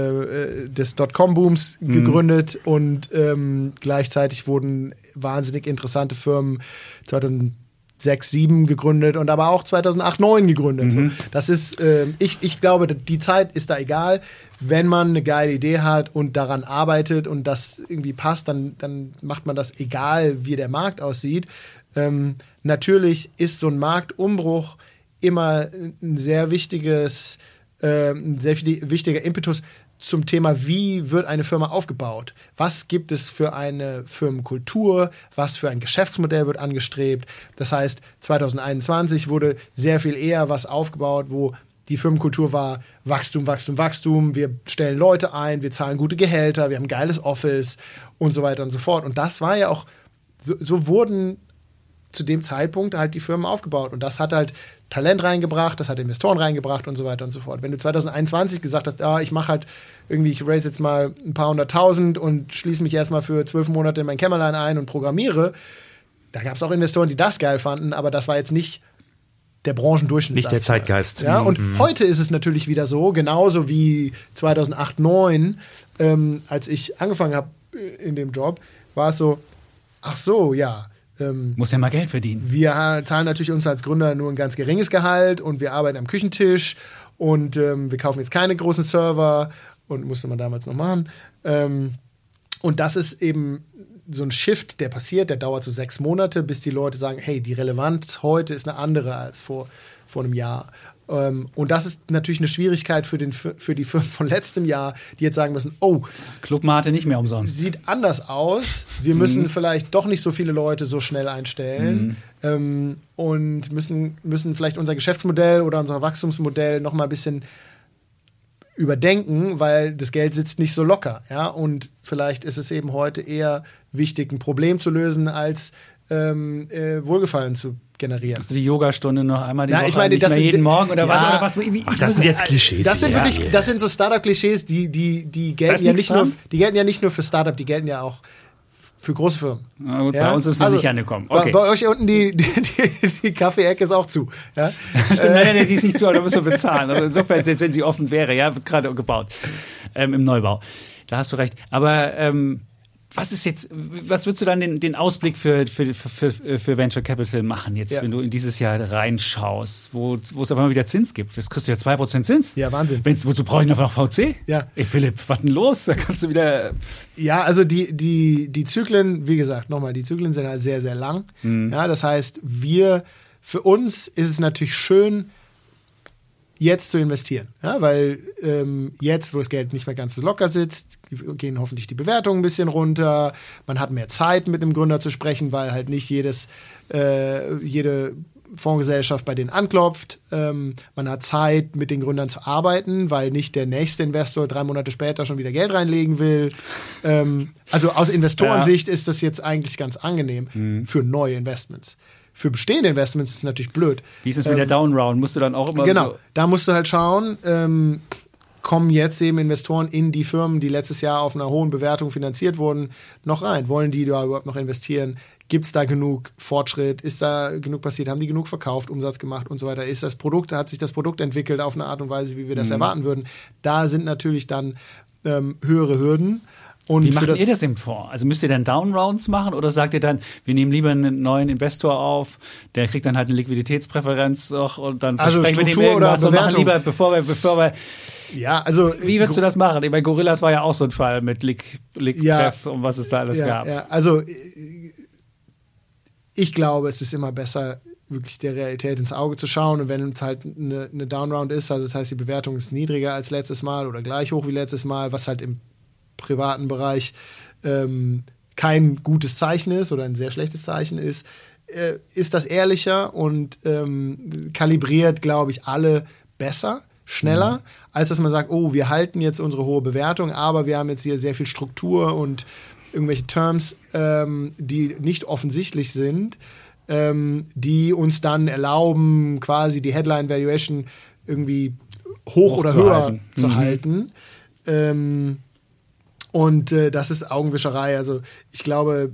äh, des Dotcom-Booms mhm. gegründet und ähm, gleichzeitig wurden wahnsinnig interessante Firmen zweitausendsechs, sieben gegründet und aber auch zweitausendacht, neun gegründet. Mhm. So. Das ist, äh, ich, ich glaube, die Zeit ist da egal. Wenn man eine geile Idee hat und daran arbeitet und das irgendwie passt, dann, dann macht man das egal, wie der Markt aussieht. Ähm, natürlich ist so ein Marktumbruch immer ein sehr wichtiges, äh, ein sehr wichtiger Impetus zum Thema, wie wird eine Firma aufgebaut? Was gibt es für eine Firmenkultur? Was für ein Geschäftsmodell wird angestrebt? Das heißt, zweitausendeinundzwanzig wurde sehr viel eher was aufgebaut, wo die Firmenkultur war Wachstum, Wachstum, Wachstum. Wir stellen Leute ein, wir zahlen gute Gehälter, wir haben ein geiles Office und so weiter und so fort. Und das war ja auch, so, so wurden zu dem Zeitpunkt halt die Firmen aufgebaut. Und das hat halt Talent reingebracht, das hat Investoren reingebracht und so weiter und so fort. Wenn du zweitausendeinundzwanzig gesagt hast, ah, ich mache halt irgendwie, ich raise jetzt mal ein paar hunderttausend und schließe mich erstmal für zwölf Monate in mein Kämmerlein ein und programmiere, da gab es auch Investoren, die das geil fanden, aber das war jetzt nicht der Branchendurchschnitt. Nicht der Zeitgeist. Ja, und mhm. heute ist es natürlich wieder so, genauso wie zweitausendacht, neun, ähm, als ich angefangen habe in dem Job, war es so, ach so, ja, ähm, muss ja mal Geld verdienen. Wir zahlen natürlich uns als Gründer nur ein ganz geringes Gehalt und wir arbeiten am Küchentisch und ähm, wir kaufen jetzt keine großen Server und musste man damals noch machen. Ähm, und das ist eben so ein Shift, der passiert, der dauert so sechs Monate, bis die Leute sagen, hey, die Relevanz heute ist eine andere als vor, vor einem Jahr. Ähm, und das ist natürlich eine Schwierigkeit für, den, für die Firmen von letztem Jahr, die jetzt sagen müssen, oh, Clubmate nicht mehr umsonst. Sieht anders aus. Wir müssen mhm. vielleicht doch nicht so viele Leute so schnell einstellen mhm. ähm, und müssen, müssen vielleicht unser Geschäftsmodell oder unser Wachstumsmodell noch mal ein bisschen überdenken, weil das Geld sitzt nicht so locker. Ja? Und vielleicht ist es eben heute eher wichtig, ein Problem zu lösen, als ähm, äh, Wohlgefallen zu generieren. Also die Yogastunde noch einmal die Na, Woche, ich meine, nicht das mehr sind, jeden Morgen oder ja, was? Oder was wie, ach, das sind jetzt Klischees. Das sind ja, wirklich, ja. das sind so Startup-Klischees, die, die, die gelten ja nicht nur, die gelten ja nicht nur für Startup, die gelten ja auch für große Firmen. Na gut, ja? bei uns ist es noch also, nicht angekommen. Okay. Bei, bei euch unten die, die, die, die Kaffee-Ecke ist auch zu. Ja? Stimmt, nein, nein, die ist nicht zu, aber da müssen wir bezahlen. Also insofern, selbst wenn sie offen wäre, ja, wird gerade gebaut ähm, im Neubau. Da hast du recht. Aber ähm, was ist jetzt, was würdest du dann den, den Ausblick für, für, für, für Venture Capital machen, jetzt, ja. wenn du in dieses Jahr reinschaust, wo, wo es auf einmal wieder Zins gibt? Jetzt kriegst du ja zwei Prozent Zins. Ja, Wahnsinn. Wenn's, wozu brauche ich noch V C? Ja. Ey, Philipp, was denn los? Da kannst du wieder. Ja, also die, die, die Zyklen, wie gesagt, nochmal, die Zyklen sind halt sehr, sehr lang. Mhm. Ja, das heißt, wir, für uns ist es natürlich schön, jetzt zu investieren, ja, weil ähm, jetzt, wo das Geld nicht mehr ganz so locker sitzt, gehen hoffentlich die Bewertungen ein bisschen runter, man hat mehr Zeit mit dem Gründer zu sprechen, weil halt nicht jedes, äh, jede Fondsgesellschaft bei denen anklopft, ähm, man hat Zeit mit den Gründern zu arbeiten, weil nicht der nächste Investor drei Monate später schon wieder Geld reinlegen will. Ähm, also aus Investorensicht ja. ist das jetzt eigentlich ganz angenehm mhm. für neue Investments. Für bestehende Investments ist es natürlich blöd. Wie ist es mit ähm, der Downround? Musst du dann auch immer Genau, so da musst du halt schauen, ähm, kommen jetzt eben Investoren in die Firmen, die letztes Jahr auf einer hohen Bewertung finanziert wurden, noch rein? Wollen die da überhaupt noch investieren? Gibt es da genug Fortschritt? Ist da genug passiert? Haben die genug verkauft, Umsatz gemacht und so weiter? Ist das Produkt, hat sich das Produkt entwickelt auf eine Art und Weise, wie wir das mhm. erwarten würden? Da sind natürlich dann ähm, höhere Hürden. Und wie macht ihr das im Fonds? Also müsst ihr dann Downrounds machen oder sagt ihr dann, wir nehmen lieber einen neuen Investor auf, der kriegt dann halt eine Liquiditätspräferenz noch und dann also versprechen Struktur wir dem irgendwas oder und machen lieber, bevor wir, bevor wir ja, also wie würdest du das machen? Ich meine, Gorillas war ja auch so ein Fall mit Lick, Lick ja, und was es da alles ja, gab. Ja, also ich glaube, es ist immer besser, wirklich der Realität ins Auge zu schauen und wenn es halt eine, eine Downround ist, also das heißt, die Bewertung ist niedriger als letztes Mal oder gleich hoch wie letztes Mal, was halt im privaten Bereich ähm, kein gutes Zeichen ist oder ein sehr schlechtes Zeichen ist, äh, ist das ehrlicher und ähm, kalibriert, glaube ich, alle besser, schneller, mhm. als dass man sagt, oh, wir halten jetzt unsere hohe Bewertung, aber wir haben jetzt hier sehr viel Struktur und irgendwelche Terms, ähm, die nicht offensichtlich sind, ähm, die uns dann erlauben, quasi die Headline-Valuation irgendwie hoch, hoch oder zu höher halten. zu mhm. halten. Ähm, Und äh, das ist Augenwischerei. Also ich glaube,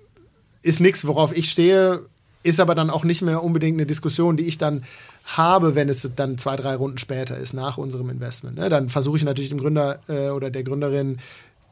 ist nichts, worauf ich stehe, ist aber dann auch nicht mehr unbedingt eine Diskussion, die ich dann habe, wenn es dann zwei, drei Runden später ist, nach unserem Investment. Ne? Dann versuche ich natürlich dem Gründer äh, oder der Gründerin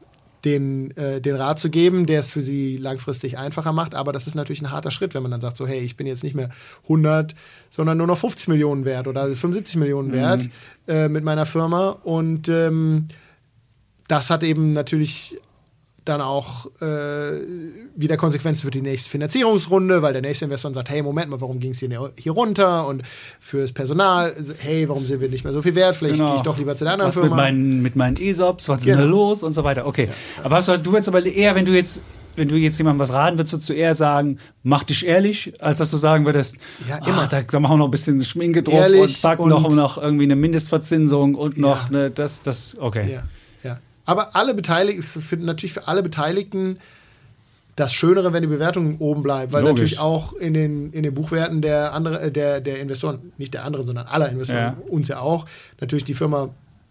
den, äh, den Rat zu geben, der es für sie langfristig einfacher macht. Aber das ist natürlich ein harter Schritt, wenn man dann sagt, so hey, ich bin jetzt nicht mehr hundert, sondern nur noch fünfzig Millionen wert oder fünfundsiebzig Millionen wert mhm. äh, mit meiner Firma. Und ähm, das hat eben natürlich dann auch äh, wieder Konsequenzen für die nächste Finanzierungsrunde, weil der nächste Investor sagt, hey, Moment mal, warum ging es hier, hier runter? Und fürs Personal, hey, warum sind wir nicht mehr so viel wert? Vielleicht genau. gehe ich doch lieber zu der anderen was Firma. Mit meinen, mit meinen E S O Ps, was genau. ist denn da los? Und so weiter. Okay, ja, ja. Aber hast du, du würdest aber eher, wenn du jetzt wenn du jetzt jemandem was raten würdest, würdest du eher sagen, mach dich ehrlich, als dass du sagen würdest, ja, immer. Ach, da, da machen wir noch ein bisschen Schminke drauf ehrlich und packen und noch, noch irgendwie eine Mindestverzinsung und noch ja. eine, das, das, okay. Ja, ja. Aber alle Beteiligten, für, natürlich für alle Beteiligten das Schönere, wenn die Bewertung oben bleibt, weil Logisch. natürlich auch in den, in den Buchwerten der andere, der, der Investoren, nicht der anderen, sondern aller Investoren, ja. uns ja auch, natürlich die Firma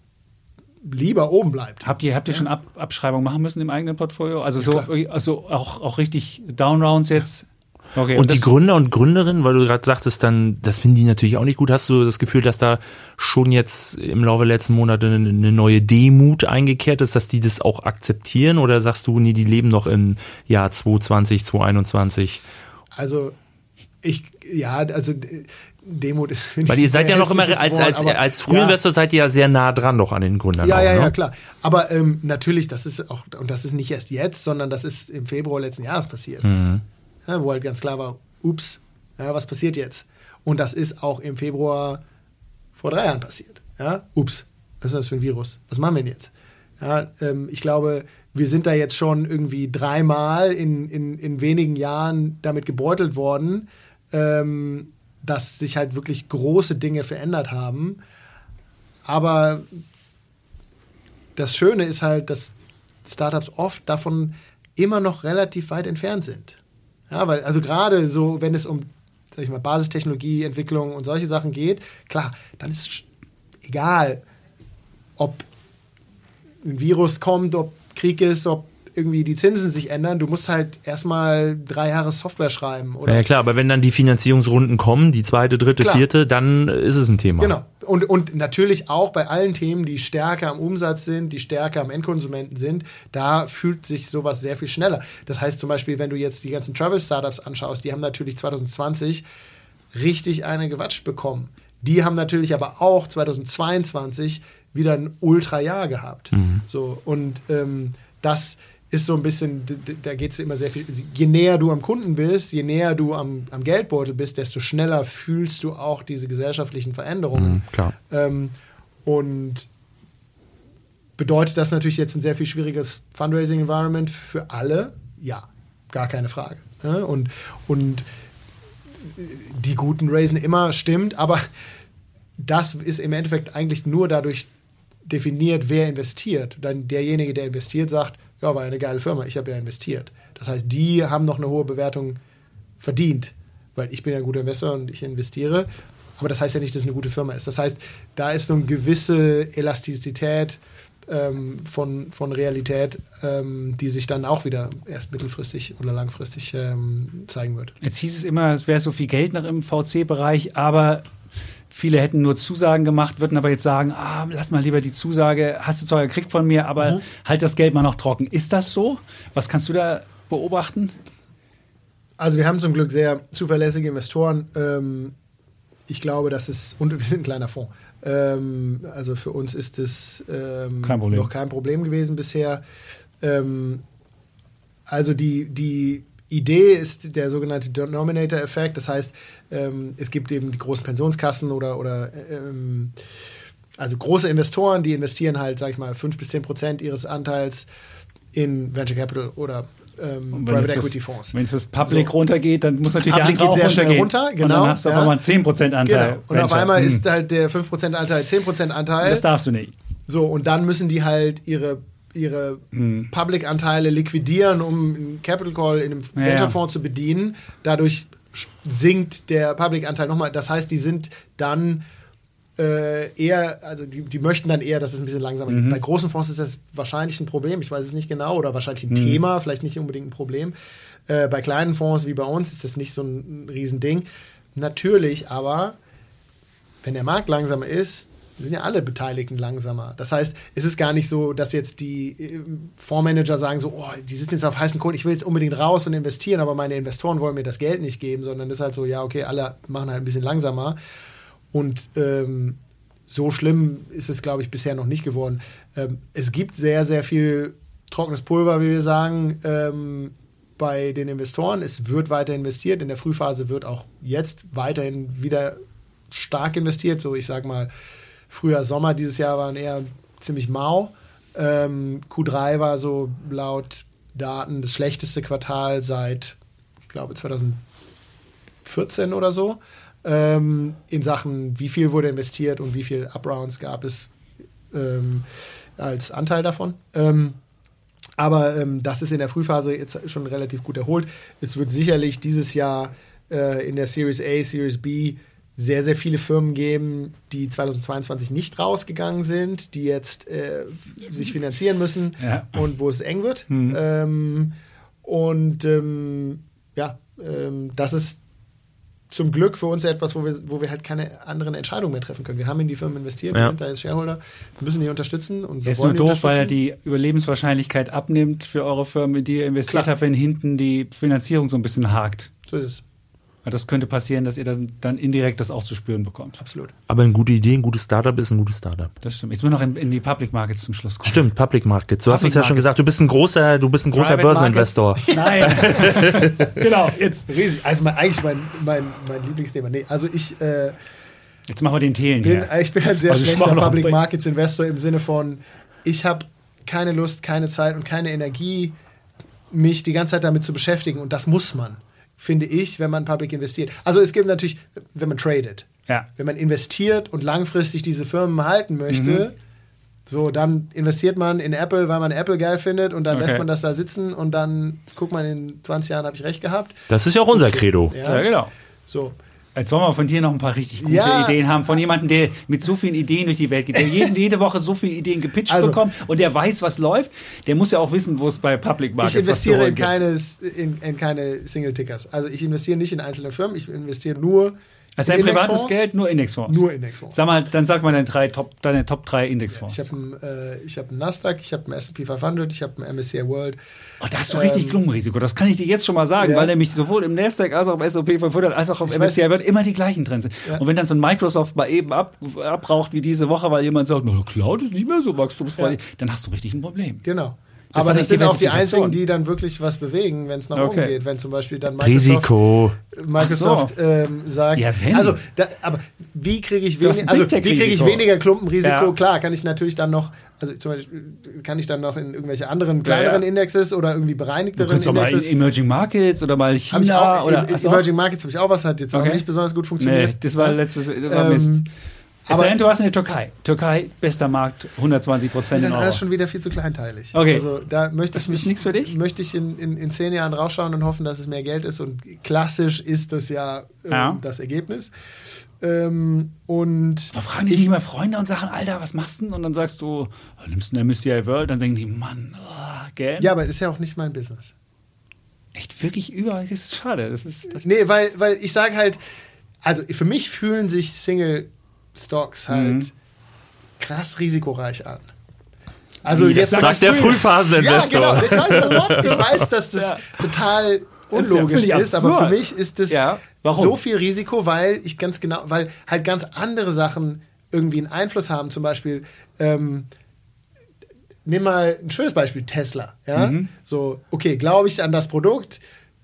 lieber oben bleibt. Habt ihr, habt ihr ja. schon Ab Abschreibungen machen müssen im eigenen Portfolio? Also, ja, so, also auch, auch richtig Downrounds jetzt? Ja. Okay, und, und die Gründer und Gründerinnen, weil du gerade sagtest, dann, das finden die natürlich auch nicht gut. Hast du das Gefühl, dass da schon jetzt im Laufe der letzten Monate eine, eine neue Demut eingekehrt ist, dass die das auch akzeptieren? Oder sagst du, nee, die leben noch im Jahr zwanzig zwanzig, zwanzig einundzwanzig? Also ich, ja, also Demut ist, finde Weil ich, ihr seid ja noch immer, als, Wort, als, aber, als Frühinvestor ja. seid ihr ja sehr nah dran doch an den Gründern. Ja, auch, ja, ne? ja, klar. Aber ähm, natürlich, das ist auch, und das ist nicht erst jetzt, sondern das ist im Februar letzten Jahres passiert. Mhm. Ja, wo halt ganz klar war, ups, ja, was passiert jetzt? Und das ist auch im Februar vor drei Jahren passiert. Ja, ups, was ist das für ein Virus? Was machen wir denn jetzt? Ja, ähm, ich glaube, wir sind da jetzt schon irgendwie dreimal in, in, in wenigen Jahren damit gebeutelt worden, ähm, dass sich halt wirklich große Dinge verändert haben. Aber das Schöne ist halt, dass Startups oft davon immer noch relativ weit entfernt sind. Ja, weil, also gerade so, wenn es um, sag ich mal, Basistechnologie, Entwicklung und solche Sachen geht, klar, dann ist es egal, ob ein Virus kommt, ob Krieg ist, ob irgendwie die Zinsen sich ändern. Du musst halt erstmal drei Jahre Software schreiben. Oder? Ja, klar, aber wenn dann die Finanzierungsrunden kommen, die zweite, dritte, klar. vierte, dann ist es ein Thema. Genau. Und, und natürlich auch bei allen Themen, die stärker am Umsatz sind, die stärker am Endkonsumenten sind, da fühlt sich sowas sehr viel schneller. Das heißt zum Beispiel, wenn du jetzt die ganzen Travel-Startups anschaust, die haben natürlich zwanzig zwanzig richtig eine gewatscht bekommen. Die haben natürlich aber auch zwanzig zweiundzwanzig wieder ein Ultra-Jahr gehabt. Mhm. So, und ähm, das ist so ein bisschen, da geht es immer sehr viel, je näher du am Kunden bist, je näher du am, am Geldbeutel bist, desto schneller fühlst du auch diese gesellschaftlichen Veränderungen. Mhm, klar. Ähm, und bedeutet das natürlich jetzt ein sehr viel schwieriges Fundraising-Environment für alle? Ja, gar keine Frage. Ne? Und, und die Guten raisen immer, stimmt, aber das ist im Endeffekt eigentlich nur dadurch definiert, wer investiert. Dann derjenige, der investiert, sagt, ja, war eine geile Firma, ich habe ja investiert. Das heißt, die haben noch eine hohe Bewertung verdient, weil ich bin ja ein guter Investor und ich investiere. Aber das heißt ja nicht, dass es eine gute Firma ist. Das heißt, da ist so eine gewisse Elastizität ähm, von, von Realität, ähm, die sich dann auch wieder erst mittelfristig oder langfristig ähm, zeigen wird. Jetzt hieß es immer, es wäre so viel Geld noch im V C-Bereich, aber viele hätten nur Zusagen gemacht, würden aber jetzt sagen, ah, lass mal lieber die Zusage, hast du zwar gekriegt von mir, aber mhm. halt das Geld mal noch trocken. Ist das so? Was kannst du da beobachten? Also wir haben zum Glück sehr zuverlässige Investoren. Ähm, ich glaube, das ist, und wir sind ein kleiner Fonds. Ähm, also für uns ist es ähm, kein noch kein Problem gewesen bisher. Ähm, also die, die Idee ist der sogenannte Denominator-Effekt. Das heißt, ähm, es gibt eben die großen Pensionskassen oder, oder ähm, also große Investoren, die investieren halt, sag ich mal, fünf bis zehn Prozent ihres Anteils in Venture Capital oder ähm, Private Equity Fonds. Wenn es das Public so runtergeht, dann muss natürlich Public der andere geht sehr auch schnell runter. Genau. Und dann hast du ja. auf einmal zehn Prozent Anteil. Genau. Und auf einmal hm. ist halt der fünf Prozent Anteil zehn Prozent Anteil. Das darfst du nicht. So, und dann müssen die halt ihre ihre hm. Public-Anteile liquidieren, um einen Capital Call in einem ja, Venture-Fonds ja. zu bedienen. Dadurch sinkt der Public-Anteil nochmal. Das heißt, die sind dann äh, eher, also die, die möchten dann eher, dass es ein bisschen langsamer geht. Mhm. Bei großen Fonds ist das wahrscheinlich ein Problem, ich weiß es nicht genau, oder wahrscheinlich ein mhm. Thema, vielleicht nicht unbedingt ein Problem. Äh, bei kleinen Fonds wie bei uns ist das nicht so ein, ein Riesending. Natürlich aber, wenn der Markt langsamer ist, sind ja alle Beteiligten langsamer. Das heißt, es ist gar nicht so, dass jetzt die Fondsmanager sagen so, oh, die sitzen jetzt auf heißen Kohlen, ich will jetzt unbedingt raus und investieren, aber meine Investoren wollen mir das Geld nicht geben, sondern das ist halt so, ja, okay, alle machen halt ein bisschen langsamer. Und ähm, so schlimm ist es, glaube ich, bisher noch nicht geworden. Ähm, es gibt sehr, sehr viel trockenes Pulver, wie wir sagen, ähm, bei den Investoren. Es wird weiter investiert. In der Frühphase wird auch jetzt weiterhin wieder stark investiert. So, ich sag mal, Frühjahr, Sommer dieses Jahr waren eher ziemlich mau. Ähm, Q drei war so laut Daten das schlechteste Quartal seit, ich glaube, zwanzig vierzehn oder so. Ähm, in Sachen, wie viel wurde investiert und wie viel Uprounds gab es ähm, als Anteil davon. Ähm, aber ähm, das ist in der Frühphase jetzt schon relativ gut erholt. Es wird sicherlich dieses Jahr äh, in der Series A, Series B sehr, sehr viele Firmen geben, die zweitausendzweiundzwanzig nicht rausgegangen sind, die jetzt äh, sich finanzieren müssen ja. und wo es eng wird. Mhm. Ähm, und ähm, ja, ähm, das ist zum Glück für uns etwas, wo wir, wo wir halt keine anderen Entscheidungen mehr treffen können. Wir haben in die Firmen investiert, ja. wir sind da jetzt Shareholder, wir müssen die unterstützen. Und wir ist wollen nur die doof, weil er die Überlebenswahrscheinlichkeit abnimmt für eure Firmen, in die ihr investiert Klar. habt, wenn hinten die Finanzierung so ein bisschen hakt. So ist es. Das könnte passieren, dass ihr dann, dann indirekt das auch zu spüren bekommt. Absolut. Aber eine gute Idee, ein gutes Startup ist ein gutes Startup. Das stimmt. Jetzt müssen wir noch in, in die Public Markets zum Schluss kommen. Stimmt, Public Markets. Du hast Public uns ja schon Markets. gesagt, du bist ein großer, du bist ein großer Private Börseninvestor. Nein. Genau, jetzt, Riesig. Also mein, eigentlich mein, mein, mein Lieblingsthema. Nee, also ich, äh, jetzt machen wir den Thelen bin, hier. ich bin ein sehr Also ich schlechter mach noch Public ein- Markets Investor im Sinne von, ich habe keine Lust, keine Zeit und keine Energie, mich die ganze Zeit damit zu beschäftigen. Und das muss man, finde ich, wenn man Public investiert. Also es gibt natürlich, wenn man tradet. Ja. Wenn man investiert und langfristig diese Firmen halten möchte, Mhm. so, dann investiert man in Apple, weil man Apple geil findet und dann Okay. lässt man das da sitzen und dann guckt man, in zwanzig Jahren habe ich recht gehabt. Das ist ja auch unser Credo. Ja, genau. So. Jetzt wollen wir von dir noch ein paar richtig gute Ja. Ideen haben. Von jemandem, der mit so vielen Ideen durch die Welt geht. Der jeden, jede Woche so viele Ideen gepitcht Also- bekommt und der weiß, was läuft. Der muss ja auch wissen, wo es bei Public Markets Ich investiere was zu in holen keine, in, in keine Single-Tickers. Also ich investiere nicht in einzelne Firmen, ich investiere nur Also in dein privates Indexfonds. Geld, nur Indexfonds. Nur Indexfonds. Sag mal, dann sag mal deine, drei Top, deine Top drei Indexfonds. Ich habe einen, äh, ich hab einen Nasdaq, ich habe einen S and P fünfhundert, ich habe einen M S C I World. Oh, da hast du richtig Ähm, Klumpenrisiko. Das kann ich dir jetzt schon mal sagen, ja. weil nämlich sowohl im Nasdaq als auch im S und P fünfhundert als auch im Ich M S C I weiß- World immer die gleichen drin sind. Ja. Und wenn dann so ein Microsoft mal eben ab, abraucht wie diese Woche, weil jemand sagt, na, Cloud ist nicht mehr so wachstumsfreudig, Ja. dann hast du richtig ein Problem. Genau. Das Aber ist das dann sind auch die Diversifikation. einzigen, die dann wirklich was bewegen, wenn es nach Okay. oben geht. Wenn zum Beispiel dann Microsoft, Risiko. Microsoft Ach so. ähm, sagt, Ja, wenn. also, da, aber wie kriege ich, Du hast wenig, ein also, Big Tech wie kriege ich Risiko. weniger Klumpenrisiko? Ja. Klar, kann ich natürlich dann noch, also zum Beispiel kann ich dann noch in irgendwelche anderen kleineren ja. Indexes oder irgendwie Du bereinigteren kannst auch mal in Indexes. Emerging Markets oder mal Habe ich China auch, oder in, in hast du auch? Emerging Markets habe ich auch was, hat jetzt auch Okay. nicht besonders gut Nee, funktioniert. das war Ja. letztes das war Ähm, Mist. aber- Aber du warst in der Türkei. Türkei, bester Markt, hundertzwanzig Prozent in Dann Euro. ist schon wieder viel zu kleinteilig. Okay. Also da möchte Das ich mich, ist nichts für dich? möchte ich in, in, in zehn Jahren rausschauen und hoffen, dass es mehr Geld ist. Und klassisch ist das ja, ähm, Ja. das Ergebnis. Ähm, und Da fragen dich nicht mehr Freunde und sagen, Alter, was machst du denn? Und dann sagst du, oh, nimmst du eine M S C I World? Dann denken die, Mann, oh, gell? ja, aber ist ja auch nicht mein Business. Echt wirklich über, das ist schade. Das ist, das Nee, weil, weil ich sage halt, also für mich fühlen sich Single Stocks halt Mhm. krass risikoreich an. Also Wie, das jetzt sag Sagt ich der früher. Frühphaseninvestor. Ja, genau. Ich weiß, dass, ich weiß, dass das Ja. total Das ist ja unlogisch völlig ist, aber absurd. für mich ist das Ja, warum? so viel Risiko, weil ich ganz genau, weil halt ganz andere Sachen irgendwie einen Einfluss haben. Zum Beispiel, ähm, nimm mal ein schönes Beispiel, Tesla. Ja? Mhm. So, okay, glaube ich an das Produkt?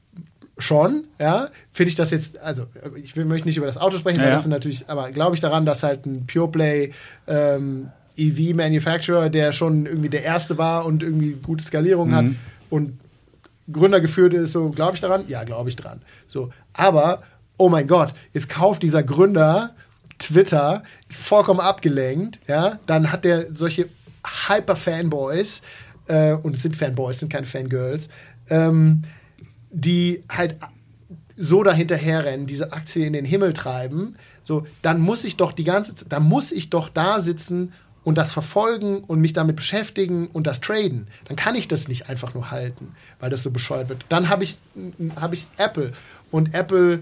Schon, ja. Finde ich das jetzt, also ich will, möchte nicht über das Auto sprechen, Ja, weil ja. das ist natürlich, aber glaube ich daran, dass halt ein Pure Play ähm, E V-Manufacturer, der schon irgendwie der erste war und irgendwie gute Skalierung Mhm. hat und Gründer geführt ist, so glaube ich daran? Ja, glaube ich dran. So, aber oh mein Gott, jetzt kauft dieser Gründer Twitter, ist vollkommen abgelenkt, ja, dann hat der solche Hyper-Fanboys, äh, und es sind Fanboys, sind keine Fangirls, ähm, die halt so dahinterher rennen, diese Aktie in den Himmel treiben, so, dann muss ich doch die ganze Zeit, dann muss ich doch da sitzen und das verfolgen und mich damit beschäftigen und das traden. Dann kann ich das nicht einfach nur halten, weil das so bescheuert wird. Dann habe ich, hab ich Apple und Apple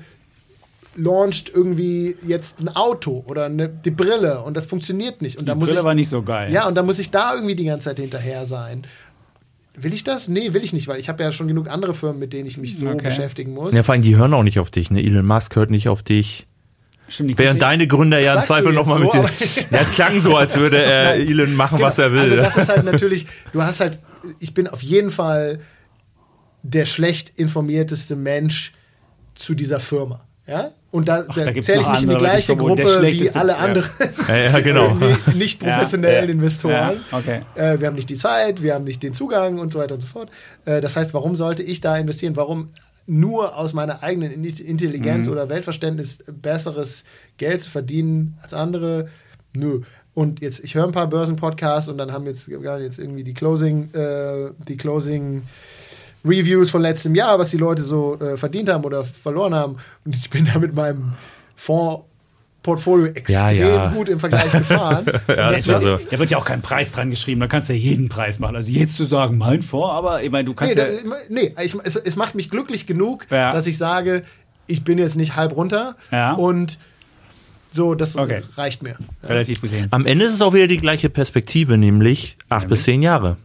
launcht irgendwie jetzt ein Auto oder eine, die Brille und das funktioniert nicht. Und die dann muss Brille ich, war nicht so geil. ja, und dann muss ich da irgendwie die ganze Zeit hinterher sein. Will ich das? Nee, will ich nicht, weil ich habe ja schon genug andere Firmen, mit denen ich mich so Okay. beschäftigen muss. Ja, vor allem, die hören auch nicht auf dich. Ne? Elon Musk hört nicht auf dich. Stimmt, die Während Kunst- deine Gründer ja im Sagst du Zweifel jetzt nochmal so, mit dir. aber- Ja, es klang so, als würde er Elon machen, Genau. was er will. Also das ist halt natürlich, du hast halt, ich bin auf jeden Fall der schlecht informierteste Mensch zu dieser Firma. Ja? Und da, Ach, da, da gibt's zähle ich noch mich in die andere, die gleiche vermuten, der Gruppe wie schlechteste- alle ja. anderen ja, ja, genau. irgendwie nicht professionellen Ja. Investoren. Ja, okay. Äh, wir haben nicht die Zeit, wir haben nicht den Zugang und so weiter und so fort. Äh, das heißt, warum sollte ich da investieren? Warum nur aus meiner eigenen Intelligenz Mhm. oder Weltverständnis besseres Geld zu verdienen als andere? Nö. Und jetzt, ich höre ein paar Börsenpodcasts und dann haben jetzt, jetzt irgendwie die Closing, äh, die Closing Reviews von letztem Jahr, was die Leute so äh, verdient haben oder verloren haben. Und ich bin da mit meinem Fondsportfolio extrem ja. gut im Vergleich gefahren. Ja, Und das war deswegen- so. Da wird ja auch kein Preis dran geschrieben, da kannst du ja jeden Preis machen. Also jetzt zu sagen, mein Fonds, aber ich meine, du kannst Nee, ja. da, nee ich, es, es macht mich glücklich genug, Ja. dass ich sage, ich bin jetzt nicht halb runter Ja. und so, das Okay. reicht mir. Ja. Relativ gesehen. Am Ende ist es auch wieder die gleiche Perspektive, nämlich acht Nämlich? bis zehn Jahre.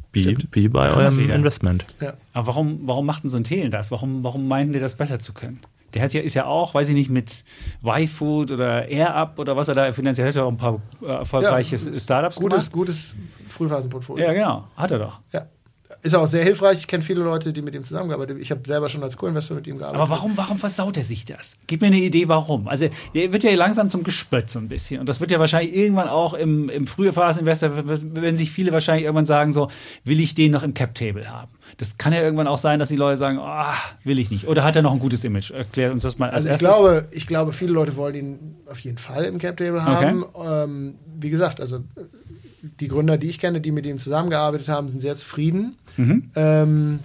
Wie, wie bei Kann das eurem jeder. Investment. Ja. Aber warum, warum macht denn so ein Thelen das? Warum, warum meinen die das besser zu können? Der hat ja, ist ja auch, weiß ich nicht, mit Y-Food oder AirUp oder was er da finanziell hat, er auch ein paar äh, erfolgreiche Ja, Startups Gutes, gemacht. gutes Frühphasenportfolio. Ja, genau. Hat er doch. Ja. Ist auch sehr hilfreich. Ich kenne viele Leute, die mit ihm zusammengearbeitet haben. Ich habe selber schon als Co-Investor mit ihm gearbeitet. Aber warum, warum versaut er sich das? Gib mir eine Idee, warum. Also, er wird ja langsam zum Gespött so ein bisschen. Und das wird ja wahrscheinlich irgendwann auch im, im frühen Phaseninvestor, wenn sich viele wahrscheinlich irgendwann sagen, so, will ich den noch im Cap-Table haben? Das kann ja irgendwann auch sein, dass die Leute sagen, oh, will ich nicht. Oder hat er noch ein gutes Image? Erklär uns das mal als Also ich erstes. glaube, ich glaube, viele Leute wollen ihn auf jeden Fall im Cap-Table haben. Ähm, wie gesagt, also die Gründer, die ich kenne, die mit ihm zusammengearbeitet haben, sind sehr zufrieden. Mhm. Ähm,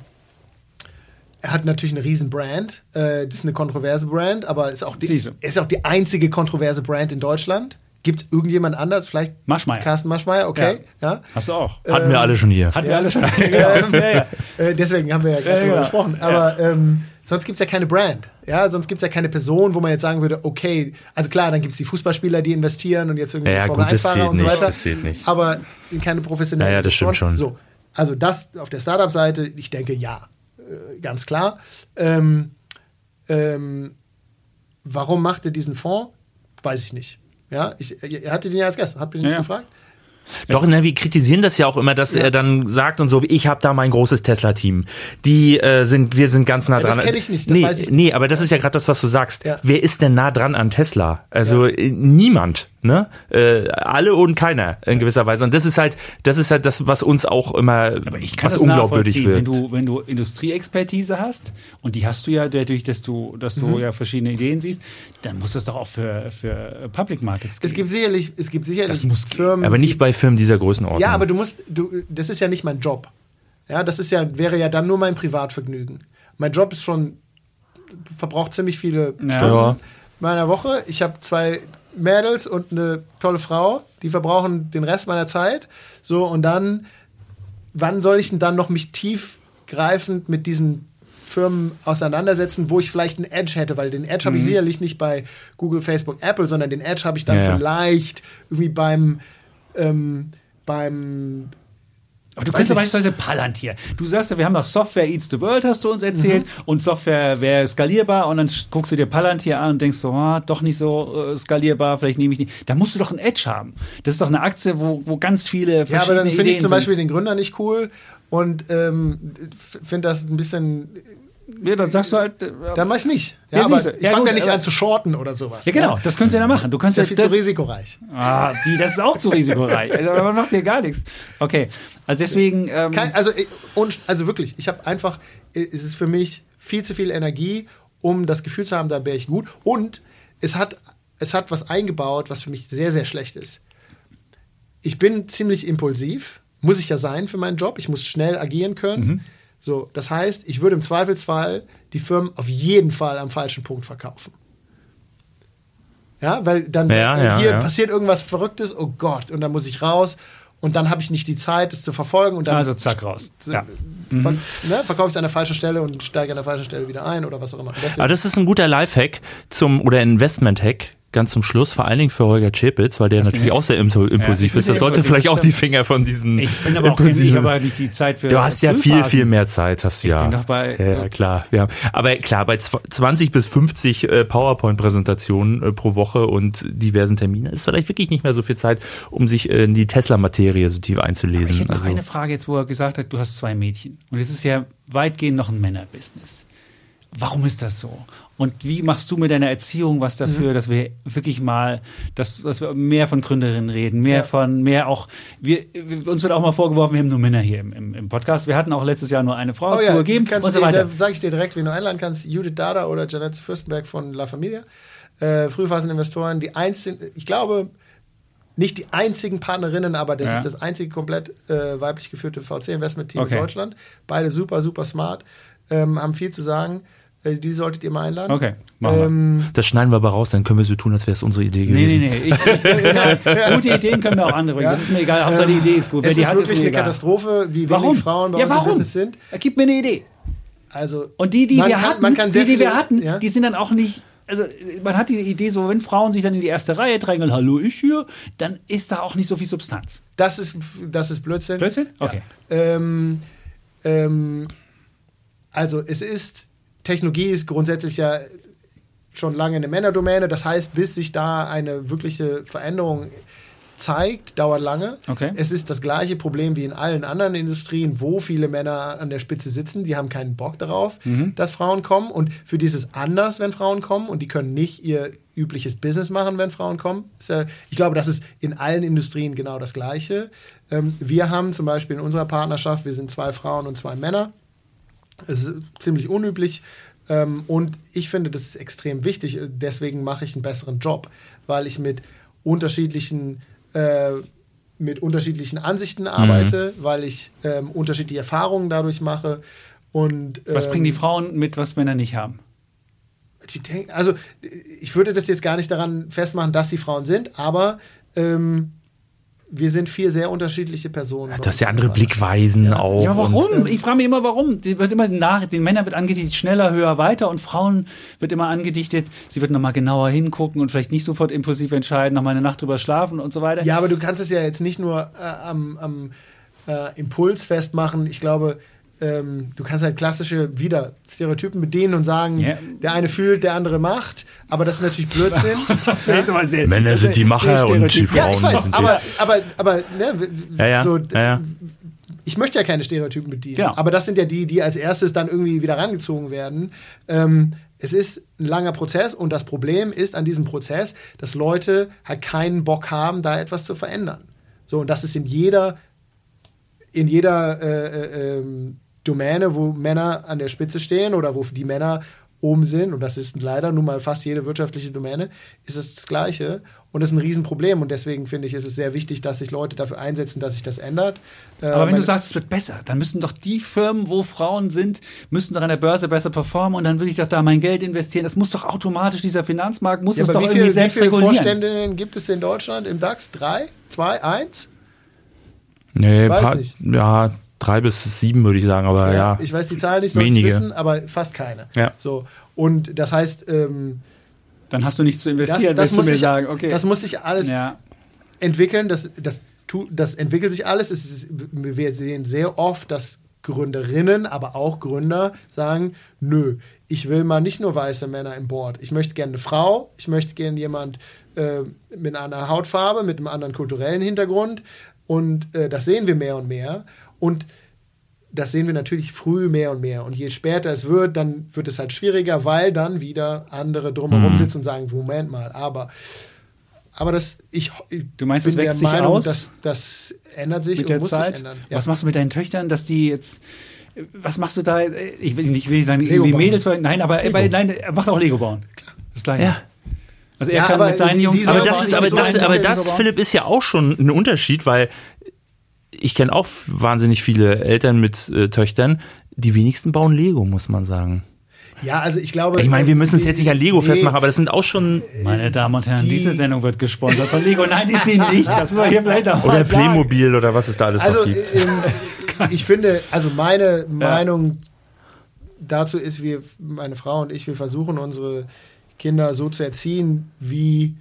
er hat natürlich eine riesen Brand. Äh, das ist eine kontroverse Brand, aber ist auch die, Siehst du. ist auch die einzige kontroverse Brand in Deutschland. Gibt es irgendjemand anders? Vielleicht Maschmeyer. Carsten Maschmeyer, okay. Ja. Hast du auch. Hatten wir alle schon hier. Hatten wir alle schon. genau. ja, ja. Äh, deswegen haben wir ja gerade Ja, drüber genau. gesprochen. Aber ähm, sonst gibt es ja keine Brand. Ja, sonst gibt es ja keine Person, wo man jetzt sagen würde, okay, also klar, dann gibt es die Fußballspieler, die investieren und jetzt irgendwie Ja, ja, Formel gut, das eins Fahrer zählt und so nicht, weiter. das zählt nicht. Aber keine professionellen Ja, ja, das stimmt Investoren. schon. So, also das auf der Startup-Seite, ich denke ja, äh, ganz klar. Ähm, ähm, warum macht er diesen Fonds? Weiß ich nicht. Ja, ich, ihr hattet ihn ja als Gast, habt ihr ihn nicht Ja. gefragt? Doch, ne, wir kritisieren das ja auch immer, dass Ja. er dann sagt und so, ich habe da mein großes Tesla-Team. Die äh, sind, wir sind ganz nah Ja, das dran. kenn ich nicht, das nee, weiß ich nicht. nee, aber das ist ja gerade das, was du sagst. Ja. Wer ist denn nah dran an Tesla? Also Ja. äh, niemand, ne? Äh, alle und keiner in gewisser Weise. Und das ist halt, das ist halt das, was uns auch immer, Aber ich kann was das unglaubwürdig nachvollziehen, wird. wenn du, wenn du Industrieexpertise hast und die hast du ja dadurch, dass du, dass Mhm. du ja verschiedene Ideen siehst, dann muss das doch auch für, für Public Markets gehen. Es gibt sicherlich, es gibt sicherlich Das muss gehen. Firmen, Aber die- nicht bei Firmen dieser Größenordnung. Ja, aber du musst, du, das ist ja nicht mein Job. Ja, das ist ja, wäre ja dann nur mein Privatvergnügen. Mein Job ist schon, verbraucht ziemlich viele Ja. Stunden Ja. meiner Woche. Ich habe zwei Mädels und eine tolle Frau, die verbrauchen den Rest meiner Zeit. So, und dann, wann soll ich denn dann noch mich tiefgreifend mit diesen Firmen auseinandersetzen, wo ich vielleicht einen Edge hätte, weil den Edge habe ich sicherlich nicht bei Google, Facebook, Apple, sondern den Edge habe ich dann Ja, ja. vielleicht irgendwie beim ähm, beim Aber du Weiß könntest ja ich- beispielsweise Palantir. Du sagst ja, wir haben noch Software Eats the World, hast du uns erzählt, Mhm. und Software wäre skalierbar und dann sch- guckst du dir Palantir an und denkst so, ah, doch nicht so äh, skalierbar, vielleicht nehme ich nicht. Da musst du doch einen Edge haben. Das ist doch eine Aktie, wo, wo ganz viele verschiedene Ja, aber dann finde ich Ideen zum sind. Beispiel den Gründer nicht cool und ähm, finde das ein bisschen. Ja, dann sagst du halt, äh, Dann mach ich nicht. Ja, Ja, aber siehst du. ich Ja, fange gut, da nicht aber- an zu shorten oder sowas. ja genau, das könntest du ja dann machen. Du kannst Das ist ja ja viel das, zu risikoreich. Ah, wie, das ist auch zu risikoreich. Also, man macht dir gar nichts. Okay, also deswegen. Ähm, Kein, also, äh, und, also wirklich, ich habe einfach, äh, es ist für mich viel zu viel Energie, um das Gefühl zu haben, da wäre ich gut. Und es hat, es hat was eingebaut, was für mich sehr, sehr schlecht ist. Ich bin ziemlich impulsiv, muss ich ja sein für meinen Job. Ich muss schnell agieren können. Mhm. So, das heißt, ich würde im Zweifelsfall die Firmen auf jeden Fall am falschen Punkt verkaufen. Ja, weil dann Ja, äh, ja, hier ja. passiert irgendwas Verrücktes, oh Gott, und dann muss ich raus und dann habe ich nicht die Zeit, es zu verfolgen und dann also zack raus. Ja. ver ne, verkaufe ich es an der falschen Stelle und steige an der falschen Stelle wieder ein oder was auch immer. Deswegen, Aber das ist ein guter Lifehack zum oder Investment-Hack. Ganz zum Schluss, vor allen Dingen für Holger Chepitz, weil der natürlich auch sehr impul- impulsiv ich ist. bin Das sollte impulsiv, vielleicht auch stimmt. die Finger von diesen Ich bin aber auch kein, ich impulsiven- habe nicht die Zeit für. Du hast ja viel, Frühphasen. viel mehr Zeit, hast du ja. bin doch bei- ja, ja, klar. Wir haben, aber klar, bei zw- zwanzig bis fünfzig äh, PowerPoint-Präsentationen äh, pro Woche und diversen Terminen ist vielleicht wirklich nicht mehr so viel Zeit, um sich äh, in die Tesla-Materie so tief einzulesen. Ich hätte noch Also, eine Frage jetzt, wo er gesagt hat, du hast zwei Mädchen. Und es ist ja weitgehend noch ein Männerbusiness. Warum ist das so? Und wie machst du mit deiner Erziehung was dafür, Mhm. dass wir wirklich mal, dass, dass wir mehr von Gründerinnen reden, mehr Ja. von, mehr auch, wir, wir, uns wird auch mal vorgeworfen, wir haben nur Männer hier im, im, im Podcast. Wir hatten auch letztes Jahr nur eine Frau oh ja, zugegeben kannst und so dir- weiter. Da sage ich dir direkt, wen du einladen kannst. Judith Dada oder Janette Fürstenberg von La Familia. Äh, Frühphaseninvestoren, die einzigen, ich glaube, nicht die einzigen Partnerinnen, aber das Ja. ist das einzige komplett äh, weiblich geführte V C-Investment-Team Okay. in Deutschland. Beide super, super smart, ähm, haben viel zu sagen. Äh, die solltet ihr mal einladen. Okay, machen wir. ähm, das schneiden wir aber raus, dann können wir so tun, als wäre es unsere Idee Nee, gewesen. nee, nee. Ich, ich, ich, gute Ideen können wir auch andere bringen. Ja. Das ist mir egal. Hauptsache die Idee ist gut. Wer es die ist hat, wirklich ist mir eine egal. Katastrophe, wie Warum? wenig Frauen bei Ja, uns im warum? Business sind. Gib mir eine Idee. Also, Und die, die man wir kann, hatten, man kann sehr die, die viele, wir hatten, ja? die sind dann auch nicht also man hat die Idee, so wenn Frauen sich dann in die erste Reihe drängeln, hallo, ich hier, dann ist da auch nicht so viel Substanz. Das ist, das ist Blödsinn. Blödsinn? Okay. Ja. Ähm, ähm, also es ist, Technologie ist grundsätzlich ja schon lange eine Männerdomäne. Das heißt, bis sich da eine wirkliche Veränderung zeigt, dauert lange. Okay. Es ist das gleiche Problem wie in allen anderen Industrien, wo viele Männer an der Spitze sitzen. Die haben keinen Bock darauf, mhm. dass Frauen kommen. Und für die ist es anders, wenn Frauen kommen. Und die können nicht ihr übliches Business machen, wenn Frauen kommen. Ich glaube, das ist in allen Industrien genau das Gleiche. Wir haben zum Beispiel in unserer Partnerschaft, wir sind zwei Frauen und zwei Männer. Es ist ziemlich unüblich. Und ich finde, das ist extrem wichtig. Deswegen mache ich einen besseren Job, weil ich mit unterschiedlichen Äh, mit unterschiedlichen Ansichten arbeite, mhm. weil ich ähm, unterschiedliche Erfahrungen dadurch mache. Und, ähm, was bringen die Frauen mit, was Männer nicht haben? Die denk, also ich würde das jetzt gar nicht daran festmachen, dass sie Frauen sind, aber ähm, wir sind vier sehr unterschiedliche Personen. Du hast ja andere Blickweisen ja. auch. Ja, warum? Und, ähm, ich frage mich immer, warum. Die wird immer nach, den Männern wird angedichtet, schneller, höher, weiter und Frauen wird immer angedichtet, sie wird nochmal genauer hingucken und vielleicht nicht sofort impulsiv entscheiden, nochmal eine Nacht drüber schlafen und so weiter. Ja, aber du kannst es ja jetzt nicht nur äh, am, am äh, Impuls festmachen. Ich glaube, ähm, du kannst halt klassische, wieder Stereotypen bedienen und sagen, yeah. der eine fühlt, der andere macht. Aber das ist natürlich Blödsinn. Das wäre jetzt immer sehr, Männer sind die Macher und die Frauen ja, ich weiß, sind aber, aber, aber ne, ja, ja. so, ja, ja. ich möchte ja keine Stereotypen bedienen. Genau. Aber das sind ja die, die als erstes dann irgendwie wieder rangezogen werden. Ähm, es ist ein langer Prozess und das Problem ist an diesem Prozess, dass Leute halt keinen Bock haben, da etwas zu verändern. So, und das ist in jeder, in jeder äh, äh, Domäne, wo Männer an der Spitze stehen oder wo die Männer oben sind, und das ist leider nun mal fast jede wirtschaftliche Domäne, ist es das Gleiche. Und das ist ein Riesenproblem. Und deswegen finde ich, ist es sehr wichtig, dass sich Leute dafür einsetzen, dass sich das ändert. Aber äh, wenn du sagst, es wird besser, dann müssen doch die Firmen, wo Frauen sind, müssen doch an der Börse besser performen und dann will ich doch da mein Geld investieren. Das muss doch automatisch, dieser Finanzmarkt muss ja, das doch wie irgendwie viel, selbst wie viele regulieren. Vorständinnen gibt es in Deutschland im DAX? Drei? Zwei? Eins? Nee, weiß paar, nicht. Ja, drei bis sieben würde ich sagen, aber ja. ja. Ich weiß die Zahl nicht, soll ich wissen, aber fast keine. Ja. So. Und das heißt, ähm, dann hast du nichts zu investieren, das, das willst du mir sich, sagen. Okay. Das muss sich alles ja. entwickeln, das, das, das entwickelt sich alles. Es ist, wir sehen sehr oft, dass Gründerinnen, aber auch Gründer sagen, nö, ich will mal nicht nur weiße Männer im Board. Ich möchte gerne eine Frau, ich möchte gerne jemand äh, mit einer Hautfarbe, mit einem anderen kulturellen Hintergrund. Und äh, das sehen wir mehr und mehr. Und das sehen wir natürlich früh mehr und mehr. Und je später es wird, dann wird es halt schwieriger, weil dann wieder andere drumherum mhm. sitzen und sagen, Moment mal, aber aber das, ich, du meinst, bin das wächst der sich Meinung, aus? dass das ändert sich mit und der muss Zeit? sich ändern. Ja. Was machst du mit deinen Töchtern, dass die jetzt, was machst du da, ich will nicht, will nicht sagen, Lego irgendwie bauen. Mädels, nein, aber bei, nein, er macht auch Lego bauen. Klar. Das Gleiche. Ja. Also er Ja, kann aber mit seinen die- Jungs... diese- Aber Ja, das ist, aber so das, ein aber Lego das, bauen. Philipp, ist ja auch schon ein Unterschied, weil ich kenne auch wahnsinnig viele Eltern mit äh, Töchtern. Die wenigsten bauen Lego, muss man sagen. Ja, also ich glaube... Ich meine, wir müssen es die- jetzt nicht an Lego nee, festmachen, aber das sind auch schon... Meine Damen und Herren, Die- diese Sendung wird gesponsert von Lego. Nein, ist sie nicht. Das war hier vielleicht auch Oder mal sagen. Playmobil oder was es da alles Also noch gibt. ähm, ich finde, also meine Meinung dazu ist, wir, meine Frau und ich, wir versuchen unsere Kinder so zu erziehen, wie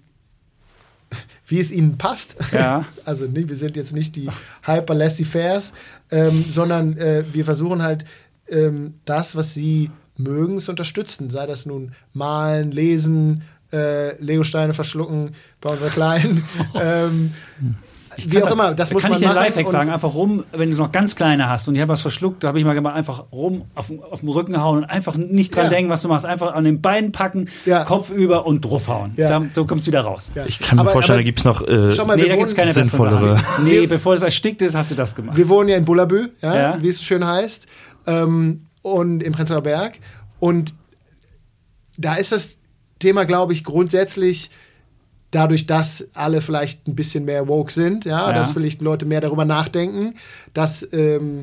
wie es ihnen passt. Ja. Also nee, wir sind jetzt nicht die hyper laissez-faire, ähm, sondern äh, wir versuchen halt ähm, das, was sie mögen, zu unterstützen. Sei das nun malen, lesen, äh, Legosteine verschlucken bei unserer Kleinen. ähm, wie auch immer, das da muss kann man ich dir machen. einen Lifehack und- sagen, einfach rum, wenn du noch ganz kleine hast und ich habe was verschluckt, da habe ich mal gemacht, einfach rum auf, auf den Rücken hauen und einfach nicht dran Ja. denken, was du machst, einfach an den Beinen packen, Ja. Kopf über und draufhauen. Ja. Da, so kommst du wieder raus. Ja. Ich kann mir Aber- vorstellen, aber da gibt es noch äh, Schau mal, Nee, wir, da wohnen, gibt es keine besseren sinnvollere. Sachen. Nee, bevor es erstickt ist, hast du das gemacht. wir wohnen ja in Bullabü, ja, Ja. wie es so schön heißt, ähm, und im Prenzlauer Berg. Und da ist das Thema, glaube ich, grundsätzlich dadurch, dass alle vielleicht ein bisschen mehr woke sind, ja, Ja. dass vielleicht Leute mehr darüber nachdenken, dass ähm,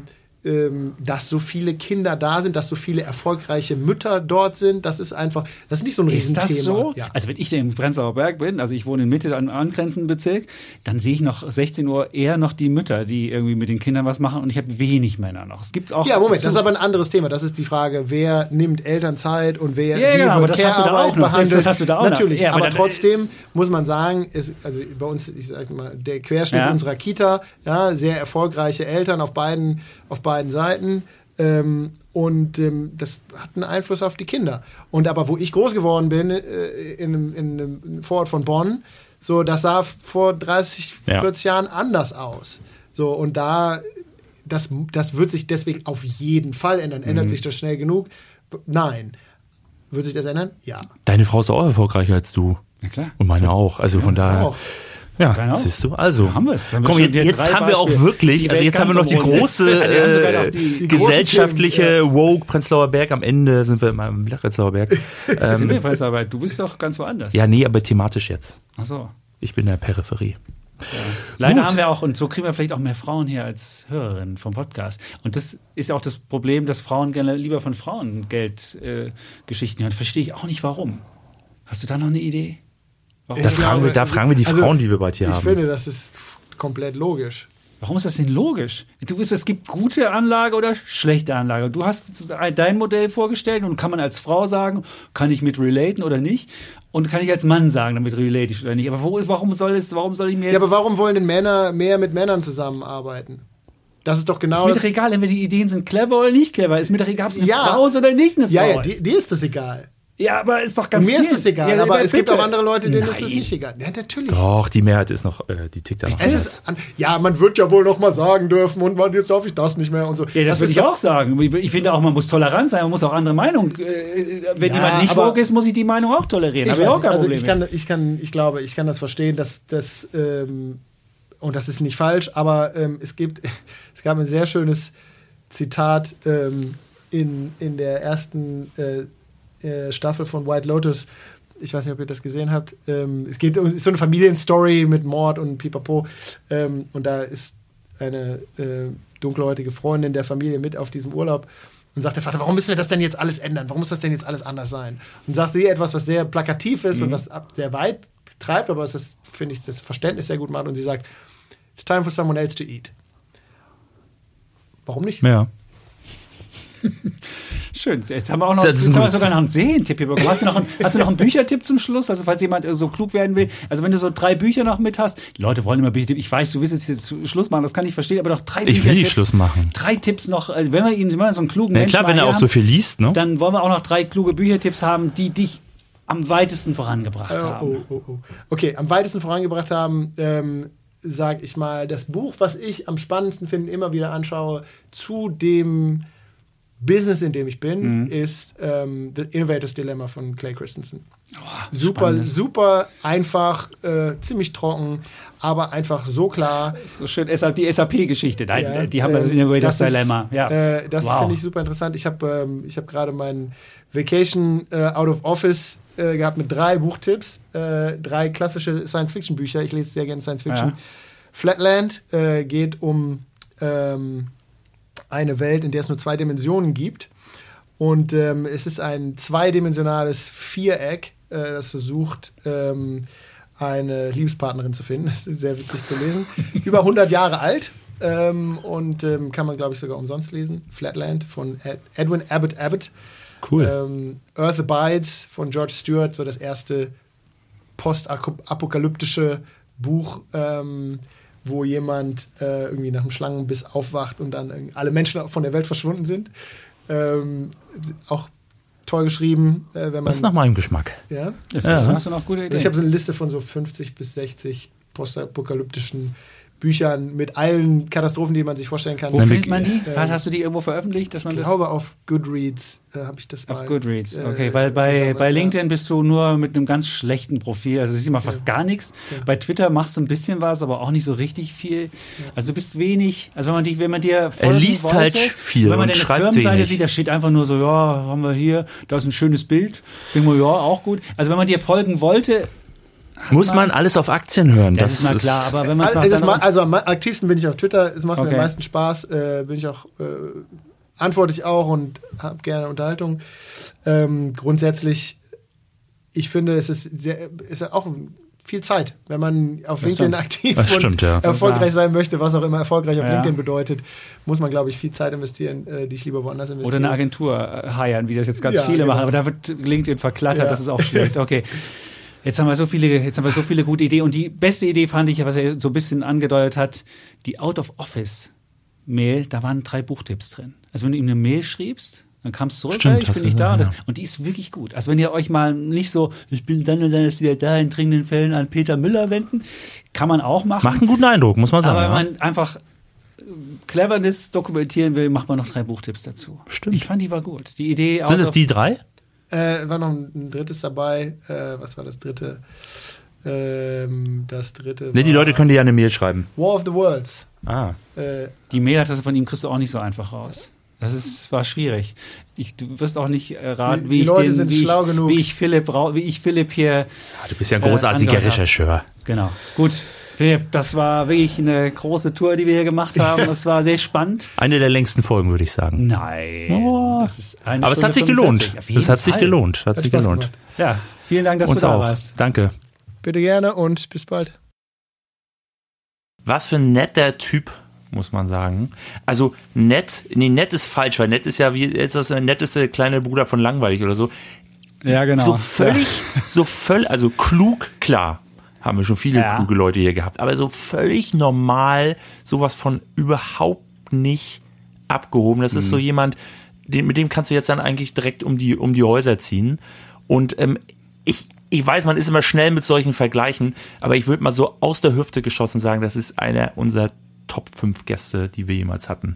ähm, dass so viele Kinder da sind, dass so viele erfolgreiche Mütter dort sind. Das ist einfach, das ist nicht so ein Ist Riesenthema. das so? Ja. Also wenn ich im Prenzlauer Berg bin, also ich wohne in Mitte am angrenzenden Bezirk, dann sehe ich noch sechzehn Uhr eher noch die Mütter, die irgendwie mit den Kindern was machen und ich habe wenig Männer noch. Es gibt auch Ja, Moment, so, das ist aber ein anderes Thema. Das ist die Frage, wer nimmt Elternzeit und wer Ja, wie genau, aber wird das hast du da Care-Arbeit auch noch. behandelt. Das hast du da auch noch. Natürlich, Ja, aber aber dann- trotzdem muss man sagen, ist, also bei uns, ich sag mal, der Querschnitt Ja. unserer Kita, ja, sehr erfolgreiche Eltern auf beiden, auf beiden Seiten. Ähm, und ähm, das hat einen Einfluss auf die Kinder. Und aber wo ich groß geworden bin, äh, in, einem, in einem Vorort von Bonn, so, das sah vor dreißig, Ja. vierzig Jahren anders aus. So, und da, das, das wird sich deswegen auf jeden Fall ändern. Ändert sich das schnell genug? B- Nein. Wird sich das ändern? Ja. Deine Frau ist auch erfolgreicher als du. Ja, klar. Und meine auch. Also von daher. Auch. Ja, Genau. siehst du. Also, haben wir's. Dann haben wir komm, schon jetzt, die jetzt drei haben wir auch Beispiele. wirklich, Die also Welt jetzt haben wir ganz noch die umrundet. große, Also wir haben sogar äh, noch die- die großen gesellschaftliche Themen, Woke Prenzlauer Berg. Am Ende sind wir immer im Prenzlauer Berg. Ähm, ähm, aber du bist doch ganz woanders. ja, nee, aber thematisch jetzt. Ach so. Ich bin in der Peripherie. Leider Gut. haben wir auch, und so kriegen wir vielleicht auch mehr Frauen hier als Hörerinnen vom Podcast. Und das ist ja auch das Problem, dass Frauen gerne lieber von Frauen Geldgeschichten äh, Geschichten hören. Verstehe ich auch nicht, warum. Hast du da noch eine Idee? Warum, Da Ich fragen, glaube, wir, da fragen wir die also, Frauen, die wir bald hier Ich haben. finde, das ist komplett logisch. warum ist das denn logisch? Du willst, es gibt gute Anlage oder schlechte Anlage. Du hast dein Modell vorgestellt und kann man als Frau sagen, kann ich mit relaten oder nicht? Und kann ich als Mann sagen, damit relate ich oder nicht? Aber wo ist, warum soll es, warum soll ich mir jetzt... Ja, aber warum wollen denn Männer mehr mit Männern zusammenarbeiten? Das ist doch ist genau mir das. doch egal, wenn wir die Ideen sind clever oder nicht clever. Ist mir doch egal, ob es eine Ja. Frau ist oder nicht eine Frau Ja, ja, ist. die, dir ist das egal. Ja, aber ist doch Und ganz mir ist viel. das egal, Ja, aber es gibt bitte. auch andere Leute, denen ist das Nein. nicht egal. Ja, natürlich. Doch, die Mehrheit ist noch, äh, die tickt da noch. Es ist an, ja, man wird ja wohl noch mal sagen dürfen und man, jetzt darf ich das nicht mehr und so. Ja, das, würde ist ich doch- auch sagen. Ich, ich finde auch, man muss tolerant sein, man muss auch andere Meinung. Äh, wenn Ja, jemand nicht aber- woke ist, muss ich die Meinung auch tolerieren. Ich, Habe ich weiß auch kein nicht, also Problem ich, kann, ich, kann, ich glaube, ich kann das verstehen, dass das, ähm, und das ist nicht falsch, aber ähm, es gibt, es gab ein sehr schönes Zitat ähm, in, in der ersten äh, äh, Staffel von White Lotus. Ich weiß nicht, ob ihr das gesehen habt. Ähm, es geht um ist so eine Familienstory mit Mord und Pipapo. Ähm, und da ist eine äh, dunkelhäutige Freundin der Familie mit auf diesem Urlaub und sagt der Vater, warum müssen wir das denn jetzt alles ändern? Warum muss das denn jetzt alles anders sein? Und sagt sie etwas, was sehr plakativ ist und was ab, sehr weit treibt, aber es ist, finde ich, das Verständnis sehr gut macht. Und sie sagt, it's time for someone else to eat. Warum nicht? Ja. Schön. Jetzt haben wir auch noch, Das ist ein jetzt haben wir gutes- sogar noch einen Serientipp hier bekommen. Hast du noch einen, hast du noch einen Büchertipp zum Schluss? Also, falls jemand äh, so klug werden will. Also, wenn du so drei Bücher noch mit hast. Die Leute wollen immer Büchertipp. Ich weiß, du willst jetzt, jetzt Schluss machen, das kann ich verstehen, aber doch drei Ich will nicht Büchertipps. Schluss machen. Drei Tipps noch. Also, wenn wir ihn, wenn wir so einen klugen Na Menschen klar, wenn er mal auch hier so haben, viel liest, ne? dann wollen wir auch noch drei kluge Büchertipps haben, die dich am weitesten vorangebracht Oh, haben. oh, oh, oh. Okay, am weitesten vorangebracht haben, ähm, sag ich mal, das Buch, was ich am spannendsten finde, immer wieder anschaue, zu dem Business, in dem ich bin, Mhm. ist ähm, The Innovator's Dilemma von Clay Christensen. super, spannend. super einfach, äh, ziemlich trocken, aber einfach so klar. So schön, die S A P-Geschichte. Nein, Ja, die haben das ähm, Innovators das ist, Dilemma. Ja. Äh, das Wow. finde ich super interessant. Ich habe ähm, ich hab gerade meinen Vacation äh, Out of Office äh, gehabt mit drei Buchtipps, äh, drei klassische Science-Fiction-Bücher. Ich lese sehr gerne Science-Fiction. Ja. Flatland äh, geht um ähm, eine Welt, in der es nur zwei Dimensionen gibt. Und ähm, es ist ein zweidimensionales Viereck, äh, das versucht, ähm, eine Liebespartnerin zu finden. Das ist sehr witzig zu lesen. Über hundert Jahre alt ähm, und ähm, kann man, glaube ich, sogar umsonst lesen. Flatland von Ed Edwin Abbott Abbott. Cool. Ähm, Earth Abides von George Stewart, so das erste postapokalyptische Buch, ähm, wo jemand äh, irgendwie nach einem Schlangenbiss aufwacht und dann irgendwie alle Menschen von der Welt verschwunden sind. Ähm, auch toll geschrieben, äh, wenn man. Das ist nach meinem Geschmack. Ja? Ist Ja. das, hast du noch gute Ideen? Ich habe so eine Liste von so fünfzig bis sechzig postapokalyptischen Büchern mit allen Katastrophen, die man sich vorstellen kann. Wo Wenn findet wir- man die? Ähm, Hast du die irgendwo veröffentlicht, dass man Ich das glaube, auf Goodreads äh, habe ich das mal. auf Goodreads? äh, Okay, weil bei, gesammelt, bei ja. LinkedIn bist du nur mit einem ganz schlechten Profil, also siehst du mal fast gar nichts. Bei Twitter machst du ein bisschen was, aber auch nicht so richtig viel. Also du bist wenig, also wenn man dich, wenn man dir folgen liest wollte, halt viel wenn man und deine schreibt Firmenseite wenig. sieht, da steht einfach nur so, ja, haben wir hier, da ist ein schönes Bild. Denken wir, ja, auch gut. Also wenn man dir folgen wollte, Muss man alles auf Aktien hören? Das, das ist mal klar, aber wenn man es also, also am aktivsten bin ich auf Twitter, es macht okay. mir am meisten Spaß, äh, bin ich auch, äh, antworte ich auch und habe gerne Unterhaltung. Ähm, grundsätzlich, ich finde, es ist, sehr, ist auch viel Zeit, wenn man auf das LinkedIn stimmt. aktiv das stimmt, und ja. erfolgreich sein möchte, was auch immer erfolgreich auf ja. LinkedIn bedeutet, muss man, glaube ich, viel Zeit investieren, äh, die ich lieber woanders investiere. Oder eine Agentur heiern, wie das jetzt ganz ja, viele genau. machen, aber da wird LinkedIn verklattert, ja. das ist auch schlecht. Okay. Jetzt haben wir so viele, jetzt haben wir so viele gute Ideen. Und die beste Idee fand ich, was er so ein bisschen angedeutet hat, die Out-of-Office-Mail, da waren drei Buchtipps drin. Also wenn du ihm eine Mail schriebst, dann kam es zurück, Stimmt, hey, ich bin nicht da. Und, das, und die ist wirklich gut. Also wenn ihr euch mal nicht so, ich bin dann und dann ist wieder da, in dringenden Fällen an Peter Müller wenden, kann man auch machen. Macht einen guten Eindruck, muss man sagen. Aber wenn ja. man einfach Cleverness dokumentieren will, macht man noch drei Buchtipps dazu. Stimmt. Ich fand, die war gut. Die Idee. Sind es die drei? Äh, war noch ein, ein drittes dabei. Äh, was war das dritte? Ähm, das dritte war Ne, die Leute können dir ja eine Mail schreiben. War of the Worlds. Ah. Äh, Die Mailadresse von ihm kriegst du auch nicht so einfach raus. Das ist, war schwierig. Ich, du wirst auch nicht äh, raten, Die- wie, die ich Leute den, sind wie, schlau ich, genug. wie ich Philipp Rau- wie ich Philipp hier. Ja, du bist ja ein großartiger Äh, angehört Rechercheur. Genau. Gut, Philipp, das war wirklich eine große Tour, die wir hier gemacht haben. Das war sehr spannend. Eine der längsten Folgen, würde ich sagen. Nein. Oh. Das ist eine Aber es Stunde hat sich gelohnt. fünfundvierzig. Auf jeden Das hat sich Fall. gelohnt. Hat, Hat sich Spaß gelohnt. gemacht. Ja, vielen Dank, dass Uns du da auch. warst. Danke. bitte gerne und bis bald. Was für ein netter Typ, muss man sagen. Also nett, nee, nett ist falsch, weil nett ist ja wie, jetzt ist das nett ist der kleine Bruder von langweilig oder so. Ja, genau. So völlig, so völlig, also klug, klar, haben wir schon viele Ja. kluge Leute hier gehabt, aber so völlig normal, sowas von überhaupt nicht abgehoben. Das ist so jemand, den, mit dem kannst du jetzt dann eigentlich direkt um die, um die Häuser ziehen. Und ähm, ich, ich weiß, man ist immer schnell mit solchen Vergleichen, aber ich würde mal so aus der Hüfte geschossen sagen, das ist einer unserer Top fünf Gäste, die wir jemals hatten.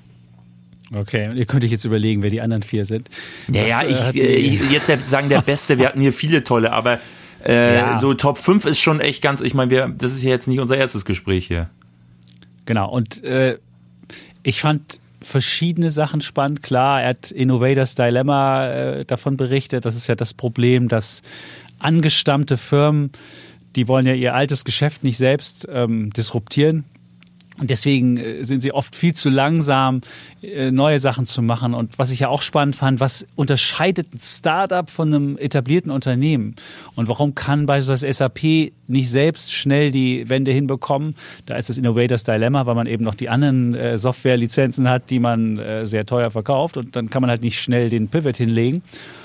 Okay, und ihr könnt euch jetzt überlegen, wer die anderen vier sind. Naja, Das, äh, hat ich, die- äh, ich jetzt der- sagen der Beste, wir hatten hier viele tolle, aber äh, Ja. so Top fünf ist schon echt ganz, ich meine, wir, das ist ja jetzt nicht unser erstes Gespräch hier. Genau, und äh, ich fand verschiedene Sachen spannend. Klar, er hat Innovators Dilemma äh, davon berichtet. Das ist ja das Problem, dass angestammte Firmen, die wollen ja ihr altes Geschäft nicht selbst ähm, disruptieren. Und deswegen äh, sind sie oft viel zu langsam, äh, neue Sachen zu machen. Und was ich ja auch spannend fand, was unterscheidet ein Startup von einem etablierten Unternehmen? Und warum kann beispielsweise S A P nicht selbst schnell die Wende hinbekommen? Da ist das Innovators Dilemma, weil man eben noch die anderen äh, Softwarelizenzen hat, die man äh, sehr teuer verkauft. Und dann kann man halt nicht schnell den Pivot hinlegen.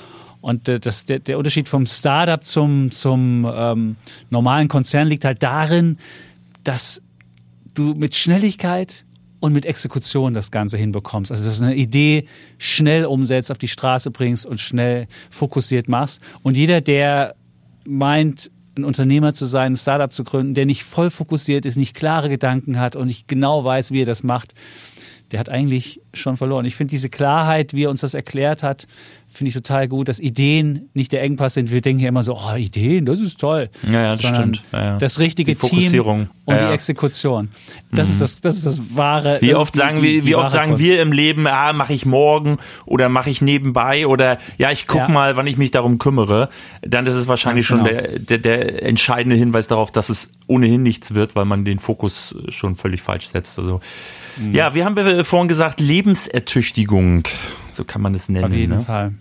Und äh, das, der, der Unterschied vom Startup zum, zum ähm, normalen Konzern liegt halt darin, dass du mit Schnelligkeit und mit Exekution das Ganze hinbekommst. Also dass du eine Idee schnell umsetzt, auf die Straße bringst und schnell fokussiert machst. Und jeder, der meint, ein Unternehmer zu sein, ein Startup zu gründen, der nicht voll fokussiert ist, nicht klare Gedanken hat und nicht genau weiß, wie er das macht, der hat eigentlich schon verloren. Ich finde diese Klarheit, wie er uns das erklärt hat, finde ich total gut, dass Ideen nicht der Engpass sind. Wir denken ja immer so, oh, Ideen, das ist toll. Ja, ja, das Sondern stimmt. Ja, ja. das richtige Die Fokussierung. Team und Ja, ja. die Exekution. Das ist das, das ist das wahre. Wie das oft ist die- sagen die- wir, die wie oft wahre sagen Kunst. wir im Leben, ah, mache ich morgen oder mache ich nebenbei oder ja, ich guck Ja. mal, wann ich mich darum kümmere. Dann ist es wahrscheinlich Ganz schon genau. der, der, der entscheidende Hinweis darauf, dass es ohnehin nichts wird, weil man den Fokus schon völlig falsch setzt. Also Mhm. ja, wir haben wir vorhin gesagt, Lebensertüchtigung, so kann man es nennen. Auf jeden ne? Fall.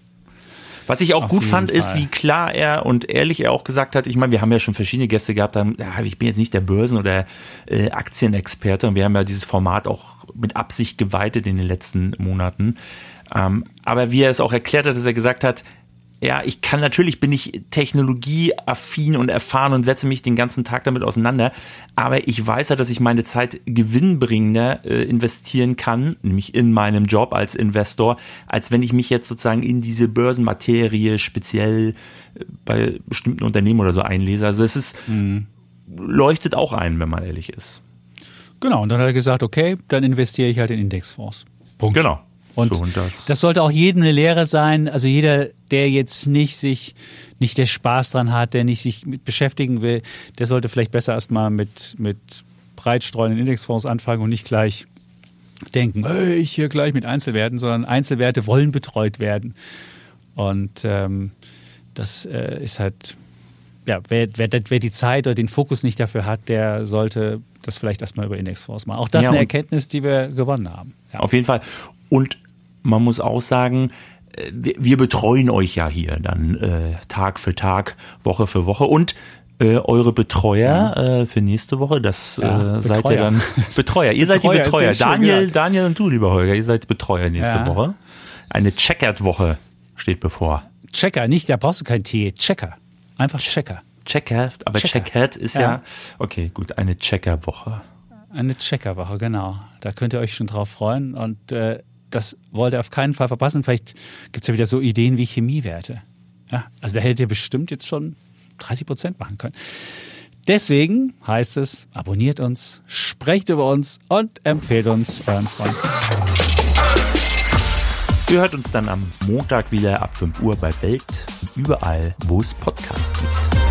Was ich auch Auf gut jeden fand, ist, Fall. wie klar er und ehrlich er auch gesagt hat, ich meine, wir haben ja schon verschiedene Gäste gehabt, haben, ja, ich bin jetzt nicht der Börsen- oder äh, Aktienexperte und wir haben ja dieses Format auch mit Absicht geweitet in den letzten Monaten. Ähm, aber wie er es auch erklärt hat, dass er gesagt hat, ja, ich kann natürlich, bin ich technologieaffin und erfahren und setze mich den ganzen Tag damit auseinander, aber ich weiß ja, dass ich meine Zeit gewinnbringender äh, investieren kann, nämlich in meinem Job als Investor, als wenn ich mich jetzt sozusagen in diese Börsenmaterie speziell äh, bei bestimmten Unternehmen oder so einlese. Also es ist, Mhm. leuchtet auch ein, wenn man ehrlich ist. Genau, und dann hat er gesagt, okay, dann investiere ich halt in Indexfonds. Punkt. Genau. Und, so, und das. das sollte auch jedem eine Lehre sein. Also jeder, der jetzt nicht sich, nicht der Spaß dran hat, der nicht sich mit beschäftigen will, der sollte vielleicht besser erstmal mit, mit breitstreuenden Indexfonds anfangen und nicht gleich denken, hey, ich hier gleich mit Einzelwerten, sondern Einzelwerte wollen betreut werden. Und ähm, das äh, ist halt ja, wer, wer, wer die Zeit oder den Fokus nicht dafür hat, der sollte das vielleicht erstmal über Indexfonds machen. Auch das ist Ja, eine und- Erkenntnis, die wir gewonnen haben. Ja. Auf jeden Fall. Und man muss auch sagen, äh, wir, wir betreuen euch ja hier dann äh, Tag für Tag, Woche für Woche und äh, eure Betreuer äh, für nächste Woche, das Ja, äh, seid ihr Betreuer. dann Betreuer. Ihr seid die Betreuer ist Betreuer. sehr schön Daniel, gesagt. Daniel und du, lieber Holger, ihr seid Betreuer nächste Ja. Woche. Eine Checkered-Woche steht bevor. Checker, nicht, da brauchst du keinen T. Checker. Einfach Checker. Checker, aber Checker. Checkered ist ja. Ja. okay, gut, eine Checker-Woche. Eine Checkerwoche, genau. Da könnt ihr euch schon drauf freuen. Und äh, das wollt ihr auf keinen Fall verpassen. Vielleicht gibt's ja wieder so Ideen wie Chemiewerte. Ja, also da hättet ihr bestimmt jetzt schon dreißig Prozent machen können. Deswegen heißt es, abonniert uns, sprecht über uns und empfehlt uns euren Freunden. Ihr hört uns dann am Montag wieder ab fünf Uhr bei Welt, überall, wo es Podcasts gibt.